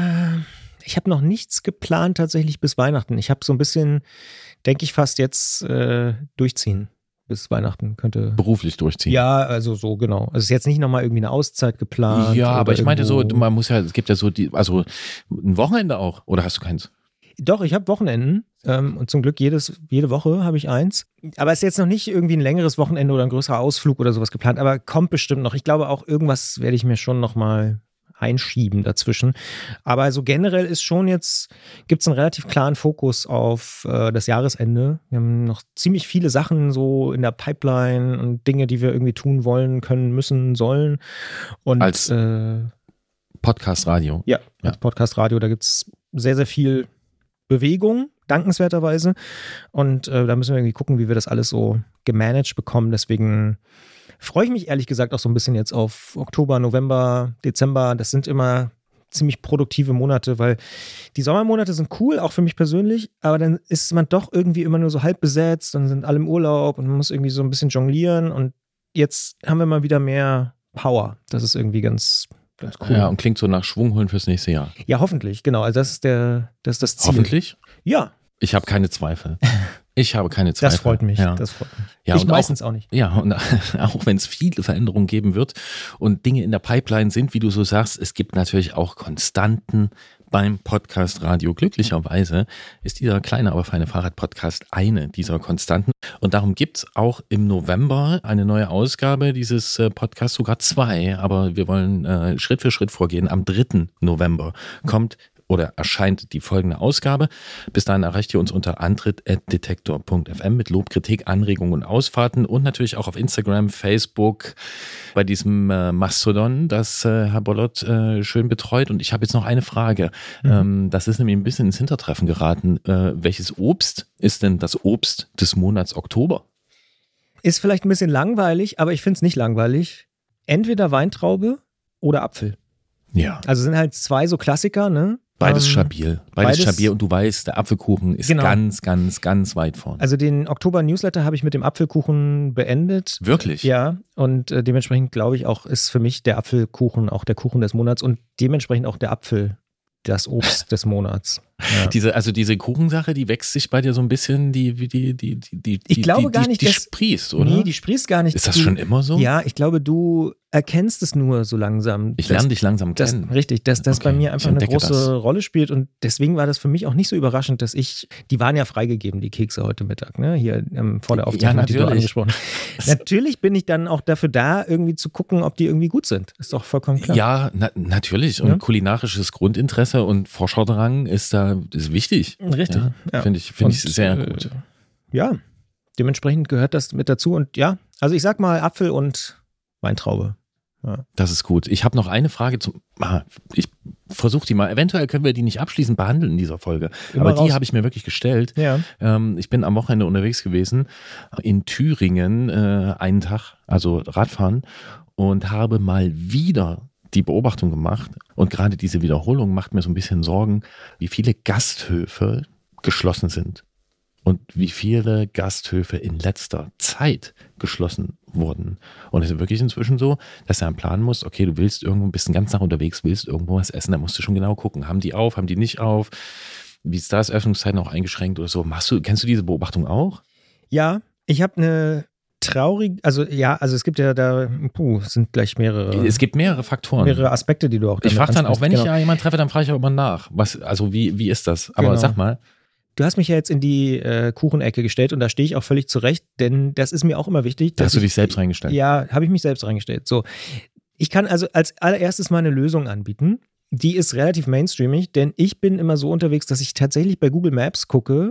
ich habe noch nichts geplant tatsächlich bis Weihnachten. Ich habe so ein bisschen, denke ich, fast jetzt äh, durchziehen bis Weihnachten könnte. Beruflich durchziehen? Ja, also so genau. Also es ist jetzt nicht nochmal irgendwie eine Auszeit geplant. Ja, aber oder ich meinte so, irgendwo- man muss ja, es gibt ja so die, also ein Wochenende auch, oder hast du keins? Doch, ich habe Wochenenden ähm, und zum Glück jedes, jede Woche habe ich eins. Aber es ist jetzt noch nicht irgendwie ein längeres Wochenende oder ein größerer Ausflug oder sowas geplant, aber kommt bestimmt noch. Ich glaube auch, irgendwas werde ich mir schon nochmal einschieben dazwischen. Aber so generell ist schon jetzt, gibt es einen relativ klaren Fokus auf äh, das Jahresende. Wir haben noch ziemlich viele Sachen so in der Pipeline und Dinge, die wir irgendwie tun wollen, können, müssen, sollen. Und Als äh, Podcast Radio. Ja, Ja. als Podcast Radio, da gibt es sehr, sehr viel Bewegung, dankenswerterweise. Und äh, da müssen wir irgendwie gucken, wie wir das alles so gemanagt bekommen. Deswegen freue ich mich ehrlich gesagt auch so ein bisschen jetzt auf Oktober, November, Dezember. Das sind immer ziemlich produktive Monate, weil die Sommermonate sind cool, auch für mich persönlich, aber dann ist man doch irgendwie immer nur so halb besetzt und sind alle im Urlaub und man muss irgendwie so ein bisschen jonglieren und jetzt haben wir mal wieder mehr Power. Das ist irgendwie ganz, ganz cool. Ja, und klingt so nach Schwung holen fürs nächste Jahr. Ja, hoffentlich, genau. Also das ist der, das ist das Ziel. Hoffentlich? Ja, Ich habe keine Zweifel. Ich habe keine Zweifel. das freut mich. Ja. Das freut mich. Ja, ich und meistens auch, auch nicht. Ja, und auch wenn es viele Veränderungen geben wird und Dinge in der Pipeline sind, wie du so sagst, es gibt natürlich auch Konstanten beim Podcast Radio. Glücklicherweise ist dieser kleine, aber feine Fahrrad-Podcast eine dieser Konstanten. Und darum gibt es auch im November eine neue Ausgabe dieses äh, Podcasts, sogar zwei. Aber wir wollen äh, Schritt für Schritt vorgehen. Am dritten November kommt oder erscheint die folgende Ausgabe. Bis dahin erreicht ihr uns unter antritt at detektor punkt f m mit Lob, Kritik, Anregungen und Ausfahrten und natürlich auch auf Instagram, Facebook bei diesem äh, Mastodon, das äh, Herr Bollert äh, schön betreut. Und ich habe jetzt noch eine Frage. Mhm. Ähm, das ist nämlich ein bisschen ins Hintertreffen geraten. Äh, welches Obst ist denn das Obst des Monats Oktober? Ist vielleicht ein bisschen langweilig, aber ich finde es nicht langweilig. Entweder Weintraube oder Apfel. Ja. Also sind halt zwei so Klassiker, ne? Beides Ähm, stabil. Beides, beides- stabil und du weißt, der Apfelkuchen ist Genau. ganz, ganz, ganz weit vorne. Also den Oktober-Newsletter habe ich mit dem Apfelkuchen beendet. Wirklich? Ja, und äh, dementsprechend glaube ich auch, ist für mich der Apfelkuchen auch der Kuchen des Monats und dementsprechend auch der Apfel das Obst des Monats. Ja. Diese, also diese Kuchensache, die wächst sich bei dir so ein bisschen, die, die, die, die, die, Ich glaube die, gar die, nicht, die dass- sprießt, oder? Nee, die sprießt gar nicht. Ist das Du- schon immer so? Ja, ich glaube, du erkennst es nur so langsam. Ich dass- lerne dich langsam Das, kennen. richtig, dass das bei Okay, mir ich einfach eine entdecke große das. Rolle spielt und deswegen war das für mich auch nicht so überraschend, dass ich, die waren ja freigegeben, die Kekse heute Mittag, ne? Hier ähm, vor der Aufzeichnung, die du natürlich. angesprochen hast. Natürlich bin ich dann auch dafür da, irgendwie zu gucken, ob die irgendwie gut sind. Ist doch vollkommen klar. Ja, na, natürlich. Und Ja. kulinarisches Grundinteresse und Vorschaudrang ist da ist wichtig. Richtig. Ja, Ja. Finde ich, find ich Und, sehr äh, gut. Ja, dementsprechend gehört das mit dazu und ja, also ich sag mal Apfel und Weintraube. Das ist gut. Ich habe noch eine Frage zum. Ah, ich versuche die mal. Eventuell können wir die nicht abschließend behandeln in dieser Folge. Immer Aber die raus. habe ich mir wirklich gestellt. Ja. Ähm, ich bin am Wochenende unterwegs gewesen in Thüringen, äh, einen Tag, also Radfahren, und habe mal wieder die Beobachtung gemacht. Und gerade diese Wiederholung macht mir so ein bisschen Sorgen, wie viele Gasthöfe geschlossen sind. Und wie viele Gasthöfe in letzter Zeit geschlossen wurden. Und es ist wirklich inzwischen so, dass er einen Plan muss, okay, du willst irgendwo, bist den ganzen Tag unterwegs, willst irgendwo was essen, dann musst du schon genau gucken, haben die auf, haben die nicht auf, wie ist das, Öffnungszeiten auch eingeschränkt oder so. Machst du, kennst du diese Beobachtung auch? Ja, ich habe eine traurige, also ja, also es gibt ja da, puh, es sind gleich mehrere, Es gibt mehrere Faktoren. mehrere Aspekte, die du auch ich damit frage dann auch, ansprichst. wenn ich Genau. ja jemanden treffe, dann frage ich auch immer nach. Was, also wie, wie ist das? Aber Genau. sag mal. Du hast mich ja jetzt in die äh, Kuchenecke gestellt und da stehe ich auch völlig zurecht, denn das ist mir auch immer wichtig. Da dass hast du ich- dich selbst reingestellt. Ja, habe ich mich selbst reingestellt. So, ich kann also als allererstes mal eine Lösung anbieten. Die ist relativ mainstreamig, denn ich bin immer so unterwegs, dass ich tatsächlich bei Google Maps gucke,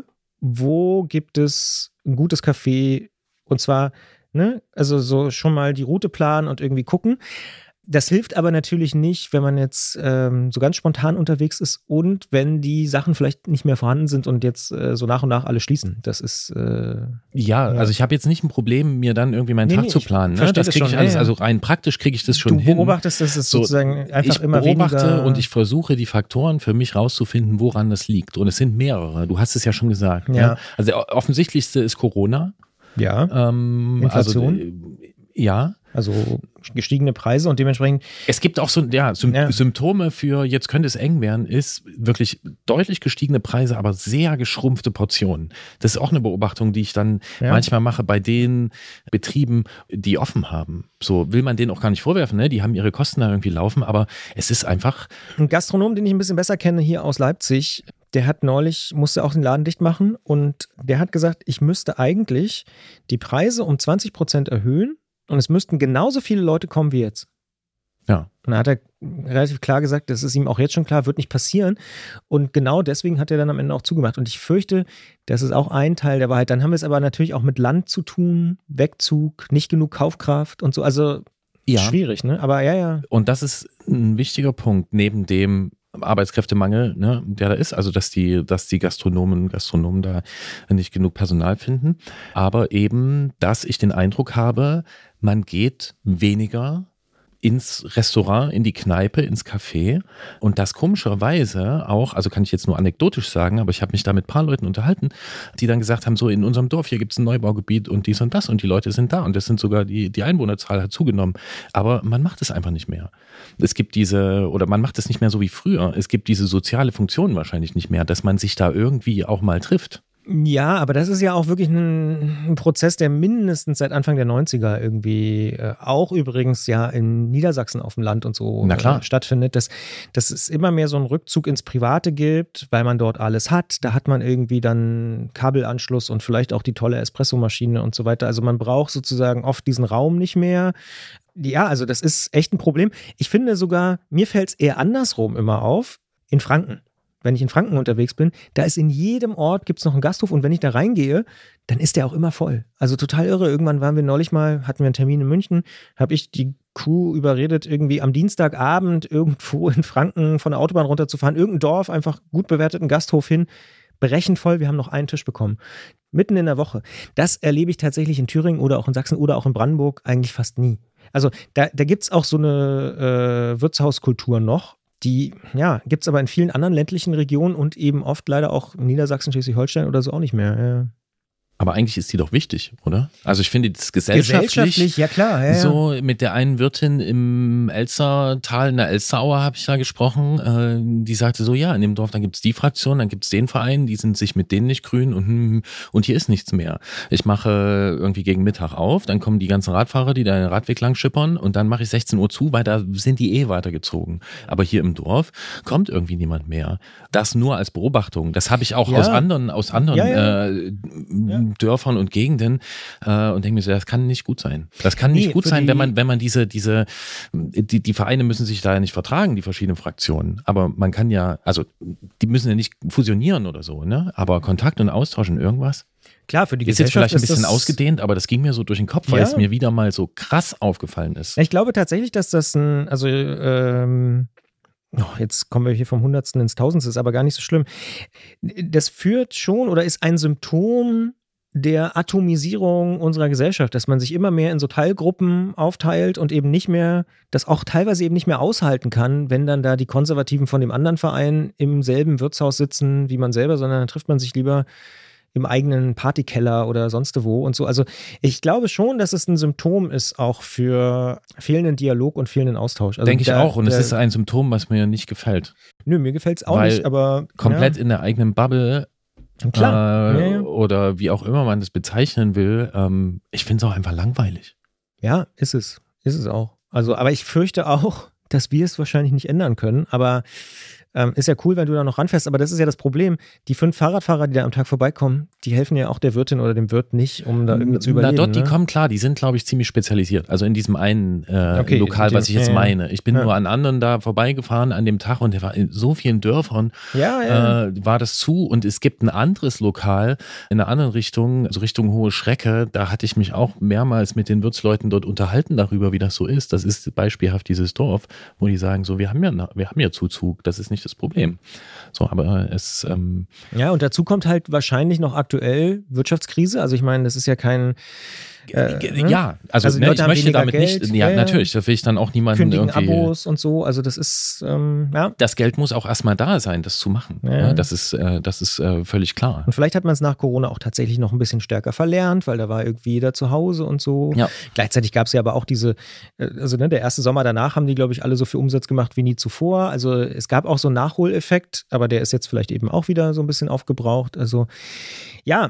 wo gibt es ein gutes Café und zwar, ne, also so schon mal die Route planen und irgendwie gucken. Das hilft aber natürlich nicht, wenn man jetzt ähm, so ganz spontan unterwegs ist und wenn die Sachen vielleicht nicht mehr vorhanden sind und jetzt äh, so nach und nach alle schließen. Das ist äh, Ja, Ja. also ich habe jetzt nicht ein Problem, mir dann irgendwie meinen Nee, Tag nee, zu ich planen. Ne? verstehe Das das kriege ich schon, alles, ja, ja. also rein praktisch kriege ich das schon du hin. beobachtest, dass es So, sozusagen einfach ich immer beobachte weniger und ich versuche die Faktoren für mich rauszufinden, woran das liegt. Und es sind mehrere. Du hast es ja schon gesagt. Ja. Ja. Also der offensichtlichste ist Corona. ja, Ähm, Inflation? Also, äh, ja. also gestiegene Preise und dementsprechend Es gibt auch so ja, Sym Ja. Symptome für, jetzt könnte es eng werden, ist wirklich deutlich gestiegene Preise, aber sehr geschrumpfte Portionen. Das ist auch eine Beobachtung, die ich dann Ja. manchmal mache bei den Betrieben, die offen haben. So will man denen auch gar nicht vorwerfen, ne? Die haben ihre Kosten da irgendwie laufen, aber es ist einfach, ein Gastronom, den ich ein bisschen besser kenne hier aus Leipzig, der hat neulich, musste auch den Laden dicht machen und der hat gesagt, ich müsste eigentlich die Preise um zwanzig Prozent erhöhen und es müssten genauso viele Leute kommen wie jetzt. ja. Und da hat er relativ klar gesagt, das ist ihm auch jetzt schon klar, wird nicht passieren. Und genau deswegen hat er dann am Ende auch zugemacht. Und ich fürchte, das ist auch ein Teil der Wahrheit. Dann haben wir es aber natürlich auch mit Land zu tun, Wegzug, nicht genug Kaufkraft und so. Also Ja. Schwierig, ne? Aber ja, ja. Und das ist ein wichtiger Punkt, neben dem Arbeitskräftemangel, ne, der da ist, also dass die, dass die Gastronomen, Gastronomen da nicht genug Personal finden, aber eben, dass ich den Eindruck habe, man geht weniger ins Restaurant, in die Kneipe, ins Café und das komischerweise auch, also kann ich jetzt nur anekdotisch sagen, aber ich habe mich da mit ein paar Leuten unterhalten, die dann gesagt haben, so in unserem Dorf, hier gibt es ein Neubaugebiet und dies und das und die Leute sind da und das sind sogar, die, die Einwohnerzahl hat zugenommen, aber man macht es einfach nicht mehr. Es gibt diese, oder man macht es nicht mehr so wie früher, es gibt diese soziale Funktion wahrscheinlich nicht mehr, dass man sich da irgendwie auch mal trifft. Ja, aber das ist ja auch wirklich ein, ein Prozess, der mindestens seit Anfang der neunziger irgendwie äh, auch übrigens ja in Niedersachsen auf dem Land und so Na klar. Äh, stattfindet, dass, dass es immer mehr so einen Rückzug ins Private gibt, weil man dort alles hat. Da hat man irgendwie dann Kabelanschluss und vielleicht auch die tolle Espressomaschine und so weiter. Also man braucht sozusagen oft diesen Raum nicht mehr. Ja, also das ist echt ein Problem. Ich finde sogar, mir fällt es eher andersrum immer auf, in Franken. Wenn ich in Franken unterwegs bin, da ist in jedem Ort gibt es noch einen Gasthof und wenn ich da reingehe, dann ist der auch immer voll. Also total irre. Irgendwann waren wir neulich mal, hatten wir einen Termin in München, habe ich die Crew überredet, irgendwie am Dienstagabend irgendwo in Franken von der Autobahn runterzufahren, irgendein Dorf, einfach gut bewerteten Gasthof hin, berechnet voll, wir haben noch einen Tisch bekommen. Mitten in der Woche. Das erlebe ich tatsächlich in Thüringen oder auch in Sachsen oder auch in Brandenburg eigentlich fast nie. Also da, da gibt es auch so eine äh, Wirtshauskultur noch. Die, ja, gibt es aber in vielen anderen ländlichen Regionen und eben oft leider auch in Niedersachsen, Schleswig-Holstein oder so auch nicht mehr. Ja. Aber eigentlich ist die doch wichtig, oder? Also ich finde das gesellschaftlich, gesellschaftlich ja klar. Ja, ja. So mit der einen Wirtin im Elstertal, in der Elsterauer habe ich da gesprochen, äh, die sagte so, ja, in dem Dorf, dann gibt es die Fraktion, dann gibt es den Verein, die sind sich mit denen nicht grün und, und hier ist nichts mehr. Ich mache irgendwie gegen Mittag auf, dann kommen die ganzen Radfahrer, die da den Radweg lang schippern und dann mache ich sechzehn Uhr zu, weil da sind die eh weitergezogen. Aber hier im Dorf kommt irgendwie niemand mehr. Das nur als Beobachtung. Das habe ich auch ja. aus anderen, aus anderen ja, ja. Äh, Ja. Dörfern und Gegenden äh, und denke mir so, das kann nicht gut sein. Das kann nicht Nee, gut für sein, die- wenn man, wenn man diese, diese, die, die Vereine müssen sich da ja nicht vertragen, die verschiedenen Fraktionen. Aber man kann ja, also die müssen ja nicht fusionieren oder so, ne? Aber Kontakt und Austausch und irgendwas. Klar, für die Ist jetzt Gesellschaft vielleicht ein ist bisschen das, ausgedehnt, aber das ging mir so durch den Kopf, weil Ja. es mir wieder mal so krass aufgefallen ist. Ich glaube tatsächlich, dass das ein, also ähm, oh, jetzt kommen wir hier vom Hundertsten ins Tausendste, ist aber gar nicht so schlimm. Das führt schon oder ist ein Symptom der Atomisierung unserer Gesellschaft, dass man sich immer mehr in so Teilgruppen aufteilt und eben nicht mehr, das auch teilweise eben nicht mehr aushalten kann, wenn dann da die Konservativen von dem anderen Verein im selben Wirtshaus sitzen wie man selber, sondern dann trifft man sich lieber im eigenen Partykeller oder sonst wo und so. Also ich glaube schon, dass es ein Symptom ist auch für fehlenden Dialog und fehlenden Austausch. Also Denke ich der- auch. Und es der- ist ein Symptom, was mir nicht gefällt. Nö, mir gefällt es auch Weil nicht, aber Komplett in der eigenen Bubble ja, klar. äh, Ja, ja. oder wie auch immer man das bezeichnen will. Ähm, ich finde es auch einfach langweilig. Ja, ist es. Ist es auch. Also, aber ich fürchte auch, dass wir es wahrscheinlich nicht ändern können. Aber ähm, ist ja cool, wenn du da noch ranfährst. Aber das ist ja das Problem. Die fünf Fahrradfahrer, die da am Tag vorbeikommen, die helfen ja auch der Wirtin oder dem Wirt nicht, um da irgendwie zu überleben. Na dort, die ne? kommen klar, die sind, glaube ich, ziemlich spezialisiert. Also in diesem einen äh, Okay, Lokal, mit dem- was ich jetzt ja, ja. meine. Ich bin Ja. nur an anderen da vorbeigefahren an dem Tag und der war in so vielen Dörfern Ja, ja. äh, war das zu und es gibt ein anderes Lokal in einer anderen Richtung, also Richtung Hohe Schrecke. Da hatte ich mich auch mehrmals mit den Wirtsleuten dort unterhalten darüber, wie das so ist. Das ist beispielhaft dieses Dorf, wo die sagen so, wir haben ja, wir haben ja Zuzug, das ist nicht das Problem. So, aber es ähm, Ja, und dazu kommt halt wahrscheinlich noch aktuell Wirtschaftskrise. Also ich meine, das ist ja kein Äh, ne? ja, also, Also die ne, Leute ich haben möchte weniger damit Geld. nicht, ja, Ja, ja. natürlich, da will ich dann auch niemanden kündigen irgendwie. Abos und so. Also das ist, ähm, ja. Das Geld muss auch erstmal da sein, das zu machen. Ja. Ja, das ist, äh, das ist äh, völlig klar. Und vielleicht hat man es nach Corona auch tatsächlich noch ein bisschen stärker verlernt, weil da war irgendwie jeder zu Hause und so. Ja. Gleichzeitig gab es ja aber auch diese, äh, also ne, der erste Sommer danach haben die, glaube ich, alle so viel Umsatz gemacht wie nie zuvor. Also es gab auch so einen Nachholeffekt, aber der ist jetzt vielleicht eben auch wieder so ein bisschen aufgebraucht. Also ja,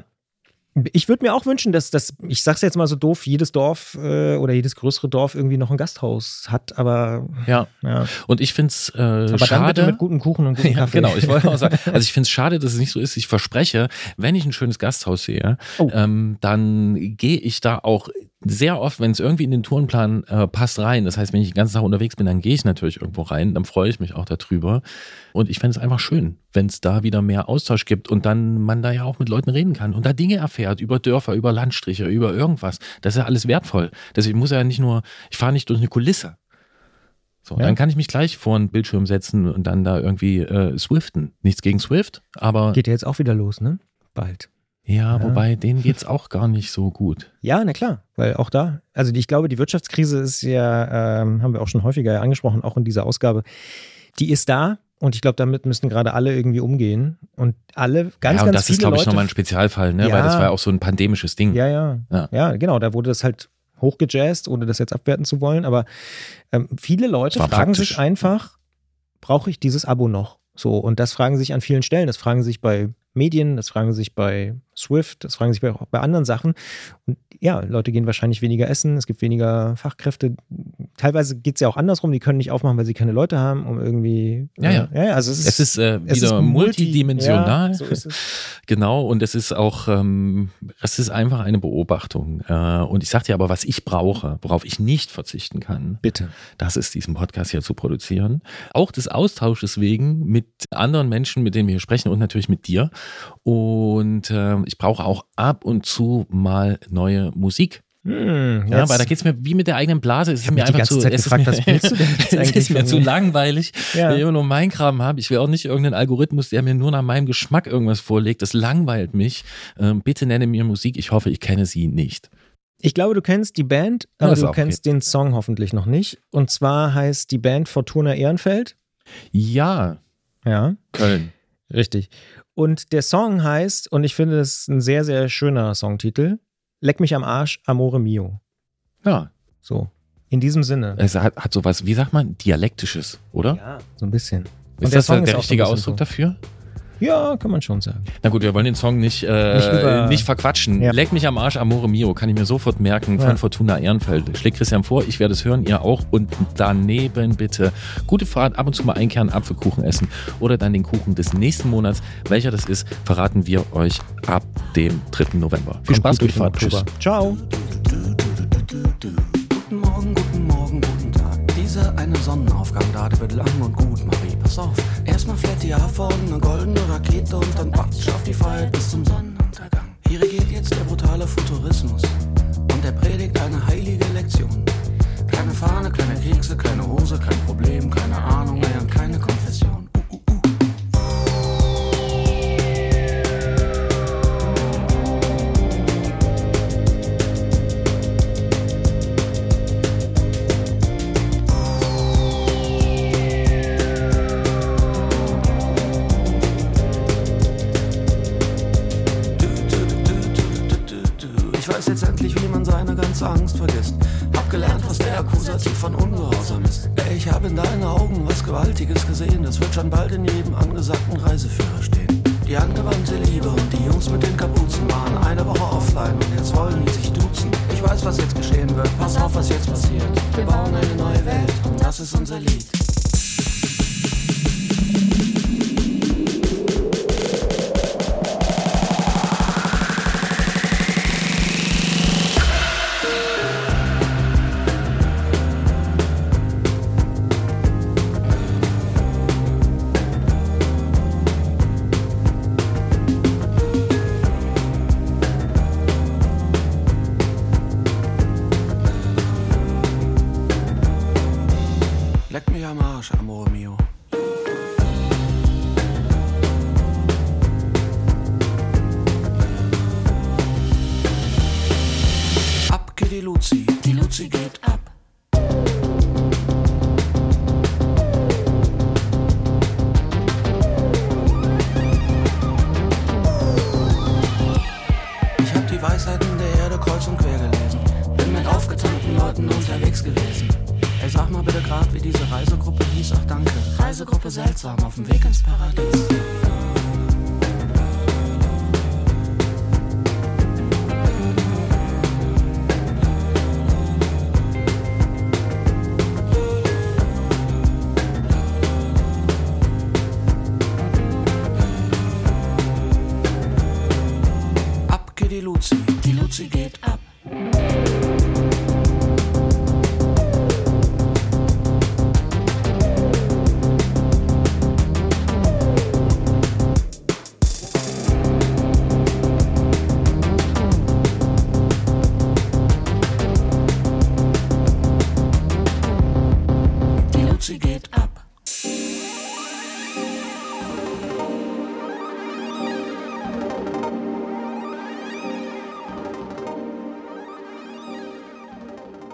ich würde mir auch wünschen, dass das, ich sag's jetzt mal so doof, jedes Dorf äh, oder jedes größere Dorf irgendwie noch ein Gasthaus hat, aber Ja. ja. Und ich finde es äh, Aber dann bitte schade. mit guten Kuchen und guten Ja, Kaffee. genau. Ich wollte auch sagen, also ich finde es schade, dass es nicht so ist. Ich verspreche, wenn ich ein schönes Gasthaus sehe, Oh. ähm, dann gehe ich da auch sehr oft, wenn es irgendwie in den Tourenplan äh, passt, rein. Das heißt, wenn ich den ganzen Tag unterwegs bin, dann gehe ich natürlich irgendwo rein, dann freue ich mich auch darüber. Und ich fände es einfach schön, wenn es da wieder mehr Austausch gibt und dann man da ja auch mit Leuten reden kann und da Dinge erfährt über Dörfer, über Landstriche, über irgendwas. Das ist ja alles wertvoll. Deswegen muss ja nicht nur, ich fahre nicht durch eine Kulisse. So, ja. Dann kann ich mich gleich vor einen Bildschirm setzen und dann da irgendwie äh, swiften. Nichts gegen Swift, aber... Geht ja jetzt auch wieder los, ne? Bald. Ja, ja. Wobei denen geht es auch gar nicht so gut. Ja, na klar, weil auch da, also ich glaube, die Wirtschaftskrise ist ja, ähm, haben wir auch schon häufiger angesprochen, auch in dieser Ausgabe, die ist da und ich glaube, damit müssen gerade alle irgendwie umgehen und alle, ganz, ja, und ganz das viele ist, glaube ich, Leute, nochmal ein Spezialfall, ne? Ja. Weil das war ja auch so ein pandemisches Ding. Ja, ja, ja, ja, genau, da wurde das halt hochgejazzt, ohne das jetzt abwerten zu wollen, aber ähm, viele Leute fragen praktisch. sich einfach, brauche ich dieses Abo noch? So, und das fragen sich an vielen Stellen, das fragen sich bei Medien, das fragen sich bei Swift, das fragen sich bei, auch bei anderen Sachen. Und ja, Leute gehen wahrscheinlich weniger essen, es gibt weniger Fachkräfte. Teilweise geht es ja auch andersrum, die können nicht aufmachen, weil sie keine Leute haben, um irgendwie... Ja, ja. ja, ja also es ist, es ist äh, wieder es ist multi- multidimensional. Ja, so ist es. Genau, und es ist auch, ähm, es ist einfach eine Beobachtung. Äh, und ich sag dir aber, was ich brauche, worauf ich nicht verzichten kann, Bitte. das ist, diesen Podcast hier zu produzieren. Auch des Austausches wegen mit anderen Menschen, mit denen wir hier sprechen und natürlich mit dir. Und äh, ich brauche auch ab und zu mal neue Musik. Hm, Ja, weil da geht es mir wie mit der eigenen Blase. Es ist mir die einfach ganze zu, Zeit es gefragt, ist mir, was willst du denn jetzt es eigentlich ist mir von zu mir? langweilig, Ja. wenn ich immer nur meinen Kram habe. Ich will auch nicht irgendeinen Algorithmus, der mir nur nach meinem Geschmack irgendwas vorlegt. Das langweilt mich. Ähm, bitte nenne mir Musik. Ich hoffe, ich kenne sie nicht. Ich glaube, du kennst die Band, Ja, aber ist du auch kennst okay. den Song hoffentlich noch nicht. Und zwar heißt die Band Fortuna Ehrenfeld. Ja, Ja, Köln. richtig. Und der Song heißt, und ich finde, das ist ein sehr, sehr schöner Songtitel, Leck mich am Arsch, Amore Mio. Ja, So, in diesem Sinne. es hat, hat sowas, wie sagt man, Dialektisches, oder? Ja, so ein bisschen. Und Ist der das Song der ist auch richtige so ein bisschen Ausdruck dafür? Ja, kann man schon sagen. Na gut, wir wollen den Song nicht, äh, Nicht über- nicht verquatschen. Ja. Leck mich am Arsch, Amore Mio, kann ich mir sofort merken, von Ja. Fortuna Ehrenfeld. Schlägt Christian vor, ich werde es hören, ihr auch. Und daneben bitte gute Fahrt, ab und zu mal einkehren, Apfelkuchen essen oder dann den Kuchen des nächsten Monats. Welcher das ist, verraten wir euch ab dem dritten November. Viel Spaß, gute Fahrt. Tschüss. Ciao. Guten Morgen, guten Morgen, guten Tag. Dieser eine Sonnenaufgang da, der wird lang und gut, Marie, pass auf. Erstmal fährt die A V eine goldene Rakete und dann batsch auf die Freiheit bis zum Sonnenuntergang. Hier regiert jetzt der brutale Futurismus und er predigt eine heilige Lektion. Kleine Fahne, kleine Kekse, kleine Hose, kein Problem, keine Ahnung mehr und keine Konfession. Uh, uh, uh. Ich weiß jetzt endlich, wie man seine ganze Angst vergisst. Hab gelernt, was der Akkusativ von Ungehorsam ist. Ey, ich hab in deinen Augen was Gewaltiges gesehen. Das wird schon bald in jedem angesagten Reiseführer stehen. Die angewandte Liebe und die Jungs mit den Kapuzen waren eine Woche offline und jetzt wollen die sich duzen. Ich weiß, was jetzt geschehen wird. Pass auf, was jetzt passiert. Wir bauen eine neue Welt und das ist unser Lied. Leck mich am Arsch, Amore Mio. Ab geht die Luzi, die Luzi geht ab. Ich hab die Weisheiten der Erde kreuz und quer gelesen. Bin mit aufgetankten Leuten unterwegs gewesen. Ey, sag mal bitte grad, wie diese Reisegruppe hieß. Ach danke, Reisegruppe seltsam, auf dem Weg ins Paradies. Ab geht die Luzi, die Luzi geht ab. Luzi geht ab.